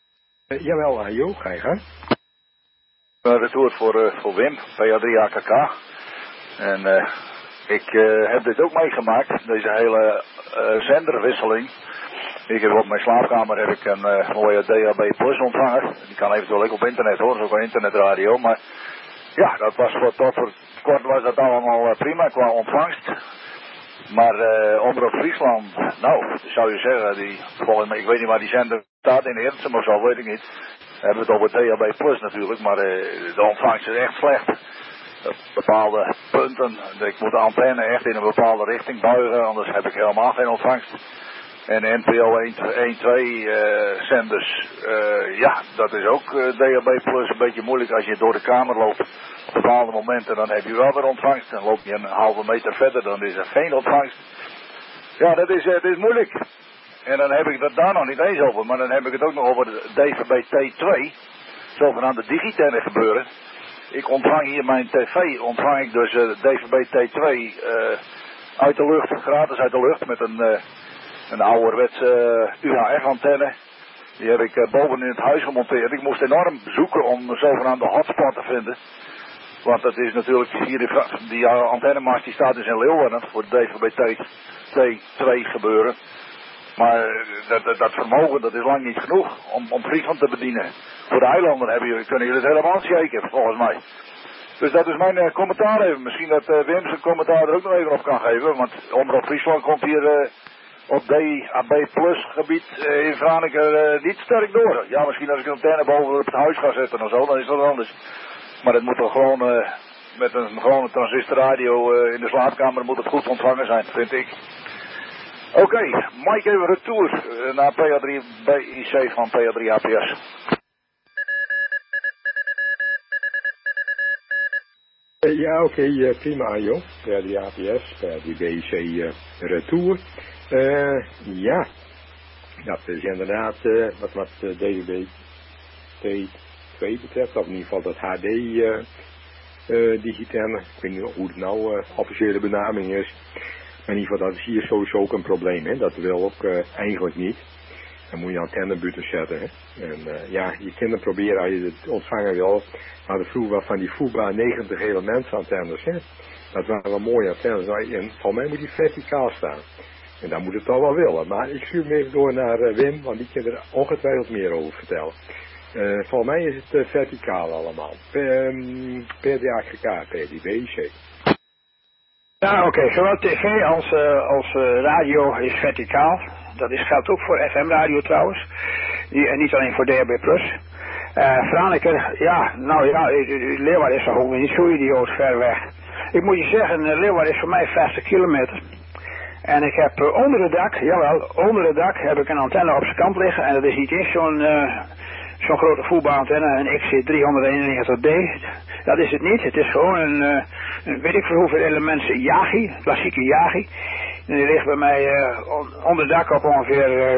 Jawel, Jo, ga je gang. Retour voor Wim, PA3AKK. En ik heb dit ook meegemaakt, deze hele zenderwisseling. Ik heb op mijn slaapkamer heb ik een mooie DAB Plus ontvanger. Die kan eventueel ook op internet hoor, dat is ook een internetradio. Maar ja, dat was tot voor kort was dat allemaal prima qua ontvangst. Maar Omroep Friesland, nou, zou je zeggen, volgens mij, ik weet niet waar die zender staat, in Hilversum of zo, weet ik niet. We hebben het over DAB Plus natuurlijk, maar de ontvangst is echt slecht. Op bepaalde punten, ik moet de antenne echt in een bepaalde richting buigen, anders heb ik helemaal geen ontvangst. En NPO 1-2 zenders, ja, dat is ook DAB Plus een beetje moeilijk als je door de kamer loopt. Op bepaalde momenten dan heb je wel weer ontvangst, dan loop je een halve meter verder, dan is er geen ontvangst. Ja, dat is moeilijk. En dan heb ik het daar nog niet eens over, maar dan heb ik het ook nog over de DVB-T2, zogenaamde digitale gebeuren. Ik ontvang hier mijn tv, ontvang ik dus DVB-T2 uit de lucht, gratis uit de lucht, met een ouderwetse UHF-antenne. Die heb ik boven in het huis gemonteerd. Ik moest enorm zoeken om een zogenaamde hotspot te vinden. Want dat is natuurlijk hier, die antennemast die staat dus in Leeuwarden voor het DVB-T2 gebeuren. Maar dat vermogen, dat is lang niet genoeg om Friesland te bedienen. Voor de eilanden kunnen jullie het helemaal shaken, volgens mij. Dus dat is mijn commentaar even. Misschien dat Wim zijn commentaar er ook nog even op kan geven. Want Omroep Friesland komt hier op DAB Plus gebied in Franeker niet sterk door. Ja, misschien als ik een antenne boven op het huis ga zetten of zo, dan is dat anders. Maar het moet toch gewoon met een gewone transistorradio in de slaapkamer moet het goed ontvangen zijn, vind ik. Oké, Mike even retour naar PA3 BIC van PA3 APS. Ja, oké, prima, joh. PA3 APS, PA3 BIC retour. Ja, dat is inderdaad wat DVB T2 betreft, of in ieder geval dat HD digitale. Ik weet niet hoe het nou officiële benaming is. Maar in ieder geval, dat is hier sowieso ook een probleem, hè. Dat wil ook eigenlijk niet. Dan moet je antennebuurten zetten, hè. En ja, je kunt proberen als je het ontvangen wil. Maar de vroeger van die FUBA 90 elementsantennes, hè. Dat waren wel mooie antennes. En voor mij moet die verticaal staan. En dan moet het al wel willen. Maar ik stuur hem even door naar Wim, want die kan er ongetwijfeld meer over vertellen. Voor mij is het verticaal allemaal. Per de AKK, per die BIC. Ja, oké. Zowel tv als radio is verticaal. Dat geldt ook voor FM-radio trouwens. En niet alleen voor DAB+. Franeker, ja, nou ja, Leeuwarden is toch ook niet zo idioot ver weg. Ik moet je zeggen, Leeuwarden is voor mij 50 kilometer. En ik heb onder het dak, jawel, onder het dak heb ik een antenne op zijn kant liggen. En dat is niet eens zo'n grote voetbalantenne, een XC391D. Dat is het niet. Het is gewoon een weet ik voor hoeveel elementen Yagi, klassieke Yagi. En die ligt bij mij onder het dak op ongeveer,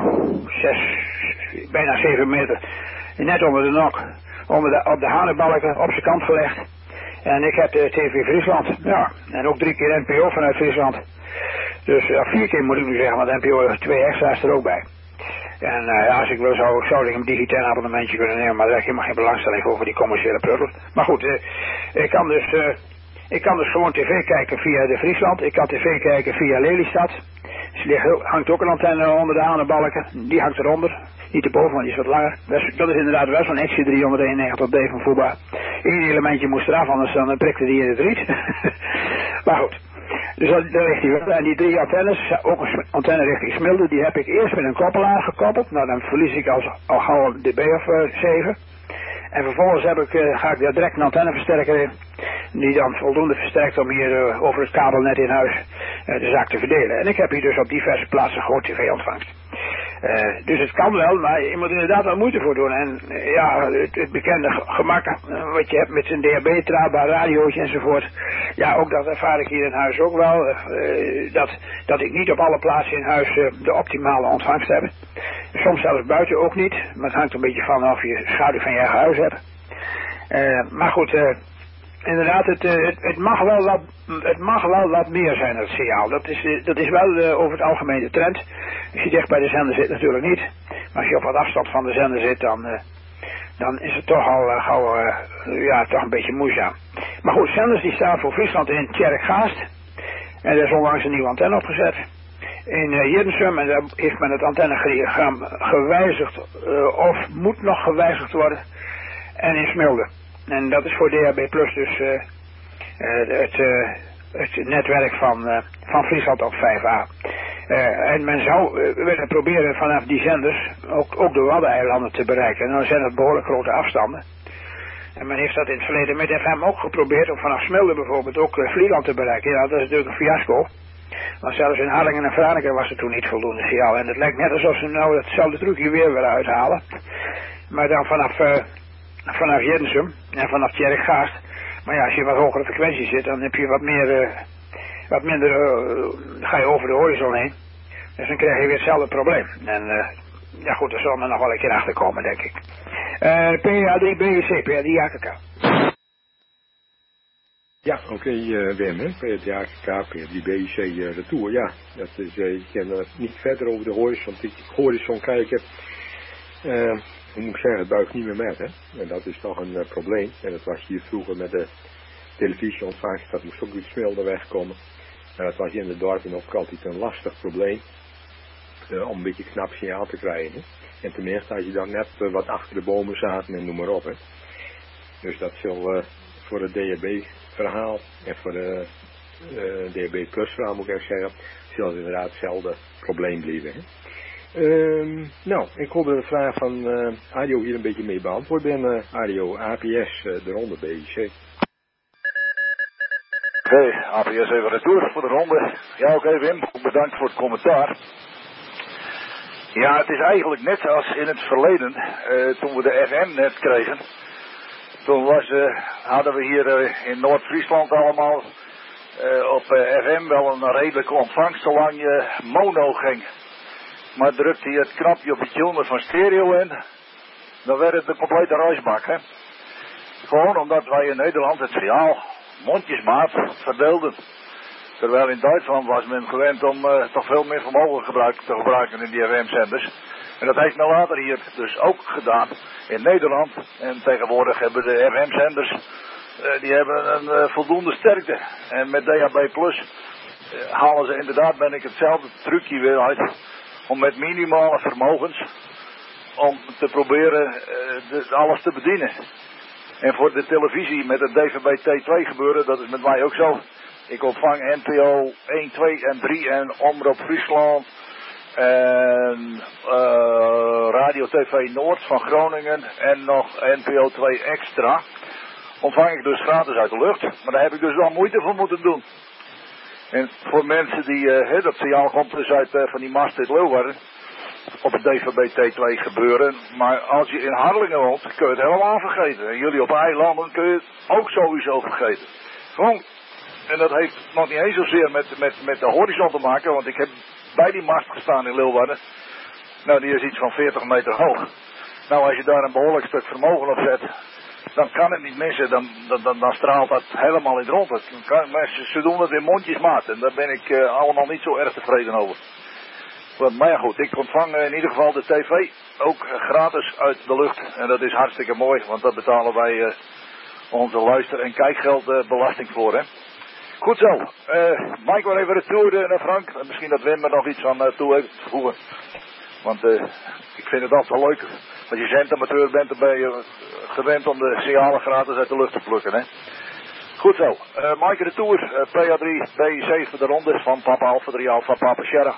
bijna 7 meter. Net onder de nok, op de hanenbalken, op zijn kant gelegd. En ik heb de TV Friesland, ja. En ook 3 keer NPO vanuit Friesland. Dus 4 keer moet ik nu zeggen, want NPO 2 extra is er ook bij. En als ik wil zou ik een digitaal abonnementje kunnen nemen, maar daar heb ik helemaal geen belangstelling voor die commerciële pruttel. Maar goed, ik kan dus gewoon tv kijken via de Friesland. Ik kan tv kijken via Lelystad. Er hangt ook een antenne onder de hanenbalken. Die hangt eronder. Niet erboven, want die is wat langer. Dat is inderdaad wel zo'n XC391D van FUBA. Eén elementje moest eraf, anders dan prikte die in het riet. Maar goed. Dus daar ligt hij wel. En die 3 antennes, ook een antenne richting Smilde, die heb ik eerst met een koppelaar gekoppeld. Nou, dan verlies ik al gauw een dB of 7. En vervolgens ga ik daar direct een antenneversterker in. Die dan voldoende versterkt om hier over het kabelnet in huis de zaak te verdelen. En ik heb hier dus op diverse plaatsen gewoon tv-ontvangst. Dus het kan wel, maar je moet inderdaad wel moeite voor doen. En ja, het bekende gemak wat je hebt met een DAB-traadbaar radiootje enzovoort. Ja, ook dat ervaar ik hier in huis ook wel. Dat ik niet op alle plaatsen in huis de optimale ontvangst heb. Soms zelfs buiten ook niet. Maar het hangt een beetje van of je schaduw van je eigen huis hebt. Maar goed, inderdaad, het mag wel wat meer zijn, het signaal. Dat is wel over het algemeen de trend. Als je dicht bij de zender zit natuurlijk niet. als je op wat afstand van de zender zit, dan is het toch al gauw, toch een beetje moeizaam. Maar goed, zenders die staan voor Friesland in Tjerkgaast. En er is onlangs een nieuwe antenne opgezet. In Jiddensum, en daar heeft men het antennegram gewijzigd, of moet nog gewijzigd worden. En in Smilde. En dat is voor DHB Plus dus het netwerk van Friesland op 5A. En men zou willen proberen vanaf die zenders ook de Waddeneilanden te bereiken. En dan zijn het behoorlijk grote afstanden. En men heeft dat in het verleden met FM ook geprobeerd om vanaf Smilde bijvoorbeeld ook Vlieland te bereiken. Ja, dat is natuurlijk een fiasco. Want zelfs in Harlingen en Franeker was er toen niet voldoende signaal. En het lijkt net alsof ze nou hetzelfde trucje weer willen uithalen. Maar dan vanaf Jiddensum en vanaf Tjerkgaast. Maar ja, als je wat hogere frequentie zit, dan heb je wat minder, ga je over de horizon heen. Dus dan krijg je weer hetzelfde probleem. En ja goed, daar zal men nog wel een keer achter komen, denk ik. PA3 BEC, PA3 AKK. Ja, oké, Wim, hè? PA3 AKK, PA3 BEC retour. Ja, dat is, ik kan niet verder over de horizon kijken. Hoe moet ik zeggen, het buigt niet meer met, hè. En dat is toch een probleem. En dat was hier vroeger met de televisieontvangst, dat moest ook iets Smilde wegkomen. En dat was hier in de dorpen ook altijd een lastig probleem. Om een beetje knap signaal te krijgen. En tenminste als je dan net wat achter de bomen zaten en noem maar op, hè. Dus dat zal voor het DHB verhaal en voor de DHB Plus verhaal moet ik even zeggen, zal het inderdaad hetzelfde probleem blijven, hè. Nou, ik hoop dat de vraag van Ario hier een beetje mee beantwoord ben. Ario, APS, de ronde BIC. Oké, APS even retour voor de ronde. Ja, oké, Wim, bedankt voor het commentaar. Ja, het is eigenlijk net als in het verleden, toen we de FM net kregen. Toen hadden we hier in Noord-Friesland allemaal op FM wel een redelijke ontvangst, zolang je mono ging. Maar drukte je het knopje op het tuner van stereo in, dan werd het een complete ruisbak, hè. Gewoon omdat wij in Nederland het signaal mondjesmaat verdeelden. Terwijl in Duitsland was men gewend om toch veel meer vermogen te gebruiken in die FM-zenders. En dat heeft men later hier dus ook gedaan in Nederland. En tegenwoordig hebben de FM-zenders, die hebben een voldoende sterkte. En met DHB Plus halen ze inderdaad, ben ik hetzelfde trucje weer uit, om met minimale vermogens, om te proberen alles te bedienen. En voor de televisie met het DVB-T2 gebeuren, dat is met mij ook zo. Ik ontvang NPO 1, 2 en 3 en Omroep Friesland en Radio TV Noord van Groningen en nog NPO 2 extra. Ontvang ik dus gratis uit de lucht, maar daar heb ik dus wel moeite voor moeten doen. En voor mensen die, dat signaal komt dus uit van die mast uit Leeuwarden, op het DVB-T2 gebeuren. Maar als je in Harlingen woont, kun je het helemaal vergeten. En jullie op eilanden kun je het ook sowieso vergeten. Gewoon, en dat heeft nog niet eens zozeer met de horizon te maken, want ik heb bij die mast gestaan in Leeuwarden. Nou, die is iets van 40 meter hoog. Nou, als je daar een behoorlijk stuk vermogen op zet, dan kan het niet missen, dan straalt dat helemaal in het rond. Maar ze doen het in mondjesmaat en daar ben ik allemaal niet zo erg tevreden over. Maar ja goed, ik ontvang in ieder geval de tv ook gratis uit de lucht. En dat is hartstikke mooi, want daar betalen wij onze luister- en kijkgeldbelasting voor, hè. Goed zo, Mike wil even retour naar Frank. Misschien dat Wim er nog iets aan toe heeft te voegen. Want ik vind het altijd wel leuk. Als je zendamateur bent, dan ben je gewend om de signalen gratis uit de lucht te plukken, hè. Goed zo, Mike retour, PA3, BIC voor de ronde van Papa Alpha 3 Alpha Papa Sierra.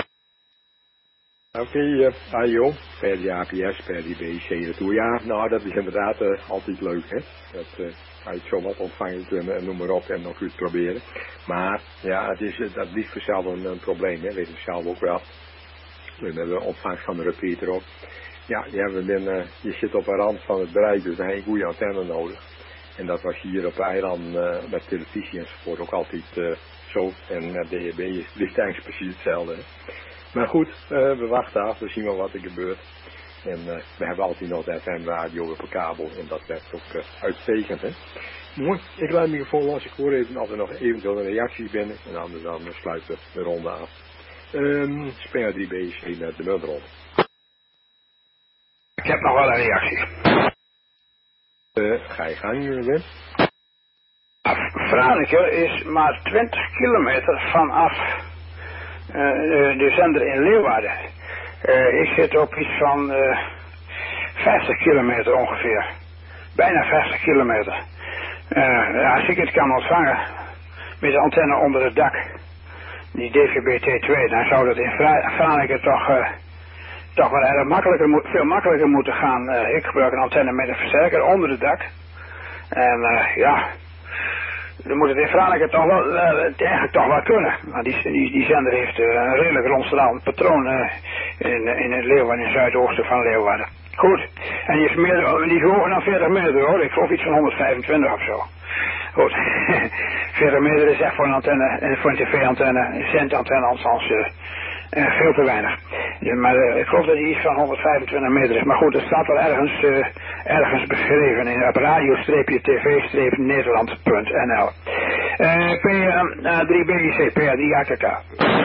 Oké, Ajo, per die APS, per die BIC retour. Ja, nou, dat is inderdaad altijd leuk, hè. Dat uit zomaar ontvangen en noem maar op en nog iets proberen. Maar, ja, dat blijft vanzelf een probleem, hè. Weet je zelf ook wel. We hebben ontvangst van de repeater ook. Ja, je zit op een rand van het bereik, dus dan heb je een goede antenne nodig. En dat was hier op de eilanden met televisie enzovoort ook altijd zo. En met DHB is het eigenlijk precies hetzelfde, hè. Maar goed, we wachten af, we zien wel wat er gebeurt. En we hebben altijd nog de FM-radio op een kabel en dat werkt ook uitstekend, hè. Mooi, ik laat me gewoon los, ik hoor even of er nog eventueel een reactie binnen. En anders dan sluiten we de ronde af. Speler 3B is naar de muntronde. Ik heb nog wel een reactie. Ga je gang, Wim? Franeker is maar 20 kilometer vanaf de zender in Leeuwarden. Ik zit op iets van 50 kilometer ongeveer. Bijna 50 kilometer. Als ik het kan ontvangen met de antenne onder het dak, die DVB-T2, dan zou dat in Franeker toch wel erg makkelijker, veel makkelijker moeten gaan. Ik gebruik een antenne met een versterker onder het dak. En ja, dan moet het in Franeker toch wel, eigenlijk toch wel kunnen. Want die zender heeft een redelijk rondstralend patroon in het Leeuwarden, in het zuidoosten van Leeuwarden. Goed, en die is hoger dan 40 meter hoor, ik geloof iets van 125 of zo. Goed, 40 meter is echt voor een antenne, voor een tv-antenne, een zendantenne althans, veel te weinig. Ja, maar ik geloof dat die iets van 125 meter is. Maar goed, het staat wel ergens beschreven in op radio-tv-nederland.nl. PA3BIC, PA3AKK.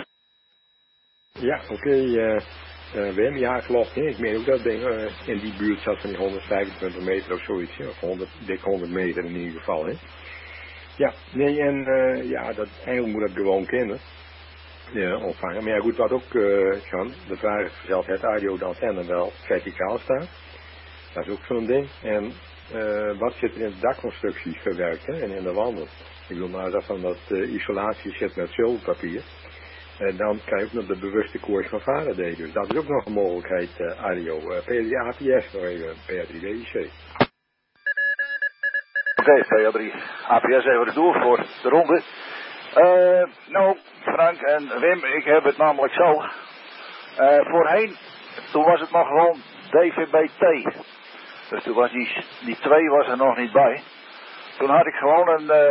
Ja, oké. Wim, ja, klopt. Ik meen ook dat ding in die buurt zat van die 125 meter of zoiets. Hè? Of dik 100 meter in ieder geval. Hè? Ja, nee, en ja, eigenlijk moet dat gewoon kennen. Ja, ontvangen. Maar ja, goed, wat ook kan, de vraag is zelf het radio de antenne wel verticaal staat. Dat is ook zo'n ding. En wat zit er in de dakconstructie verwerkt, hè? En in de wanden. Ik bedoel maar dat van dat isolatie zit met zilverpapier. En dan krijg je ook nog de bewuste koers van Faraday. Dus dat is ook nog een mogelijkheid, radio. PA3APS, nog even, PA3WIC. Oké, PA3APS even de doel voor de ronde. Nou, Frank en Wim, ik heb het namelijk zo. Voorheen, toen was het nog gewoon DVB-T. Dus toen was die 2 was er nog niet bij. Toen had ik gewoon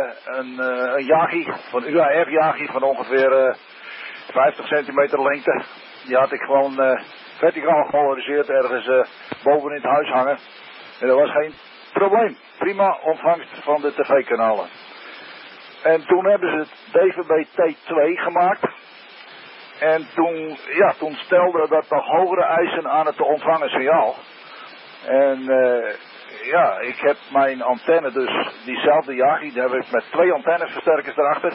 een Yagi, van UAF-Yagi van ongeveer 50 centimeter lengte. Die had ik gewoon verticaal gepolariseerd ergens boven in het huis hangen. En dat was geen probleem. Prima ontvangst van de tv-kanalen. En toen hebben ze het DVB-T2 gemaakt. En toen stelde dat nog hogere eisen aan het te ontvangen signaal. En ja, ik heb mijn antenne dus, diezelfde Yagi, die heb ik met 2 antenneversterkers erachter.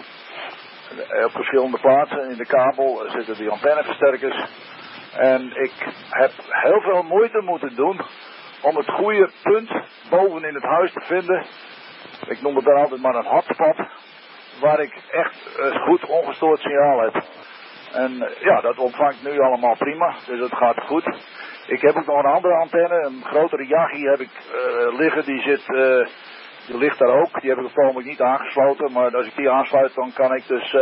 Op verschillende plaatsen in de kabel zitten die antenneversterkers. En ik heb heel veel moeite moeten doen om het goede punt boven in het huis te vinden. Ik noem het dan altijd maar een hotspot. Waar ik echt goed ongestoord signaal heb. En ja, dat ontvangt nu allemaal prima. Dus het gaat goed. Ik heb ook nog een andere antenne. Een grotere Yagi heb ik liggen. Die ligt daar ook. Die heb ik voorlopig niet aangesloten. Maar als ik die aansluit, dan kan ik dus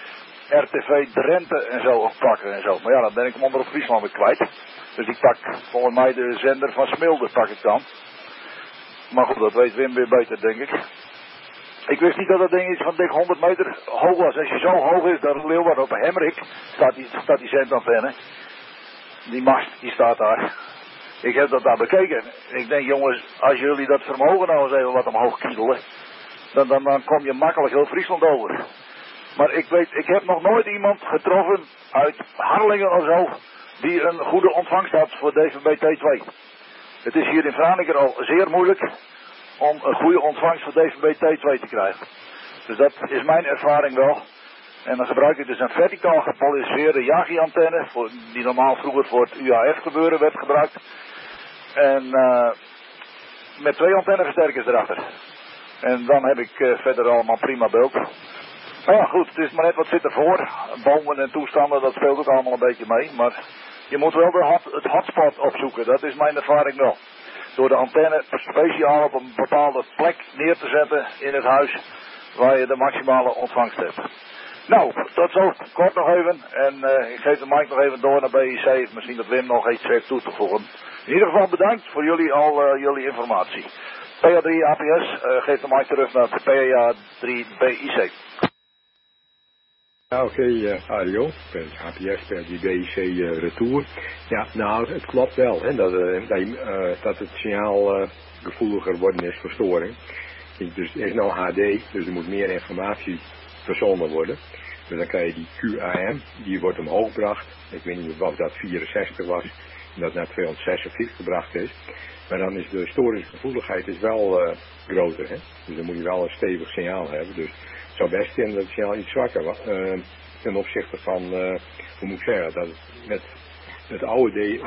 RTV Drenthe en zo pakken en zo. Maar ja, dan ben ik hem onder op Friesland weer kwijt. Dus ik pak volgens mij de zender van Smilde pak ik dan. Maar goed, dat weet Wim weer beter, denk ik. Ik wist niet dat dat ding iets van dik 100 meter hoog was. Als je zo hoog is, dan Leeuwarden op Hemrik staat die zendantenne. Die mast, die staat daar. Ik heb dat daar bekeken. Ik denk, jongens, als jullie dat vermogen nou eens even wat omhoog kiedelen, dan kom je makkelijk heel Friesland over. Maar ik heb nog nooit iemand getroffen uit Harlingen of zo, die een goede ontvangst had voor DVB-T2. Het is hier in Franeker al zeer moeilijk om een goede ontvangst voor DVB-T2 te krijgen. Dus dat is mijn ervaring wel. En dan gebruik ik dus een verticaal gepolariseerde Yagi-antenne, die normaal vroeger voor het UAF-gebeuren werd gebruikt. En met 2 antenneversterkers erachter. En dan heb ik verder allemaal prima beeld. Nou ja, goed, het is maar net wat zit ervoor. Bomen en toestanden, dat speelt ook allemaal een beetje mee. Maar je moet wel het hotspot opzoeken, dat is mijn ervaring wel. Door de antenne speciaal op een bepaalde plek neer te zetten in het huis waar je de maximale ontvangst hebt. Nou, tot zo kort nog even. En ik geef de mic nog even door naar BIC. Misschien dat Wim nog iets heeft toe te voegen. In ieder geval bedankt voor jullie informatie. PA3APS, geef de mic terug naar PA3BIC. Ja, oké, radio, APS, PA3BIC retour. Ja, nou, het klopt wel, hè, dat het signaal gevoeliger worden is voor storing. Dus er is nou HD, dus er moet meer informatie verzonden worden. Dus dan krijg je die QAM, die wordt omhoog gebracht. Ik weet niet of dat 64 was. dat naar 256 gebracht is. Maar dan is de storingsgevoeligheid is wel groter. Hè? Dus dan moet je wel een stevig signaal hebben. Dus het zou best zijn dat het signaal iets zwakker was. Ten opzichte van, hoe moet ik zeggen, dat het met het oude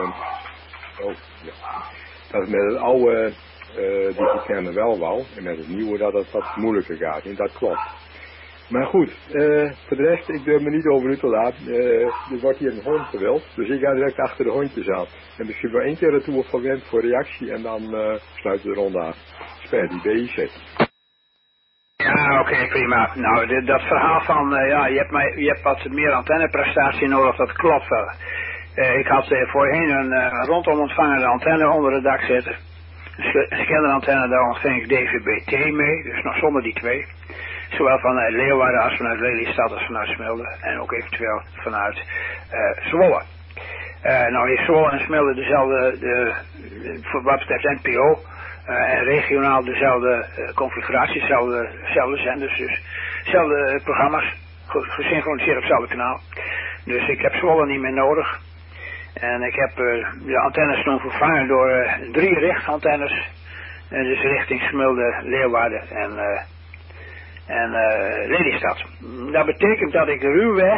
dat het met het oude digiterne wel wou. En met het nieuwe dat het wat moeilijker gaat. En dat klopt. Maar goed, voor de rest, ik durf me niet over u te laten. Er wordt hier een hond gewild, dus ik ga direct achter de hondjes aan. En misschien wel 1 keer de toer verwend voor reactie en dan sluiten we de ronde af. Sper die BIC. Ja, oké, prima. Nou, dat verhaal van, je hebt wat meer antenneprestatie nodig, dat klopt wel. Ik had voorheen een rondom ontvangen antenne onder het dak zitten. Een schilderantenne, daar ontving ik DVB-T mee, dus nog zonder die 2. Zowel vanuit Leeuwarden als vanuit Lelystad als vanuit Smilde. En ook eventueel vanuit Zwolle. Nou is Zwolle en Smilde dezelfde, voor wat betreft NPO. En regionaal dezelfde configuratie, dezelfde zenders. Dus dezelfde programma's, gesynchroniseerd op hetzelfde kanaal. Dus ik heb Zwolle niet meer nodig. En ik heb de antennes nog vervangen door 3 richtantennes. Dus richting Smilde, Leeuwarden en Lelystad. Dat betekent dat ik ruwweg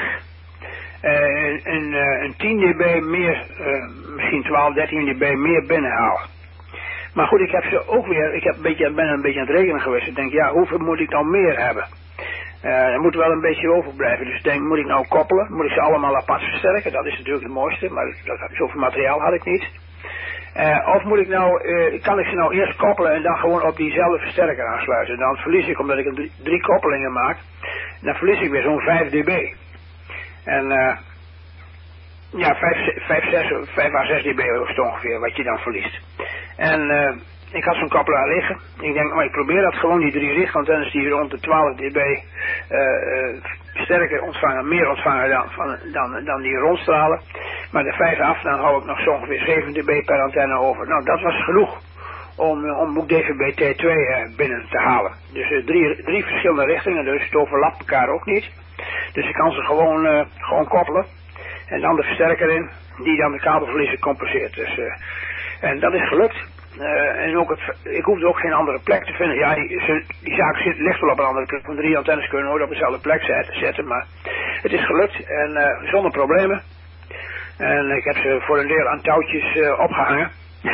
een 10 dB meer, misschien 12, 13 dB meer binnenhaal. Maar goed, ik heb ze ook weer, ben een beetje aan het rekenen geweest. Ik denk, ja, hoeveel moet ik dan meer hebben? Er moet wel een beetje overblijven. Dus ik denk, moet ik nou koppelen? Moet ik ze allemaal apart versterken? Dat is natuurlijk het mooiste, maar zoveel materiaal had ik niet. Of moet ik nou, kan ik ze nou eerst koppelen en dan gewoon op diezelfde versterker aansluiten? Dan verlies ik, omdat ik 3 koppelingen maak, dan verlies ik weer zo'n 5 dB. En ja, 5 à 6 dB is ongeveer wat je dan verliest. En ik had zo'n koppelaar liggen. Ik denk, maar ik probeer dat gewoon, die 3 richtantennes die rond de 12 dB sterker ontvangen, meer ontvangen dan die rondstralen. Maar de 5 af, dan hou ik nog zo ongeveer 7 dB per antenne over. Nou, dat was genoeg om ook DVB-T2 binnen te halen. Dus 3 verschillende richtingen, dus het overlapt elkaar ook niet. Dus ik kan ze gewoon koppelen. En dan de versterker in, die dan de kabelverliezen compenseert. Dus, en dat is gelukt. En ook ik hoefde ook geen andere plek te vinden. Ja, die zaak ligt wel op een andere plek. Want 3 antennes kunnen nooit op dezelfde plek zetten. Maar het is gelukt. En zonder problemen. En ik heb ze voor een deel aan touwtjes opgehangen.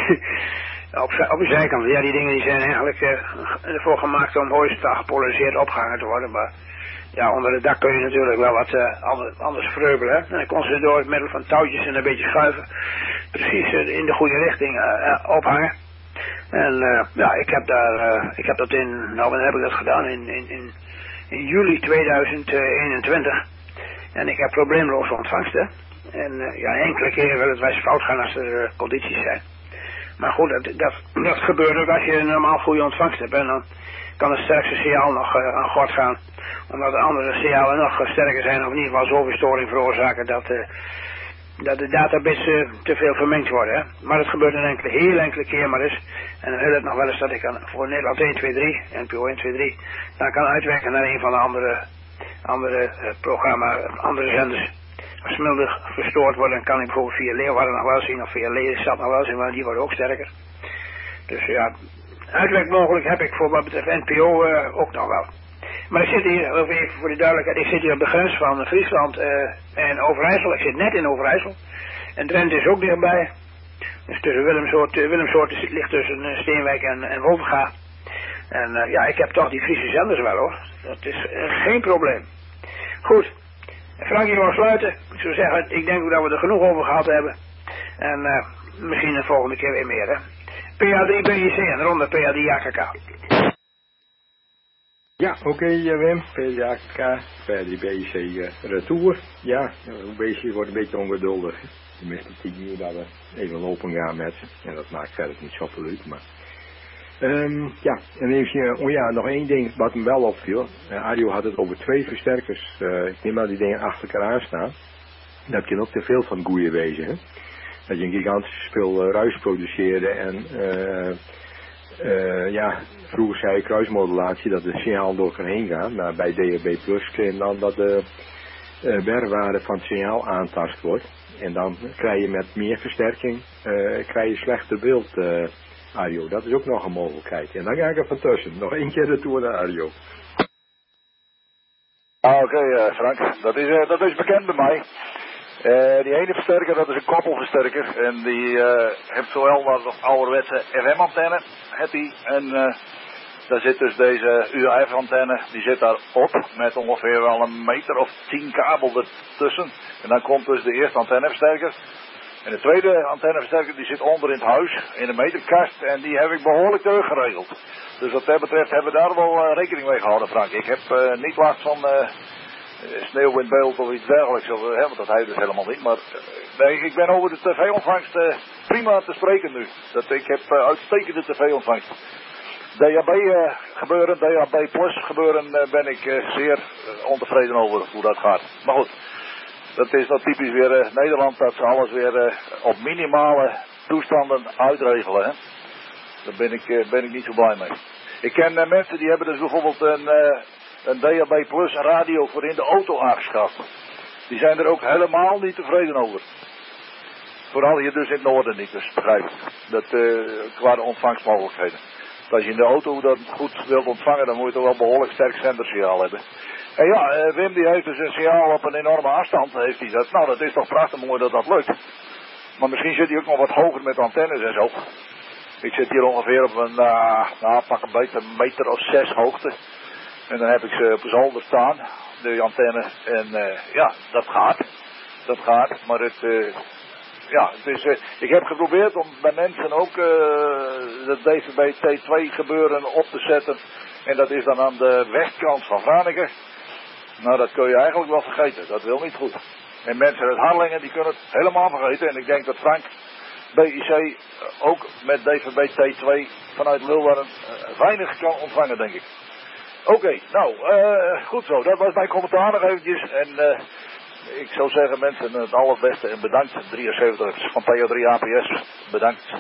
op de zijkant. Ja, die dingen die zijn eigenlijk ervoor gemaakt om horizontaal gepolariseerd opgehangen te worden. Maar ja, onder het dak kun je natuurlijk wel wat anders vreubelen. Hè? En dan kon ze door het middel van touwtjes en een beetje schuiven. Precies in de goede richting ophangen. En ja, ik heb dat wanneer heb ik dat gedaan? In juli 2021. En ik heb probleemloze ontvangsten. En ja, enkele keren wil het wel eens fout gaan als er condities zijn. Maar goed, dat gebeurt ook als je een normaal goede ontvangst hebt. En dan kan het sterkste signaal nog aan gort gaan. Omdat de andere signalen nog sterker zijn. Of in ieder geval zoveel storing veroorzaken dat de databits te veel vermengd worden. Hè? Maar het gebeurt een heel enkele keer maar eens. En dan wil het nog wel eens dat ik voor Nederland 1, 2, 3, NPO 1, 2, 3, dan kan uitwerken naar een van de andere andere zenders. Als Smilde verstoord wordt, dan kan ik bijvoorbeeld via Leeuwarden nog wel zien, of via Lelystad nog wel zien, maar die worden ook sterker. Dus ja, uitwerkmogelijk heb ik voor wat betreft NPO ook nog wel. Maar ik zit hier, even voor de duidelijkheid, ik zit hier op de grens van Friesland en Overijssel. Ik zit net in Overijssel. En Drenthe is ook dichtbij. Dus tussen Willemsoort ligt tussen Steenwijk en Wolvenga. En ja, ik heb toch die Friese zenders wel hoor. Dat is geen probleem. Goed. Frankie wil sluiten. Ik zou zeggen, ik denk ook dat we er genoeg over gehad hebben. En misschien de volgende keer weer meer hè. PA3 BIC en ronde PA3 AKK. Ja, oké, Wim. PA3 BIC retour. Ja, een beetje wordt een beetje ongeduldig. Tenminste 10 uur dat we even lopen gaan met ze. En dat maakt verder niet zoveel uit, maar... ja, en even, nog één ding wat me wel opviel. Ario had het over 2 versterkers. Ik neem maar die dingen achter elkaar aanstaan. Dat kan ook te veel van goeie wezen. Hè? Dat je een gigantisch veel ruis produceerde en ja, vroeger zei je kruismodulatie dat de signaal door kan heen gaan. Maar bij DAB Plus kreeg dan dat bergwaarde van het signaal aantast wordt. En dan krijg je met meer versterking krijg je slechter beeld, Ario. Dat is ook nog een mogelijkheid. En dan ga ik er van tussen. Nog 1 keer de tour naar Ario. Oké, Frank. Dat is bekend bij mij. Die ene versterker, dat is een koppelversterker. En die heeft zowel wat ouderwetse FM-antenne, en daar zit dus deze UHF-antenne, die zit daar op met ongeveer wel 1 meter of 10 kabel ertussen. En dan komt dus de eerste antenneversterker. En de tweede antenneversterker die zit onder in het huis, in een meterkast, en die heb ik behoorlijk teruggeregeld. Dus wat dat betreft hebben we daar wel rekening mee gehouden, Frank. Ik heb niet last van sneeuw in beeld of iets dergelijks, want dat heeft dus helemaal niet. Maar nee, ik ben over de tv-ontvangst prima te spreken nu. Ik heb uitstekende tv-ontvangst. DHB gebeuren, DHB Plus gebeuren, ben ik zeer ontevreden over hoe dat gaat. Maar goed, dat is nou typisch weer Nederland, dat ze alles weer op minimale toestanden uitregelen. Hè? Daar ben ik niet zo blij mee. Ik ken mensen die hebben dus bijvoorbeeld een DHB Plus radio voor in de auto aangeschaft. Die zijn er ook helemaal niet tevreden over. Vooral hier dus in het noorden niet, dus begrijp ik. Dat qua de ontvangstmogelijkheden. Als je in de auto dat goed wilt ontvangen, dan moet je toch wel behoorlijk sterk zendersignaal hebben. En ja, Wim die heeft dus een signaal op een enorme afstand, heeft hij dat. Nou, dat is toch prachtig mooi dat lukt. Maar misschien zit hij ook nog wat hoger met antennes en zo. Ik zit hier ongeveer op een, pak een meter of 6 hoogte. En dan heb ik ze op de zolder staan, de antenne. En ja, dat gaat. Maar ik heb geprobeerd om bij mensen ook het DVB T2 gebeuren op te zetten. En dat is dan aan de westkant van Franeker. Nou, dat kun je eigenlijk wel vergeten. Dat wil niet goed. En mensen uit Harlingen, die kunnen het helemaal vergeten. En ik denk dat Frank BIC ook met DVB T2 vanuit Leeuwarden weinig kan ontvangen, denk ik. Oké, nou, goed zo. Dat was mijn commentaar nog eventjes. En ik zou zeggen, mensen, het allerbeste en bedankt. 73 van PO3 APS. Bedankt.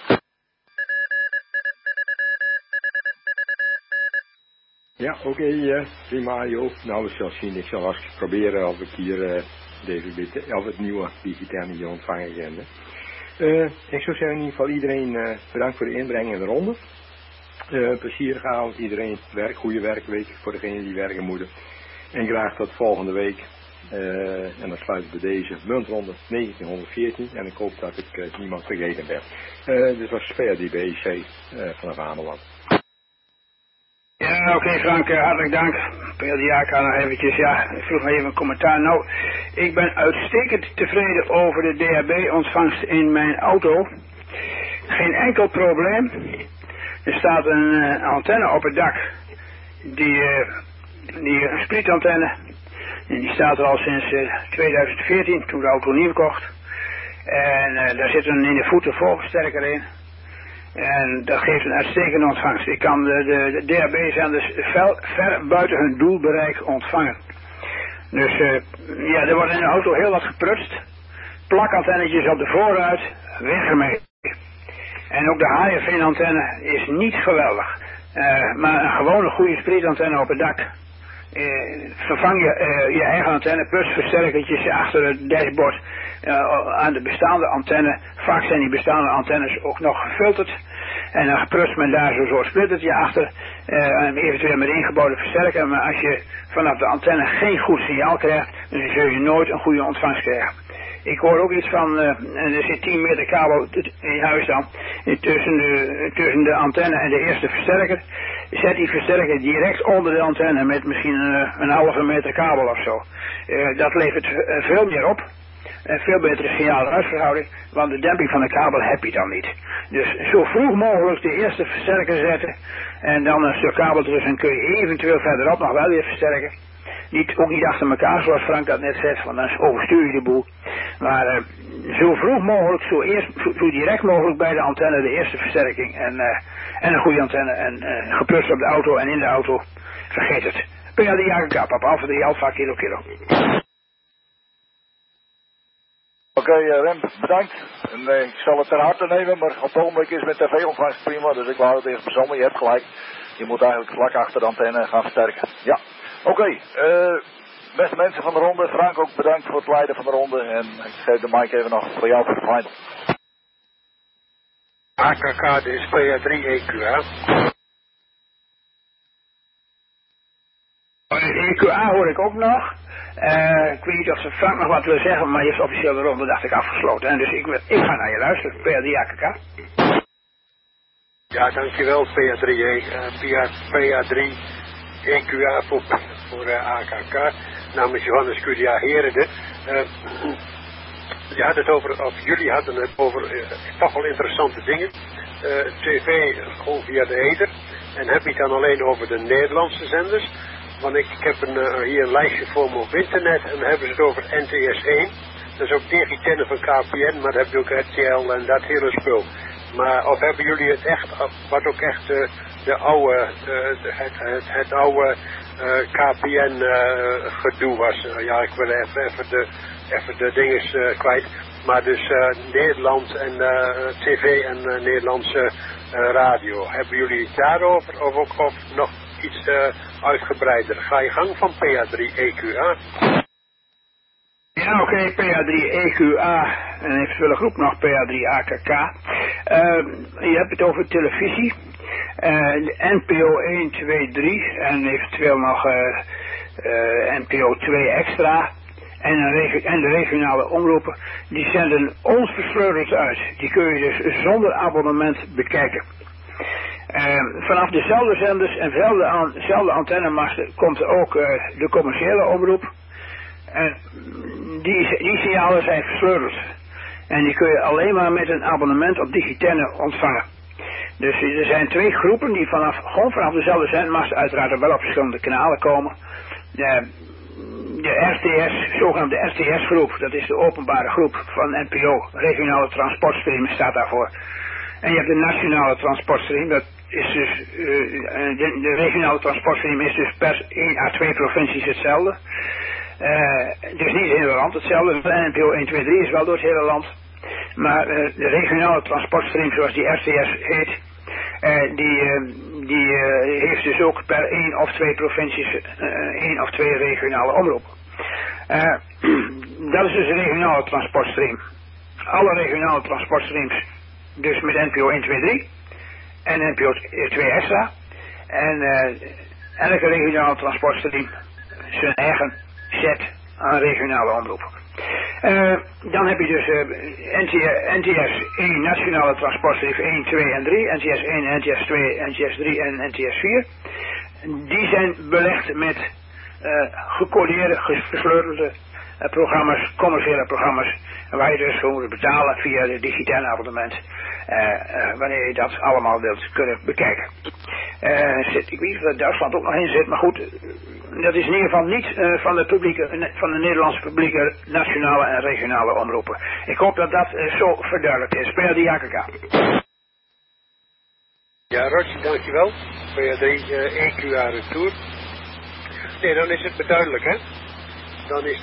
Ja, oké, prima, Joop. Nou, we zullen zien. Ik zal eens proberen of ik hier of het nieuwe digitaal hier ontvangen kan. Ik zou zeggen in ieder geval iedereen bedankt voor de inbreng in de ronde. Plezierige avond, iedereen. Goede werkweek voor degenen die werken moeten. En graag tot volgende week. En dan sluiten we deze muntronde 1914. En ik hoop dat ik niemand vergeten ben. Dit was Sfeer, die BEC vanaf Ameland. Ja, oké, Frank, hartelijk dank. PLDA kan nog eventjes, ik vroeg me even een commentaar. Nou, ik ben uitstekend tevreden over de DHB-ontvangst in mijn auto. Geen enkel probleem. Er staat een antenne op het dak. Een sprietantenne. En die staat er al sinds 2014, toen de auto nieuw kocht. En daar zit een in de voeten volversterker in. En dat geeft een uitstekende ontvangst. Ik kan de DHB-zenders ver buiten hun doelbereik ontvangen. Dus er wordt in de auto heel wat geprutst. Plakantennetjes op de voorruit, weg ermee. En ook de HFN-antenne is niet geweldig. Maar een gewone goede sprietantenne op het dak. Vervang je eigen antenne plus versterkertjes achter het dashboard aan de bestaande antenne. Vaak zijn die bestaande antennes ook nog gefilterd. En dan prust men daar zo'n soort splittertje achter. Eventueel met ingebouwde versterker. Maar als je vanaf de antenne geen goed signaal krijgt, dan zul je nooit een goede ontvangst krijgen. Ik hoor ook iets van, er zit 10 meter kabel in huis dan, tussen de antenne en de eerste versterker. Zet die versterker direct onder de antenne met misschien een halve meter kabel of zo. Dat levert veel meer op. Een veel betere signaal-uitverhouding, want de demping van de kabel heb je dan niet. Dus zo vroeg mogelijk de eerste versterker zetten en dan een stuk kabel tussen kun je eventueel verderop nog wel weer versterken. Ook niet achter elkaar zoals Frank dat net zegt, want dan overstuur je de boel. Maar zo vroeg mogelijk, zo direct mogelijk bij de antenne de eerste versterking en een goede antenne en geplust op de auto en in de auto. Vergeet het. PLDA papa, Alfa 3 Alfa kilo. Oké, Rem, bedankt. En, ik zal het ter harte nemen, maar op het ogenblik is met tv-ontvangst prima, dus ik wou het even verzonnen. Je hebt gelijk. Je moet eigenlijk vlak achter de antenne gaan versterken. Ja, oké. Beste mensen van de ronde, Frank ook bedankt voor het leiden van de ronde. En ik geef de mic even nog voor jou voor de final. AKK, dit is PA3 EQA. EQA hoor ik ook nog. Ik weet niet of ze Frank nog wat wil zeggen, maar je is officieel de ronde, dacht ik, afgesloten. En dus ik ga naar je luisteren, PA3 AKK. Ja, dankjewel PA3 EQA voor AKK. Namens Johannes Curia Herende. Je had het over, of jullie hadden het over toch wel interessante dingen. TV gewoon via de ether. En heb je het dan alleen over de Nederlandse zenders? Want ik heb hier een lijstje voor me op internet en dan hebben ze het over NTS 1. Dat is ook digitenne van KPN, maar dan heb je ook RTL en dat hele spul. Maar of hebben jullie het echt, wat ook echt de oude, het oude KPN gedoe was. Ja, ik wil even de dinges kwijt. Maar dus Nederland en tv en Nederlandse radio. Hebben jullie het daarover of nog iets uitgebreider? Ga je gang van PA3 EQA. Ja, oké, PA3 EQA en eventuele groep nog PA3 AKK. Je hebt het over televisie. NPO 1, 2, 3 en eventueel nog NPO 2 extra. En de regionale omroepen, die zenden onversleuteld uit. Die kun je dus zonder abonnement bekijken. Vanaf dezelfde zenders en dezelfde antennemasten komt ook de commerciële omroep. En die signalen zijn versleuteld. En die kun je alleen maar met een abonnement op digitenne ontvangen. Dus er zijn twee groepen die gewoon vanaf dezelfde zendmast uiteraard wel op verschillende kanalen komen. De RTS, zogenaamde RTS-groep, dat is de openbare groep van NPO, regionale transportstream staat daarvoor. En je hebt de nationale transportstream, dat is dus, de regionale transportstream is dus per 1 à 2 provincies hetzelfde. Dus niet het hele land hetzelfde, de NPO 1, 2, 3 is wel door het hele land. Maar de regionale transportstream, zoals die RTS heet, die heeft dus ook per 1 of 2 provincies 1 of 2 regionale omroepen. Dat is dus de regionale transportstream. Alle regionale transportstreams, dus met NPO 1, 2, 3 en NPO 2 extra. En elke regionale transportstream zijn eigen set aan regionale omroepen. Dan heb je dus NTS 1 nationale transportstream 1, 2 en 3, NTS 1, NTS 2, NTS 3 en NTS 4. Die zijn belegd met gecodeerde, versleutelde programma's, commerciële programma's, waar je dus voor moet betalen via de digitale abonnement, wanneer je dat allemaal wilt kunnen bekijken. Ik weet niet of dat Duitsland ook nog in zit, maar goed, dat is in ieder geval niet van de Nederlandse publieke nationale en regionale omroepen. Ik hoop dat dat zo verduidelijkt is. PA3 AKK. Ja, Roger, dankjewel. PA3 EQA Retour. Nee, dan is het me duidelijk, hè? Dan is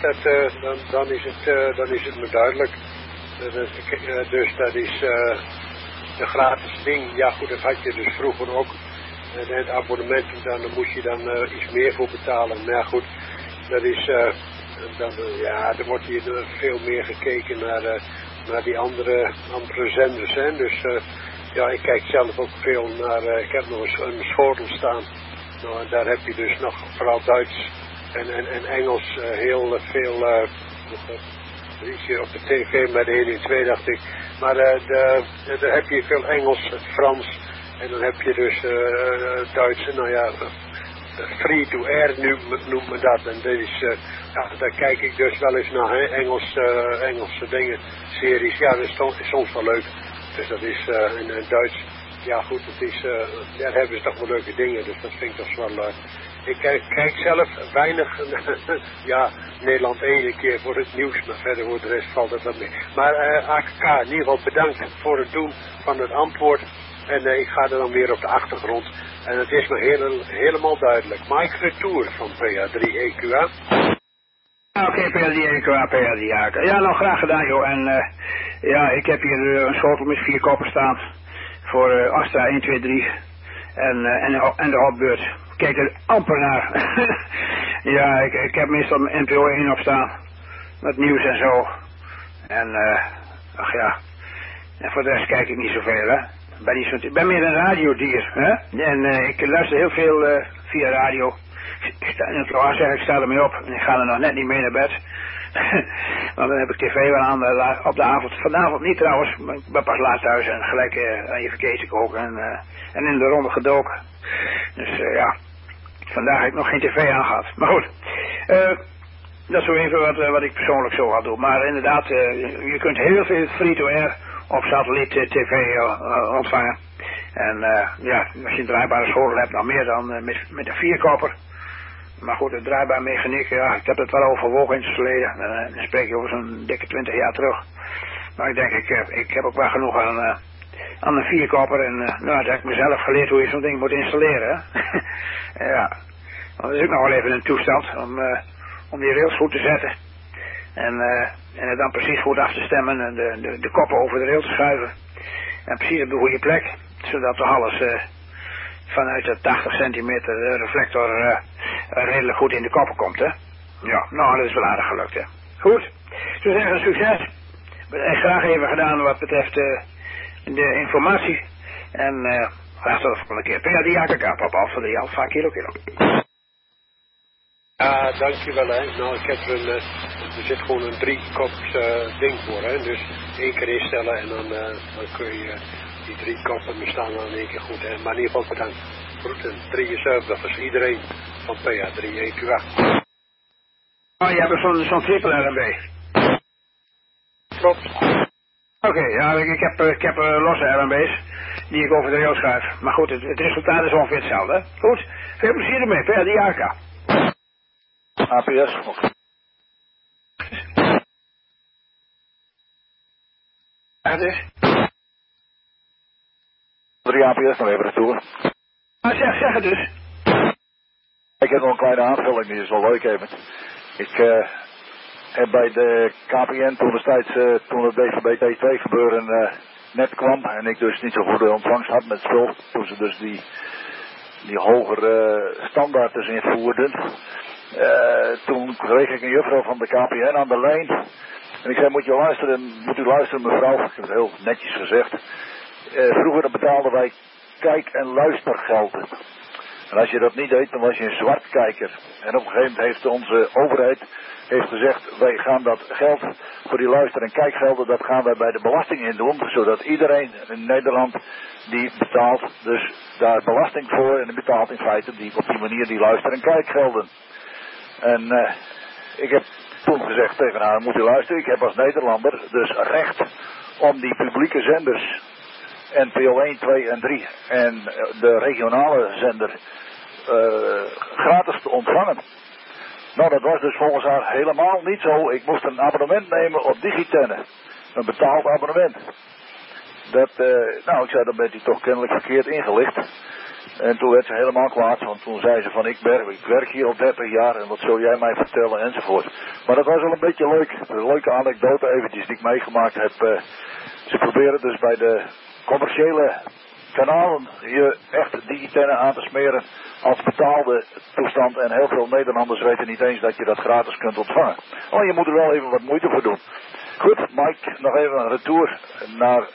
het me duidelijk. Dus dat is de gratis ding. Ja goed, dat had je dus vroeger ook. Het abonnement, dan moest je dan iets meer voor betalen. Maar ja, goed, dat is, er wordt hier veel meer gekeken naar die andere zenders. Hè? Dus ja, ik kijk zelf ook veel naar, ik heb nog een schotel staan. Nou, en daar heb je dus nog vooral Duits en Engels heel veel, iets op de tv met 1 en 2 dacht ik. Maar daar heb je veel Engels, Frans. En dan heb je dus Duits, nou ja, free to air noemt men dat. En dat is, daar kijk ik dus wel eens naar, hè, Engelse dingen, series. Ja, dat is soms wel leuk. Dus dat is in Duits, ja goed, het is, daar hebben ze toch wel leuke dingen. Dus dat vind ik toch wel, ik kijk zelf weinig, ja, Nederland 1 keer voor het nieuws, maar verder voor de rest valt het wel mee. Maar AKK, in ieder geval bedankt voor het doen van het antwoord. En ik ga er dan weer op de achtergrond. En het is me helemaal duidelijk. Mike Retour van PA3 EQA. Oké, PA3 EQA, PA3 AKK. Ja, nou graag gedaan joh. En ja, ik heb hier een schotel met 4 koppen staan. Voor Astra 1, 2, 3. En de opbeurt. Kijk er amper naar. Ja, ik heb meestal mijn NPO 1 op staan. Met nieuws en zo. En, ach ja. En voor de rest kijk ik niet zoveel, hè. Ik ben meer een radiodier, hè. En ik luister heel veel via radio. Ik sta ermee op en ik ga er nog net niet mee naar bed. Want dan heb ik tv wel aan op de avond. Vanavond niet trouwens, maar ik ben pas laat thuis en gelijk even keten koken en in de ronde gedoken. Dus ja, vandaag heb ik nog geen tv aangehad. Maar goed, dat is zo even wat ik persoonlijk zo had doen. Maar inderdaad, je kunt heel veel free-to-air op satelliet tv ontvangen. En ja, als je een draaibare schotel hebt, nog meer dan met een 4-kopper. Maar goed, het draaibaar mechaniek, ja, ik heb het wel overwogen in het verleden. Dan spreek je over zo'n dikke 20 jaar terug. Maar ik denk, ik heb ook wel genoeg aan een 4-kopper. En nou, dan heb ik mezelf geleerd hoe je zo'n ding moet installeren. Hè? Ja, want dat is ook nog wel even een toestand om die rails goed te zetten. En het dan precies goed af te stemmen en de koppen over de rail te schuiven. En precies op de goede plek, zodat toch alles vanuit de 80 centimeter reflector redelijk goed in de koppen komt, hè. Ja, nou, dat is wel aardig gelukt, hè. Goed, ik zou zeggen succes. Graag even gedaan wat betreft de informatie. En graag tot de volgende keer. Per die AKK, papa, Alfa 3 Alfa Kilo. Ja, dankjewel, hè. Nou, ik heb er zit gewoon een 3-kops ding voor, hè. Dus 1 keer instellen en dan kun je die 3 koppen bestaan dan in 1 keer goed, hè. Maar in ieder geval bedankt. Groeten, 73 is iedereen van PA3 EQ8. Oh, je hebt zo'n triple RMB. Klopt. Oké, ja, ik heb losse RMB's die ik over de rail schuif. Maar goed, het resultaat is ongeveer hetzelfde, hè. Goed, veel plezier ermee, per die AK. APS. Ja, dus. 3 APS nog even retour. Maar zeg het dus. Ik heb nog een kleine aanvulling, die is wel leuk even. Ik heb bij de KPN toen destijds, toen het DVB-T2 gebeuren net kwam en ik dus niet zo goede ontvangst had met spul, toen ze dus die hogere standaard invoerden. Toen kreeg ik een juffrouw van de KPN aan de lijn. En ik zei, moet u luisteren mevrouw, ik heb het heel netjes gezegd. Vroeger betaalden wij kijk- en luistergelden. En als je dat niet deed, dan was je een zwartkijker. En op een gegeven moment heeft onze overheid gezegd, wij gaan dat geld voor die luister- en kijkgelden, dat gaan wij bij de belasting in doen. Zodat iedereen in Nederland die betaalt dus daar belasting voor. En die betaalt in feite op die manier die luister- en kijkgelden. En ik heb toen gezegd tegen haar, moet u luisteren, ik heb als Nederlander dus recht om die publieke zenders, NPO 1, 2 en 3 en de regionale zender gratis te ontvangen. Nou, dat was dus volgens haar helemaal niet zo. Ik moest een abonnement nemen op Digitenne. Een betaald abonnement. Nou, ik zei, dan bent u toch kennelijk verkeerd ingelicht. En toen werd ze helemaal kwaad, want toen zei ze van ik werk hier al 30 jaar en wat zul jij mij vertellen enzovoort. Maar dat was wel een beetje leuk. Een leuke anekdote eventjes die ik meegemaakt heb. Ze proberen dus bij de commerciële kanalen je echt Digitenne aan te smeren als betaalde toestand. En heel veel Nederlanders weten niet eens dat je dat gratis kunt ontvangen. Oh, je moet er wel even wat moeite voor doen. Goed, Mike, nog even een retour naar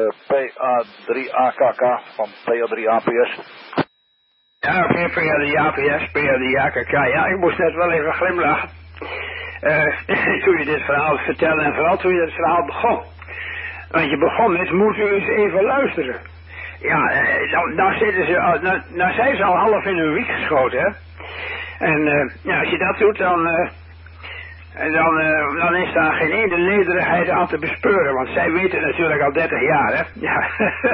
PA3AKK van PA3APS. Ja, oké, PA3APS, PA3AKK. Ja, ik moest net wel even glimlachen. Toen je dit verhaal vertelde en vooral toen je het verhaal begon. Want je begon met, moet u eens even luisteren. Ja, nou zijn ze al half in hun wiek geschoten, hè. En ja, als je dat doet, dan is daar geen ene nederigheid aan te bespeuren, want zij weten natuurlijk al 30 jaar, hè. Ja.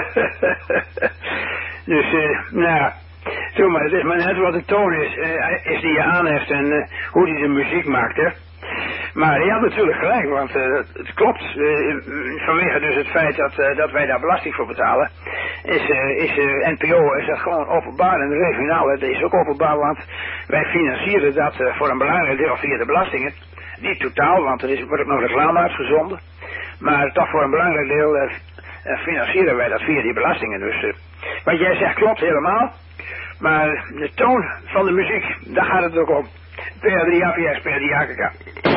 Dus, nou, zo maar, het is maar net wat de toon is die je aanheft en hoe die de muziek maakt, hè. Maar je had natuurlijk gelijk, want het klopt. Vanwege dus het feit dat wij daar belasting voor betalen, is NPO is dat gewoon openbaar en de regionale is ook openbaar, want wij financieren dat voor een belangrijk deel via de belastingen. Niet totaal, want wordt ook nog reclame uitgezonden. Maar toch voor een belangrijk deel financieren wij dat via die belastingen. Dus wat jij zegt klopt helemaal. Maar de toon van de muziek, daar gaat het ook om. PA3 APS, PA3 AKK.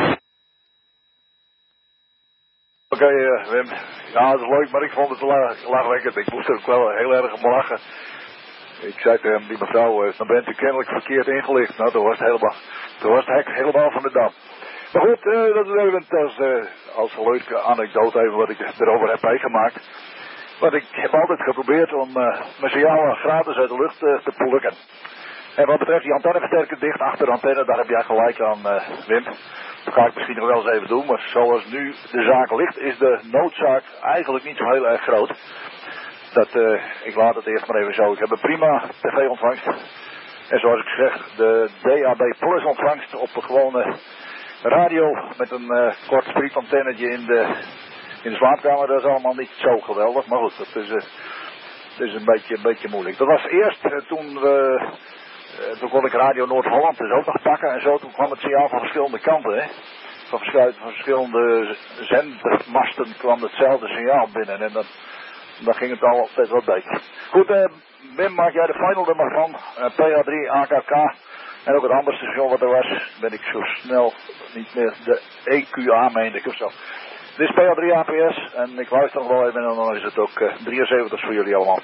Oké, Wim. Ja, dat is leuk, maar ik vond het lachwekkend. Ik moest er ook wel heel erg om lachen. Ik zei tegen die mevrouw, dan bent u kennelijk verkeerd ingelicht. Nou, toen was het hek helemaal van de dam. Maar goed, dat is even als een leuke anekdote even wat ik erover heb meegemaakt. Want ik heb altijd geprobeerd om mijn signalen gratis uit de lucht te plukken. En wat betreft die antenneversterker dicht achter de antenne, daar heb jij gelijk aan, Wim. Dat ga ik misschien nog wel eens even doen, maar zoals nu de zaak ligt, is de noodzaak eigenlijk niet zo heel erg groot. Ik laat het eerst maar even zo. Ik heb een prima tv-ontvangst. En zoals ik zeg, de DAB Plus ontvangst op de gewone radio met een kort sprietantennetje in de slaapkamer, dat is allemaal niet zo geweldig. Maar goed, dat is een beetje moeilijk. Dat was eerst toen kon ik Radio Noord-Holland dus ook nog pakken en zo. Toen kwam het signaal van verschillende kanten, hè. Van verschillende zendmasten kwam hetzelfde signaal binnen. En dan ging het altijd wat beter. Goed, Wim, maak jij de final nummer van PA3 AKK. En ook het andere station wat er was, ben ik zo snel niet meer de EQA meende ik of zo. Dit is PA3 APS en ik luister nog wel even en dan is het ook 73 voor jullie allemaal.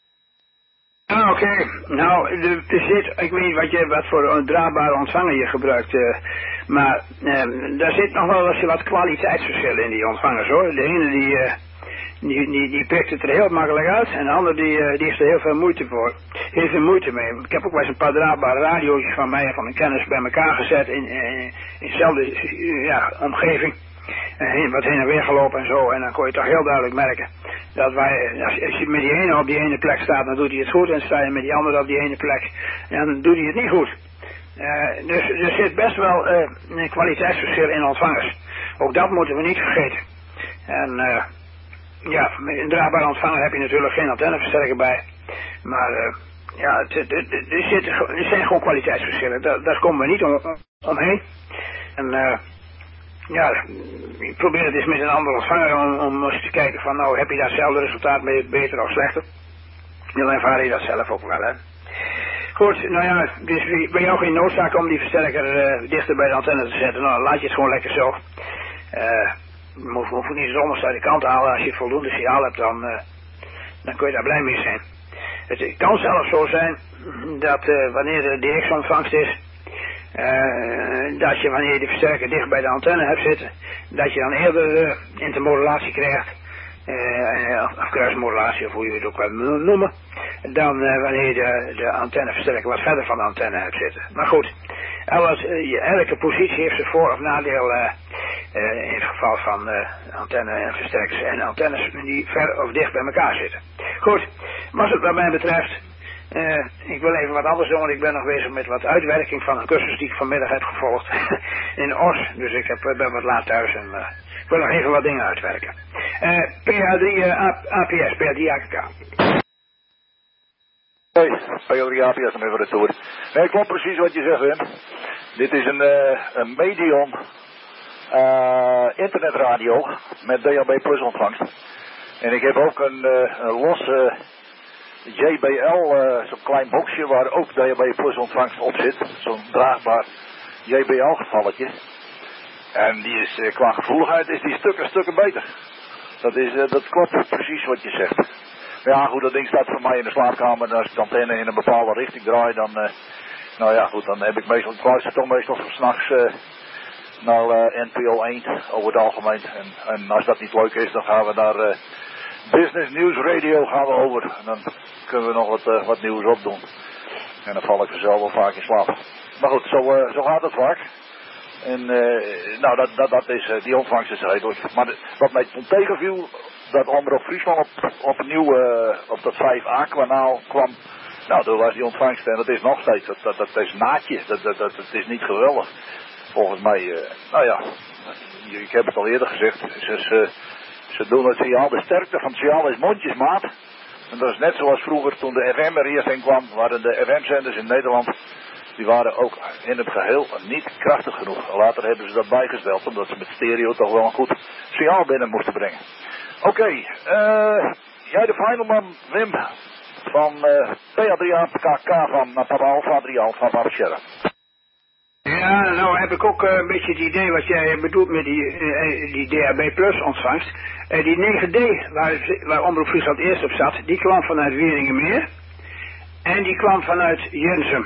Oké. Nou, ik weet niet wat voor een draagbare ontvanger je gebruikt, maar daar zit nog wel eens wat kwaliteitsverschil in die ontvangers hoor. De ene die pikt het er heel makkelijk uit en de andere die heeft er heel veel moeite voor. Heel veel moeite mee. Ik heb ook wel eens een paar draagbare radio's van mij en van een kennis bij elkaar gezet in dezelfde omgeving. Wat heen en weer gelopen en zo. En dan kon je toch heel duidelijk merken dat als je met die ene op die ene plek staat, dan doet hij het goed. En sta je met die andere op die ene plek, dan doet hij het niet goed. Dus er zit best wel een kwaliteitsverschil in ontvangers. Ook dat moeten we niet vergeten. En een draagbare ontvanger heb je natuurlijk geen antenneversterker bij. Maar er zijn gewoon kwaliteitsverschillen. Daar komen we niet omheen. En ik probeer het eens met een andere ontvanger om eens te kijken van nou heb je datzelfde resultaat beter of slechter. Dan ervaar je dat zelf ook wel, hè. Goed, nou ja, dus bij jou geen noodzaak om die versterker dichter bij de antenne te zetten. Nou, laat je het gewoon lekker zo. Je hoeft niet eens anders uit de kant te halen. Als je voldoende signaal hebt, dan kun je daar blij mee zijn. Het kan zelfs zo zijn dat wanneer de DX-ontvangst is, dat je wanneer je de versterker dicht bij de antenne hebt zitten, dat je dan eerder intermodulatie krijgt, of kruismodulatie of hoe je het ook wil noemen, dan wanneer je de antenneversterker wat verder van de antenne hebt zitten. Maar goed, elke positie heeft zijn voor- of nadeel in het geval van antenne en versterkers en antennes die ver of dicht bij elkaar zitten. Goed, wat mij betreft, ik wil even wat anders doen, want ik ben nog bezig met wat uitwerking van een cursus die ik vanmiddag heb gevolgd in Os. Dus ik ben wat laat thuis en ik wil nog even wat dingen uitwerken. PA3 APS, PA3 AKK. Hey, PA3 APS, dan even retour. Nee, klopt precies wat je zegt, Wim. Dit is een medium internetradio met DAB Plus ontvangst. En ik heb ook een losse JBL, zo'n klein boxje waar ook DAB Plus ontvangst op zit. Zo'n draagbaar JBL gevalletje. En die is qua gevoeligheid is die stukken beter. Dat klopt precies wat je zegt. Maar ja goed, dat ding staat voor mij in de slaapkamer. En als ik de antenne in een bepaalde richting draai, dan dan heb ik meestal, ik luister toch meestal s'nachts naar NPO 1 over het algemeen. En als dat niet leuk is, dan gaan we naar Business News Radio gaan we over. En dan kunnen we nog wat nieuws opdoen. En dan val ik vanzelf wel vaak in slaap. Maar goed, zo gaat het vaak. En dat is, die ontvangst is redelijk. Maar wat mij toen tegenviel, dat Omroep Friesland opnieuw op dat 5A-kanaal kwam. Nou, toen was die ontvangst en dat is nog steeds, dat is naadje. Dat is niet geweldig. Volgens mij, ik heb het al eerder gezegd, ze doen het signaal, de sterkte van het signaal is mondjesmaat. En dat is net zoals vroeger toen de FM er eerst in kwam, waren de FM-zenders in Nederland, die waren ook in het geheel niet krachtig genoeg. Later hebben ze dat bijgesteld, omdat ze met stereo toch wel een goed signaal binnen moesten brengen. Oké, jij de final man, Wim, van PA3 AKK van Papa Alpha 3 Alpha Papa Sierra. Ja, Ja, nou heb ik ook een beetje het idee wat jij bedoelt met die DAB Plus ontvangst. Die 9D, waar Omroep Friesland eerst op zat, die kwam vanuit Wieringermeer. En die kwam vanuit Jensum.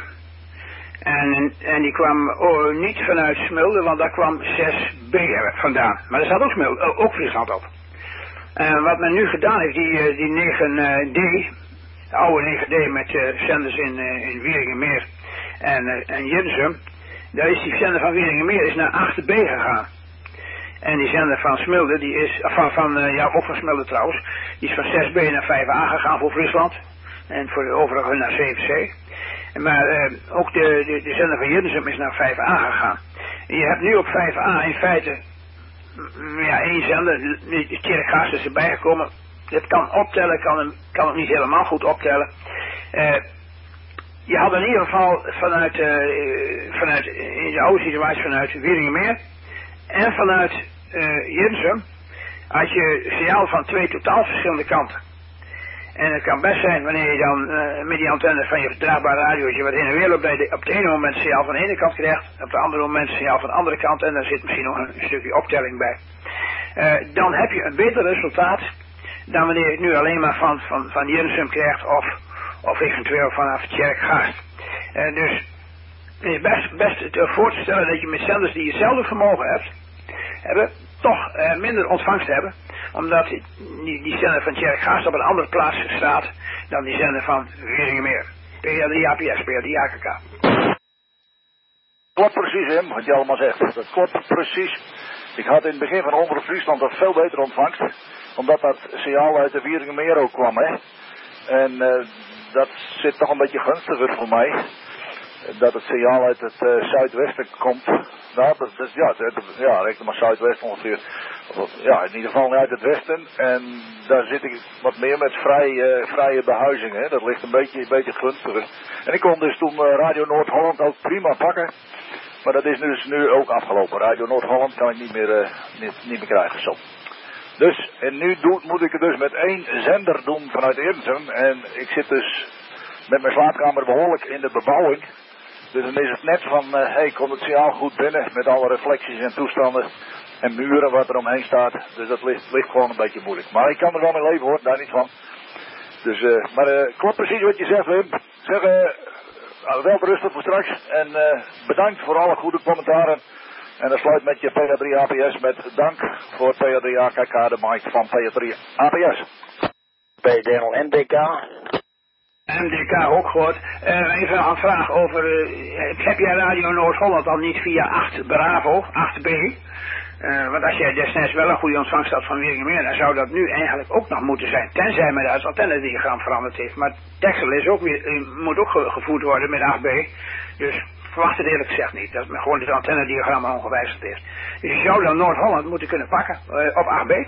En die kwam niet vanuit Smilde, want daar kwam 6B vandaan. Maar er zat ook Smilde, ook Friesland op. En wat men nu gedaan heeft, die 9D, de oude 9D met zenders in Wieringermeer en Jensum, daar is die zender van Wieringermeer is naar 8B gegaan. En die zender van Smilde, die is, ook van Smilde trouwens, die is van 6B naar 5A gegaan voor Friesland. En voor de overige naar 7C. Maar ook de zender van Jensum is naar 5A gegaan. En je hebt nu op 5A in feite één zender, de Tjerkgast is erbij gekomen. Het kan optellen, kan het niet helemaal goed optellen. Je had in ieder geval vanuit in de oude situatie vanuit Wieringermeer en vanuit Jensum had je signaal van 2 totaal verschillende kanten. En het kan best zijn wanneer je dan met die antenne van je verdraagbare radiootje wat heen en weer loopt, dat je op het ene moment signaal van de ene kant krijgt, op het andere moment signaal van de andere kant en daar zit misschien nog een stukje optelling bij. Dan heb je een beter resultaat dan wanneer je het nu alleen maar van Jensum krijgt of eventueel vanaf Tjerkgast. Dus het is best voor te stellen dat je met zenders die hetzelfde vermogen hebben toch minder ontvangst hebben, omdat die zender van Tjerkgast op een andere plaats staat dan die zender van Wieringermeer. PA3 APS, PA3 AKK. Klopt precies, Wim, wat je allemaal zegt. Dat klopt precies. Ik had in het begin van Omroep Friesland dat veel beter ontvangst, omdat dat signaal uit de Wieringermeer ook kwam, hè. En dat zit toch een beetje gunstiger voor mij. Dat het signaal uit het zuidwesten komt. Nou, reken maar zuidwest ongeveer. Ja, in ieder geval uit het westen. En daar zit ik wat meer met vrije behuizing. Hè. Dat ligt een beetje gunstiger. En ik kon dus toen Radio Noord-Holland ook prima pakken. Maar dat is dus nu ook afgelopen. Radio Noord-Holland kan ik niet meer krijgen zo. Dus, en nu moet ik het dus met 1 zender doen vanuit Jensum. En ik zit dus met mijn slaapkamer behoorlijk in de bebouwing. Dus dan is het net van, komt het signaal goed binnen met alle reflecties en toestanden en muren wat er omheen staat. Dus dat ligt gewoon een beetje moeilijk. Maar ik kan er wel mee leven hoor, daar niet van. Dus, klopt precies wat je zegt Wim. Zeg, wel rustig voor straks en bedankt voor alle goede commentaren. En dan sluit met je PA3 APS met dank voor PA3 AKK, de mic van PA3 APS. PDL NDK. MDK ook gehoord. Even een vraag over, heb jij Radio Noord-Holland al niet via 8 Bravo, 8B? Want als jij destijds wel een goede ontvangst had van Wieringermeer, dan zou dat nu eigenlijk ook nog moeten zijn. Tenzij men het antennediagram veranderd heeft. Maar Texel is ook moet ook gevoerd worden met 8B. Dus verwacht het eerlijk gezegd niet. Dat men gewoon het antennediagram ongewijzigd heeft. Dus je zou dan Noord-Holland moeten kunnen pakken op 8B.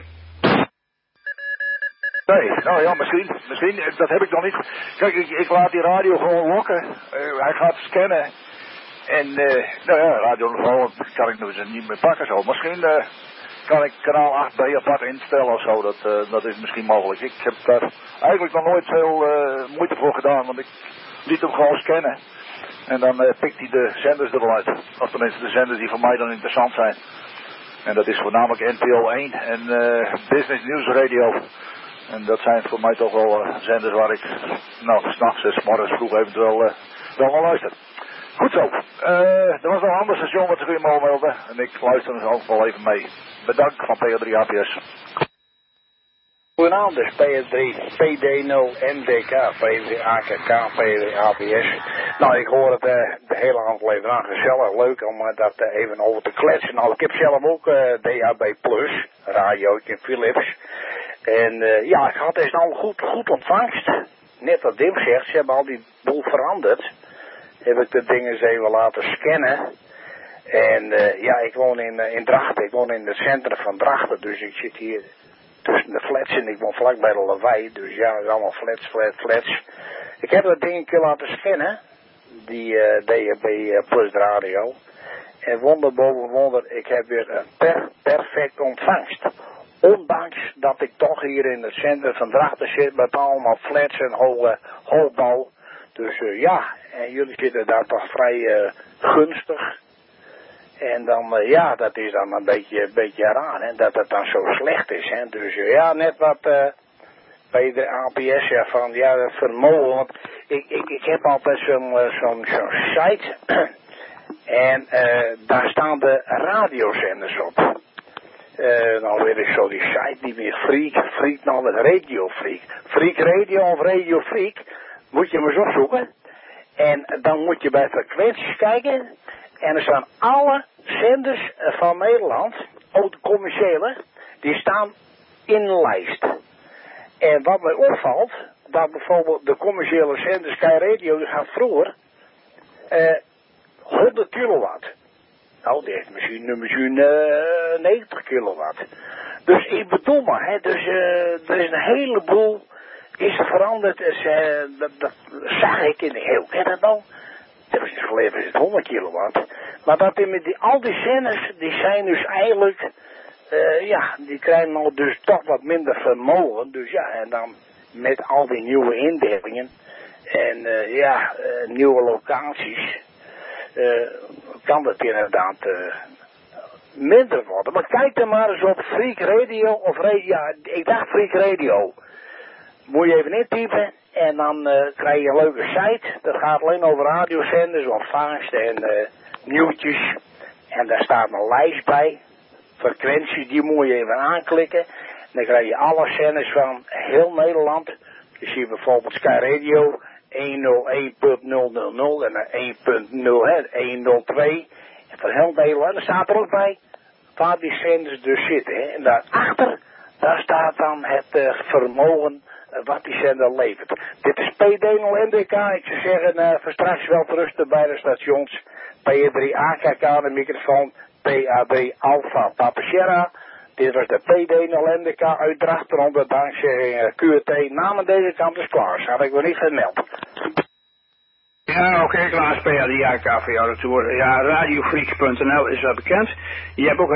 Nee, nou ja, misschien, dat heb ik nog niet. Kijk, ik laat die radio gewoon lokken. Hij gaat scannen. En, Radio Noord-Holland kan ik dus niet meer pakken zo. Misschien kan ik kanaal 8B apart instellen of zo. Dat is misschien mogelijk. Ik heb daar eigenlijk nog nooit veel moeite voor gedaan. Want ik liet hem gewoon scannen. En dan pikt hij de zenders er wel uit. Of tenminste de zenders die voor mij dan interessant zijn. En dat is voornamelijk NPO 1 en Business News Radio. En dat zijn voor mij toch wel zenders waar ik, s'nachts en 's morgens vroeg eventueel wel naar luister. Goed zo. Er was nog een ander station wat zich weer mogen melden. En ik luister dus ook wel even mee. Bedankt van PA3 APS. Goedenavond, dus PA3, PD0, NDK, PA3 AKK, PA3 APS. Nou, ik hoor het de hele aflevering aan. Gezellig, leuk om dat even over te kletsen. Nou, ik heb zelf ook DAB Plus, radiootje Philips. En ik had dus al goed ontvangst. Net wat Dim zegt, ze hebben al die boel veranderd. Heb ik de dingen eens even laten scannen. En ik woon in Drachten. Ik woon in het centrum van Drachten. Dus ik zit hier tussen de flats en ik woon vlakbij de Lawaai. Dus ja, het is allemaal flats. Ik heb dat ding een keer laten scannen. Die DAB Plus radio. En wonder boven wonder, ik heb weer een perfect ontvangst. Ondanks dat ik toch hier in het centrum van Drachten zit met allemaal flats en hoogbouw. Dus en jullie zitten daar toch vrij gunstig. En dan, ja, dat is dan een beetje raar, hè, dat het dan zo slecht is, hè. Dus ja, net wat bij de APS, ja, van, ja, dat vermogen, want ik heb altijd zo'n site, en daar staan de radiozenders op. Nou weet ik zo die site niet meer, Freak, nou wat Radio Freak. Freak Radio of Radio Freak, moet je maar eens opzoeken. En dan moet je bij frequenties kijken. En er staan alle zenders van Nederland, ook de commerciële, die staan in de lijst. En wat mij opvalt, dat bijvoorbeeld de commerciële zender Sky Radio, die gaat vroeger 100 kilowatt. Nou, die heeft misschien 90 kilowatt. Dus ik bedoel maar, hè, dus er is een heleboel is er veranderd. Dat zag ik in de heel. Ken dat nou? Dat was geleden is het 100 kilowatt. Maar dat al die zenders, die zijn dus eigenlijk, ja, die krijgen nou dus toch wat minder vermogen. Dus ja, en dan met al die nieuwe indelingen en ja, nieuwe locaties, kan dat inderdaad minder worden. Maar kijk er maar eens op Freak Radio of ja, ik dacht Freak Radio. Moet je even intypen en dan krijg je een leuke site. Dat gaat alleen over radiozenders, ontvangst en nieuwtjes. En daar staat een lijst bij. Frequenties, die moet je even aanklikken. Dan krijg je alle zenders van heel Nederland. Je ziet bijvoorbeeld Sky Radio 101.000 en dan 1.0, 102. En van heel Nederland, daar staat er ook bij waar die zenders dus zitten. Hè. En daarachter, daar staat dan het vermogen wat die zender levert. Dit is PD0NDK. Ik zou zeggen, voor straks wel terusten bij de stations. P3 AKK, de microfoon. PA3 Alpha Papa Sierra. Dit was de PD0NDK uit Drachteronder. Dankzij QT. Namen deze kant is klaar. Dat had ik nog niet gemeld. Ja, oké, Klaas, PA3 AKK voor jou retour. Ja, radiofreak.nl is wel bekend. Je hebt ook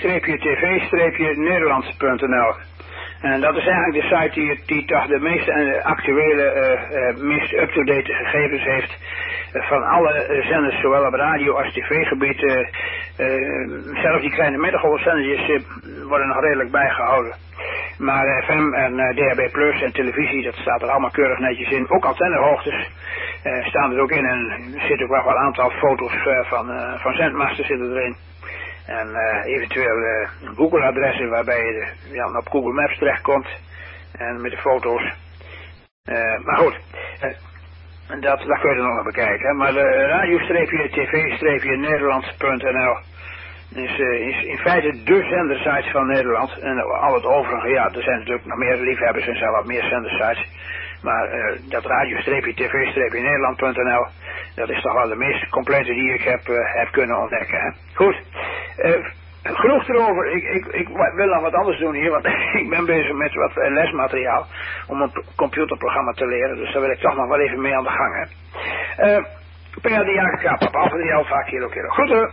radio-tv-nederlands.nl. En dat is eigenlijk de site die toch de meest actuele, meest up-to-date gegevens heeft van alle zenders, zowel op radio- als tv-gebied. Zelfs die kleine middengolfzendertjes worden nog redelijk bijgehouden. Maar FM en DHB Plus en televisie, dat staat er allemaal keurig netjes in. Ook antennehoogtes staan er ook in en er zitten ook wel een aantal foto's van zendmasten zitten erin. En eventueel Google-adressen waarbij je op Google Maps terechtkomt. En met de foto's. Maar goed, dat kun je er nog naar bekijken. Hè. Maar radio-tv-nederlands.nl is in feite de zendersites van Nederland. En al het overige, ja, er zijn natuurlijk nog meer liefhebbers en zelf wat meer zendersites. Maar dat radio-tv-nederland.nl, dat is toch wel de meest complete die ik heb kunnen ontdekken. Hè. Goed, genoeg erover. Ik wil nog wat anders doen hier, want ik ben bezig met wat lesmateriaal om een computerprogramma te leren. Dus daar wil ik toch nog wel even mee aan de gang. Hè. PAD AKK, papa, Alpha 3 Alpha Kilo Kilo. Goed hoor.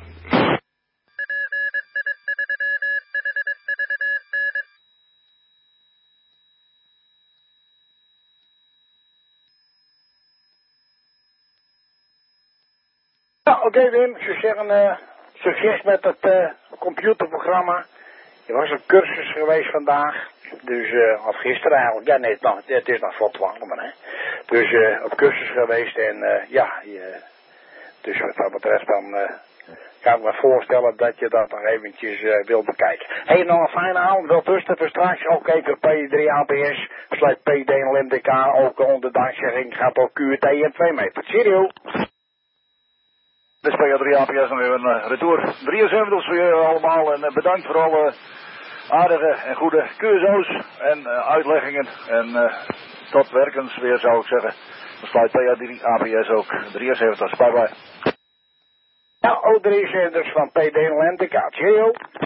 Nou, oké Wim, ik zou zeggen, succes met het computerprogramma. Er was een cursus geweest vandaag, dus, of gisteren eigenlijk, ja nee, het is nog voor 12, hè. Dus op cursus geweest en ja, dus wat dat betreft dan kan ik me voorstellen dat je dat nog eventjes wil bekijken. Hey, nog een fijne avond, wel tussen voor straks, ook even P3 APS, sluit PD0NDK, ook onder dankzegging gaat ook QT en 2 meter. Cheerio! Dit is PA3 APS nog weer een retour. 73 voor jullie allemaal en bedankt voor alle aardige en goede QSO's en uitleggingen. En tot werkens weer zou ik zeggen. Dan sluit PA3 APS ook 73. Bye bye. Nou, ook 3 zenders van PD0NDK. Cheerio!